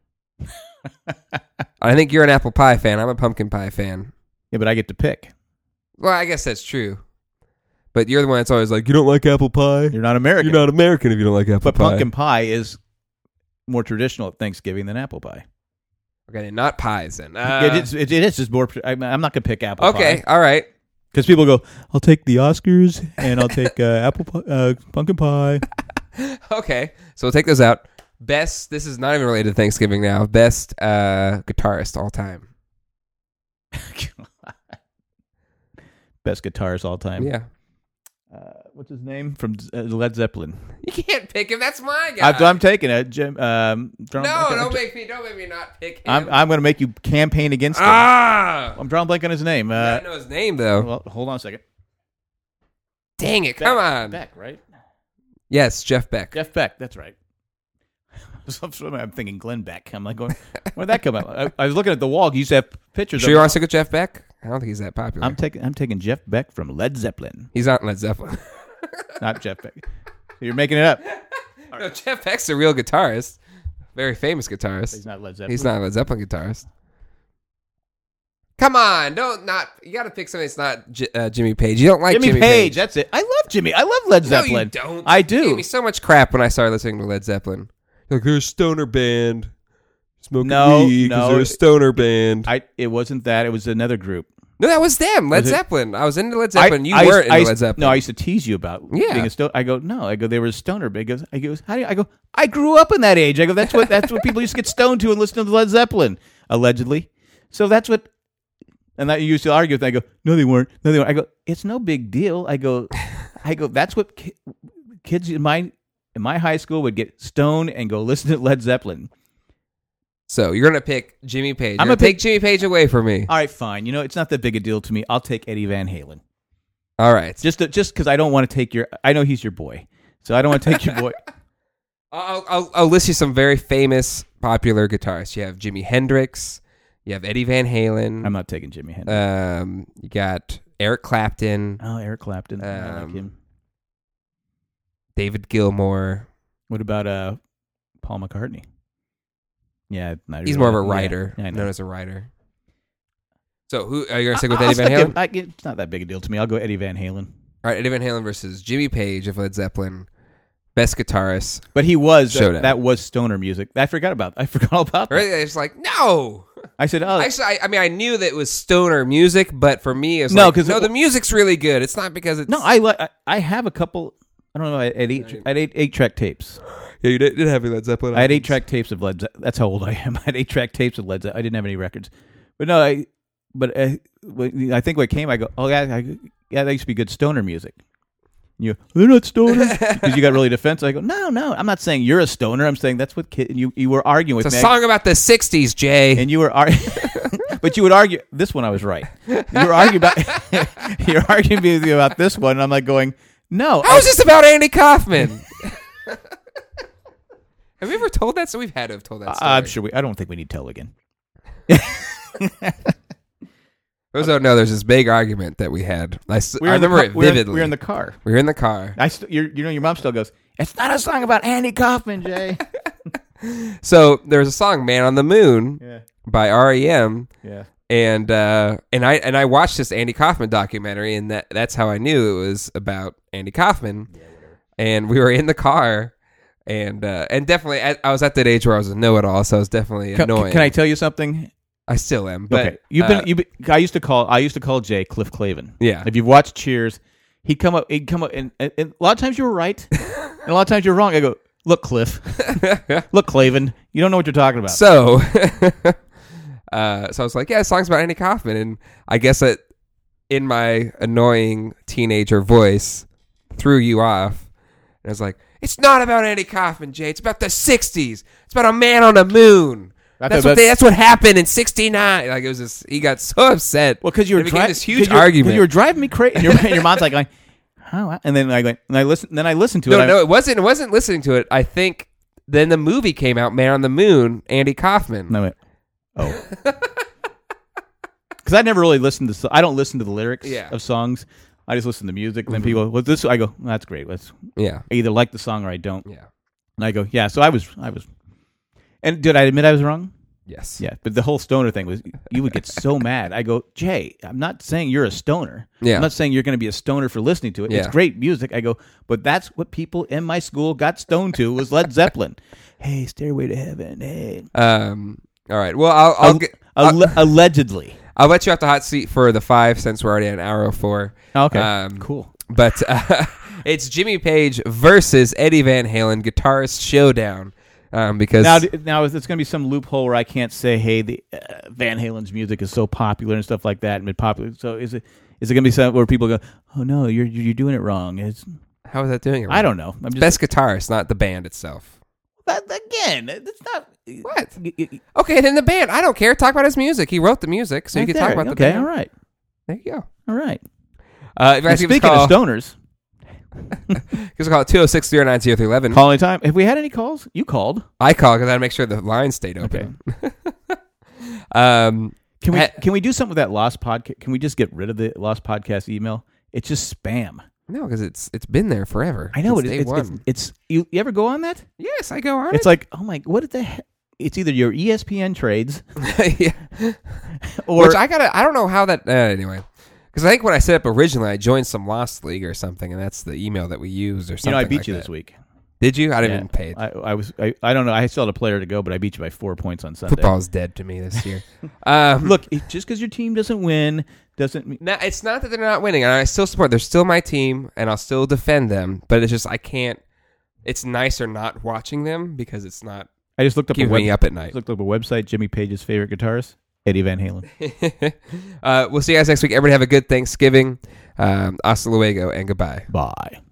[SPEAKER 3] I think you're an apple pie fan. I'm a pumpkin pie fan.
[SPEAKER 2] Yeah, but I get to pick.
[SPEAKER 3] Well, I guess that's true. But you're the one that's always like, you don't like apple pie?
[SPEAKER 2] You're not American.
[SPEAKER 3] You're not American if you don't like apple
[SPEAKER 2] but
[SPEAKER 3] pie.
[SPEAKER 2] pumpkin pie is more traditional at Thanksgiving than apple pie.
[SPEAKER 3] Okay, not pies then.
[SPEAKER 2] it,
[SPEAKER 3] Uh,
[SPEAKER 2] is, it, it is just more. I'm, I'm not gonna pick apple
[SPEAKER 3] okay,
[SPEAKER 2] pie.
[SPEAKER 3] all right.
[SPEAKER 2] Because people go, I'll take the Oscars and I'll take uh, apple pi- uh, pumpkin pie.
[SPEAKER 3] Okay, so we'll take those out. Best, this is not even related to Thanksgiving now. Best uh, guitarist all time.
[SPEAKER 2] Best guitarist all time.
[SPEAKER 3] Yeah.
[SPEAKER 2] Uh, what's his name from uh, Led Zeppelin?
[SPEAKER 3] You can't pick him. That's my guy.
[SPEAKER 2] I, I'm taking it. Jim. Um, drawing
[SPEAKER 3] no,
[SPEAKER 2] blank on-
[SPEAKER 3] don't make me. Don't make me not pick him.
[SPEAKER 2] I'm I'm going to make you campaign against him.
[SPEAKER 3] ah.
[SPEAKER 2] I'm drawing blank on his name. Uh,
[SPEAKER 3] I know his name though.
[SPEAKER 2] well, hold on a second.
[SPEAKER 3] Dang it! Come on.
[SPEAKER 2] Beck, right?
[SPEAKER 3] Yes, Jeff Beck.
[SPEAKER 2] Jeff Beck. That's right. I'm thinking Glenn Beck. I'm like, going, where'd that come out? I, I was looking at the wall. He used to have pictures.
[SPEAKER 3] Sure,
[SPEAKER 2] of
[SPEAKER 3] you want to stick with Jeff Beck? I don't think he's that popular.
[SPEAKER 2] I'm taking I'm taking Jeff Beck from Led Zeppelin,
[SPEAKER 3] he's not Led Zeppelin.
[SPEAKER 2] not Jeff Beck. You're making it up.
[SPEAKER 3] No, Jeff Beck's a real guitarist, very famous guitarist.
[SPEAKER 2] He's not Led Zeppelin.
[SPEAKER 3] He's not a Led Zeppelin guitarist. Come on, don't not. You got to pick something that's not J- uh, Jimmy Page. You don't like
[SPEAKER 2] Jimmy,
[SPEAKER 3] Jimmy,
[SPEAKER 2] Page. That's it. I love Jimmy. I love Led
[SPEAKER 3] No,
[SPEAKER 2] Zeppelin.
[SPEAKER 3] you don't.
[SPEAKER 2] I
[SPEAKER 3] You
[SPEAKER 2] do.
[SPEAKER 3] gave me so much crap when I started listening to Led Zeppelin. Like they're a stoner band, smoking
[SPEAKER 2] No,
[SPEAKER 3] weed 'cause
[SPEAKER 2] no.
[SPEAKER 3] they're a stoner band.
[SPEAKER 2] I. It wasn't that. It was another group.
[SPEAKER 3] No, that was them. Led
[SPEAKER 2] Was it-
[SPEAKER 3] Zeppelin. I was into Led Zeppelin.
[SPEAKER 2] I,
[SPEAKER 3] you
[SPEAKER 2] I
[SPEAKER 3] weren't
[SPEAKER 2] used,
[SPEAKER 3] into
[SPEAKER 2] I used,
[SPEAKER 3] Led Zeppelin.
[SPEAKER 2] No, I used to tease you about
[SPEAKER 3] Yeah.
[SPEAKER 2] being a stoner. I go, no. I go, they were a stoner. But he goes, I goes, how do you? I go, I grew up in that age. I go, that's what that's what people used to get stoned to and listen to Led Zeppelin, allegedly. So that's what. And that you used to argue with. I go, no, they weren't. No, they weren't. I go, it's no big deal. I go, I go, that's what ki- kids in my in my high school would get stoned and go listen to Led Zeppelin.
[SPEAKER 3] So you're gonna pick Jimmy Page.
[SPEAKER 2] I'm
[SPEAKER 3] You're
[SPEAKER 2] gonna
[SPEAKER 3] gonna take
[SPEAKER 2] pick-
[SPEAKER 3] Jimmy Page away from me.
[SPEAKER 2] All right, fine. You know, it's not that big a deal to me. I'll take Eddie Van Halen.
[SPEAKER 3] All right.
[SPEAKER 2] Just to, just because I don't want to take your. I know he's your boy, so I don't want to take your boy.
[SPEAKER 3] I'll, I'll I'll list you some very famous, popular guitarists. You have Jimi Hendrix. You have Eddie Van Halen.
[SPEAKER 2] I'm not taking Jimi Hendrix.
[SPEAKER 3] Um, you got Eric Clapton,
[SPEAKER 2] oh, Eric Clapton. I like
[SPEAKER 3] um,
[SPEAKER 2] him.
[SPEAKER 3] David Gilmour.
[SPEAKER 2] What about uh, Paul McCartney? Yeah, not
[SPEAKER 3] He's
[SPEAKER 2] really-
[SPEAKER 3] more of a
[SPEAKER 2] yeah,
[SPEAKER 3] writer,
[SPEAKER 2] Yeah, I know.
[SPEAKER 3] known as a writer. So who are you gonna stick with
[SPEAKER 2] I'll
[SPEAKER 3] Eddie Van
[SPEAKER 2] stick
[SPEAKER 3] Halen?
[SPEAKER 2] it- I, it's not that big a deal to me. I'll go Eddie Van Halen.
[SPEAKER 3] All right, Eddie Van Halen versus Jimmy Page of Led Zeppelin, best guitarist.
[SPEAKER 2] But he was
[SPEAKER 3] Showdown.
[SPEAKER 2] that was stoner music. I forgot about. I forgot all about that.
[SPEAKER 3] Really, it's like no.
[SPEAKER 2] I said, oh,
[SPEAKER 3] Actually, I, I mean, I knew that it was stoner music, but for me, it's
[SPEAKER 2] No,
[SPEAKER 3] like,
[SPEAKER 2] 'cause
[SPEAKER 3] no,
[SPEAKER 2] it-
[SPEAKER 3] the music's really good. It's not because it's
[SPEAKER 2] no, I like. I, I have a couple. I don't know. I had eight. I had eight, eight track tapes.
[SPEAKER 3] yeah, you did, did have Led Zeppelin.
[SPEAKER 2] I had eight track tapes of Led. Ze- That's how old I am. I had eight track tapes of Led. Ze- I didn't have any records, but no, I. But uh, when- I think when it came, I go, oh yeah, I, yeah, that used to be good stoner music. You, they're not stoners because you got really defensive. I go, no, no, I'm not saying you're a stoner. I'm saying that's what kid. You you were arguing with
[SPEAKER 3] It's a
[SPEAKER 2] me,
[SPEAKER 3] song about the sixties, Jay.
[SPEAKER 2] and you were arguing. But you would argue this one. I was right. You were arguing about. You're arguing with me about this one. And I'm like going, no.
[SPEAKER 3] How is this about Andy Kaufman? Have we ever told that? So we've had to have told that story.
[SPEAKER 2] I'm sure we. I don't think we need to tell again.
[SPEAKER 3] Those don't know. There's this big argument that we had. I, s-
[SPEAKER 2] We
[SPEAKER 3] I
[SPEAKER 2] were in the
[SPEAKER 3] remember
[SPEAKER 2] ca-
[SPEAKER 3] it
[SPEAKER 2] we were in-
[SPEAKER 3] vividly.
[SPEAKER 2] We were in the car.
[SPEAKER 3] We were in the car.
[SPEAKER 2] I st- you're, you know, your mom still goes, it's not a song about Andy Kaufman, Jay.
[SPEAKER 3] So there's a song "Man on the Moon"
[SPEAKER 2] yeah,
[SPEAKER 3] by R E M,
[SPEAKER 2] yeah.
[SPEAKER 3] and uh, and I and I watched this Andy Kaufman documentary, and that that's how I knew it was about Andy Kaufman.
[SPEAKER 2] Yeah, whatever.
[SPEAKER 3] And we were in the car, and uh, and definitely I, I was at that age where I was a know-it-all, so I was definitely
[SPEAKER 2] Can,
[SPEAKER 3] annoying.
[SPEAKER 2] can I tell you something?
[SPEAKER 3] I still am. But
[SPEAKER 2] Okay, you've
[SPEAKER 3] uh,
[SPEAKER 2] been. You. I used to call. I used to call Jay Cliff Clavin.
[SPEAKER 3] Yeah.
[SPEAKER 2] If you've watched Cheers, he'd come up. He'd come up, and, and, and a lot of times you were right, and a lot of times you're wrong. I go, look, Cliff. Look, Clavin. You don't know what you're talking about.
[SPEAKER 3] So, uh, so I was like, yeah, the song's about Andy Kaufman, and I guess that in my annoying teenager voice threw you off. And I was like, it's not about Andy Kaufman, Jay. It's about the sixties. It's about a man on the moon.
[SPEAKER 2] I
[SPEAKER 3] That's
[SPEAKER 2] thought
[SPEAKER 3] what they, that's what happened in sixty-nine. Like it was just, he got so upset.
[SPEAKER 2] Well, because you were
[SPEAKER 3] It became
[SPEAKER 2] driving
[SPEAKER 3] this huge argument.
[SPEAKER 2] You were driving me crazy. And your, and your mom's like, going, oh, and then I went, and I listened. Then I listened to
[SPEAKER 3] no,
[SPEAKER 2] it.
[SPEAKER 3] no, it wasn't. It wasn't listening to it. I think then the movie came out, Man on the Moon, Andy Kaufman.
[SPEAKER 2] And I went, oh, because I never really listened to. so- I don't listen to the lyrics
[SPEAKER 3] Yeah.
[SPEAKER 2] of songs. I just listen to music. And then
[SPEAKER 3] Mhm.
[SPEAKER 2] people, well, this. I go, well, that's great. Let's
[SPEAKER 3] Yeah,
[SPEAKER 2] I either like the song or I don't.
[SPEAKER 3] yeah,
[SPEAKER 2] And I go, yeah. So I was, I was, and did I admit I was wrong?
[SPEAKER 3] yes,
[SPEAKER 2] Yeah. But the whole stoner thing was, you would get so mad. I go, Jay, I'm not saying you're a stoner.
[SPEAKER 3] yeah.
[SPEAKER 2] I'm not saying you're going to be a stoner for listening to it. It's
[SPEAKER 3] Yeah.
[SPEAKER 2] great music. I go, but that's what people in my school got stoned to was Led Zeppelin. Hey, Stairway to Heaven. Hey.
[SPEAKER 3] Um, All right. Well, I'll I'll,
[SPEAKER 2] Al-
[SPEAKER 3] get,
[SPEAKER 2] Alle- allegedly.
[SPEAKER 3] I'll let you off the hot seat for the five since we're already at an hour oh four.
[SPEAKER 2] Okay.
[SPEAKER 3] Um,
[SPEAKER 2] cool.
[SPEAKER 3] But uh, it's Jimmy Page versus Eddie Van Halen guitarist showdown. Um, because
[SPEAKER 2] Now, now it's going to be some loophole where I can't say, "Hey, the uh, Van Halen's music is so popular and stuff like that, and been popular." So is it is it going to be something where people go, "Oh no, you're you're doing it wrong"? It's,
[SPEAKER 3] how is that doing it wrong?
[SPEAKER 2] I don't know. I'm just
[SPEAKER 3] Best guitarist, not the band itself.
[SPEAKER 2] that, again. It's not
[SPEAKER 3] What?
[SPEAKER 2] y- y-
[SPEAKER 3] Okay, then the band. I don't care. Talk about his music. He wrote the music, so
[SPEAKER 2] right
[SPEAKER 3] you can
[SPEAKER 2] there.
[SPEAKER 3] talk about
[SPEAKER 2] okay,
[SPEAKER 3] the band.
[SPEAKER 2] all right,
[SPEAKER 3] There you go.
[SPEAKER 2] all right.
[SPEAKER 3] Uh, if you
[SPEAKER 2] And
[SPEAKER 3] guys give us a
[SPEAKER 2] speaking
[SPEAKER 3] call,
[SPEAKER 2] of stoners,
[SPEAKER 3] give us a call at two oh six, oh nine oh three one one.
[SPEAKER 2] calling time. Have we had any calls? You called.
[SPEAKER 3] I call because I had to make sure the line stayed open. um,
[SPEAKER 2] Can we
[SPEAKER 3] Ha-
[SPEAKER 2] can we do something with that lost podcast? Can we just get rid of the lost podcast email? It's just spam.
[SPEAKER 3] no, because it's it's been there forever.
[SPEAKER 2] I know
[SPEAKER 3] Since
[SPEAKER 2] it.
[SPEAKER 3] day
[SPEAKER 2] It's, it's,
[SPEAKER 3] one.
[SPEAKER 2] it's, it's you, you ever go on that?
[SPEAKER 3] Yes, I go on
[SPEAKER 2] It's
[SPEAKER 3] it.
[SPEAKER 2] like, oh my, what did the heck? It's either your E S P N trades
[SPEAKER 3] yeah.
[SPEAKER 2] or
[SPEAKER 3] Which I gotta. I don't know how that. Uh, anyway, because I think when I set up originally, I joined some Lost League or something, and that's the email that we used or
[SPEAKER 2] you
[SPEAKER 3] something.
[SPEAKER 2] know I beat
[SPEAKER 3] like
[SPEAKER 2] you
[SPEAKER 3] that.
[SPEAKER 2] this week.
[SPEAKER 3] Did you? I didn't
[SPEAKER 2] Yeah.
[SPEAKER 3] even pay it.
[SPEAKER 2] I, I was I, I don't know. I still had a player to go, but I beat you by four points on Sunday.
[SPEAKER 3] Football's dead to me this year. um,
[SPEAKER 2] Look, it, just because your team doesn't win doesn't mean.
[SPEAKER 3] now it's not that they're not winning, and I still support. They're still my team, and I'll still defend them. But it's just I can't. It's nicer not watching them because it's not
[SPEAKER 2] I just looked up a
[SPEAKER 3] keeping
[SPEAKER 2] web,
[SPEAKER 3] me up at night.
[SPEAKER 2] looked up a website. Jimmy Page's favorite guitarist, Eddie Van Halen.
[SPEAKER 3] uh, we'll see you guys next week. Everybody have a good Thanksgiving. Um, hasta luego and goodbye.
[SPEAKER 2] Bye.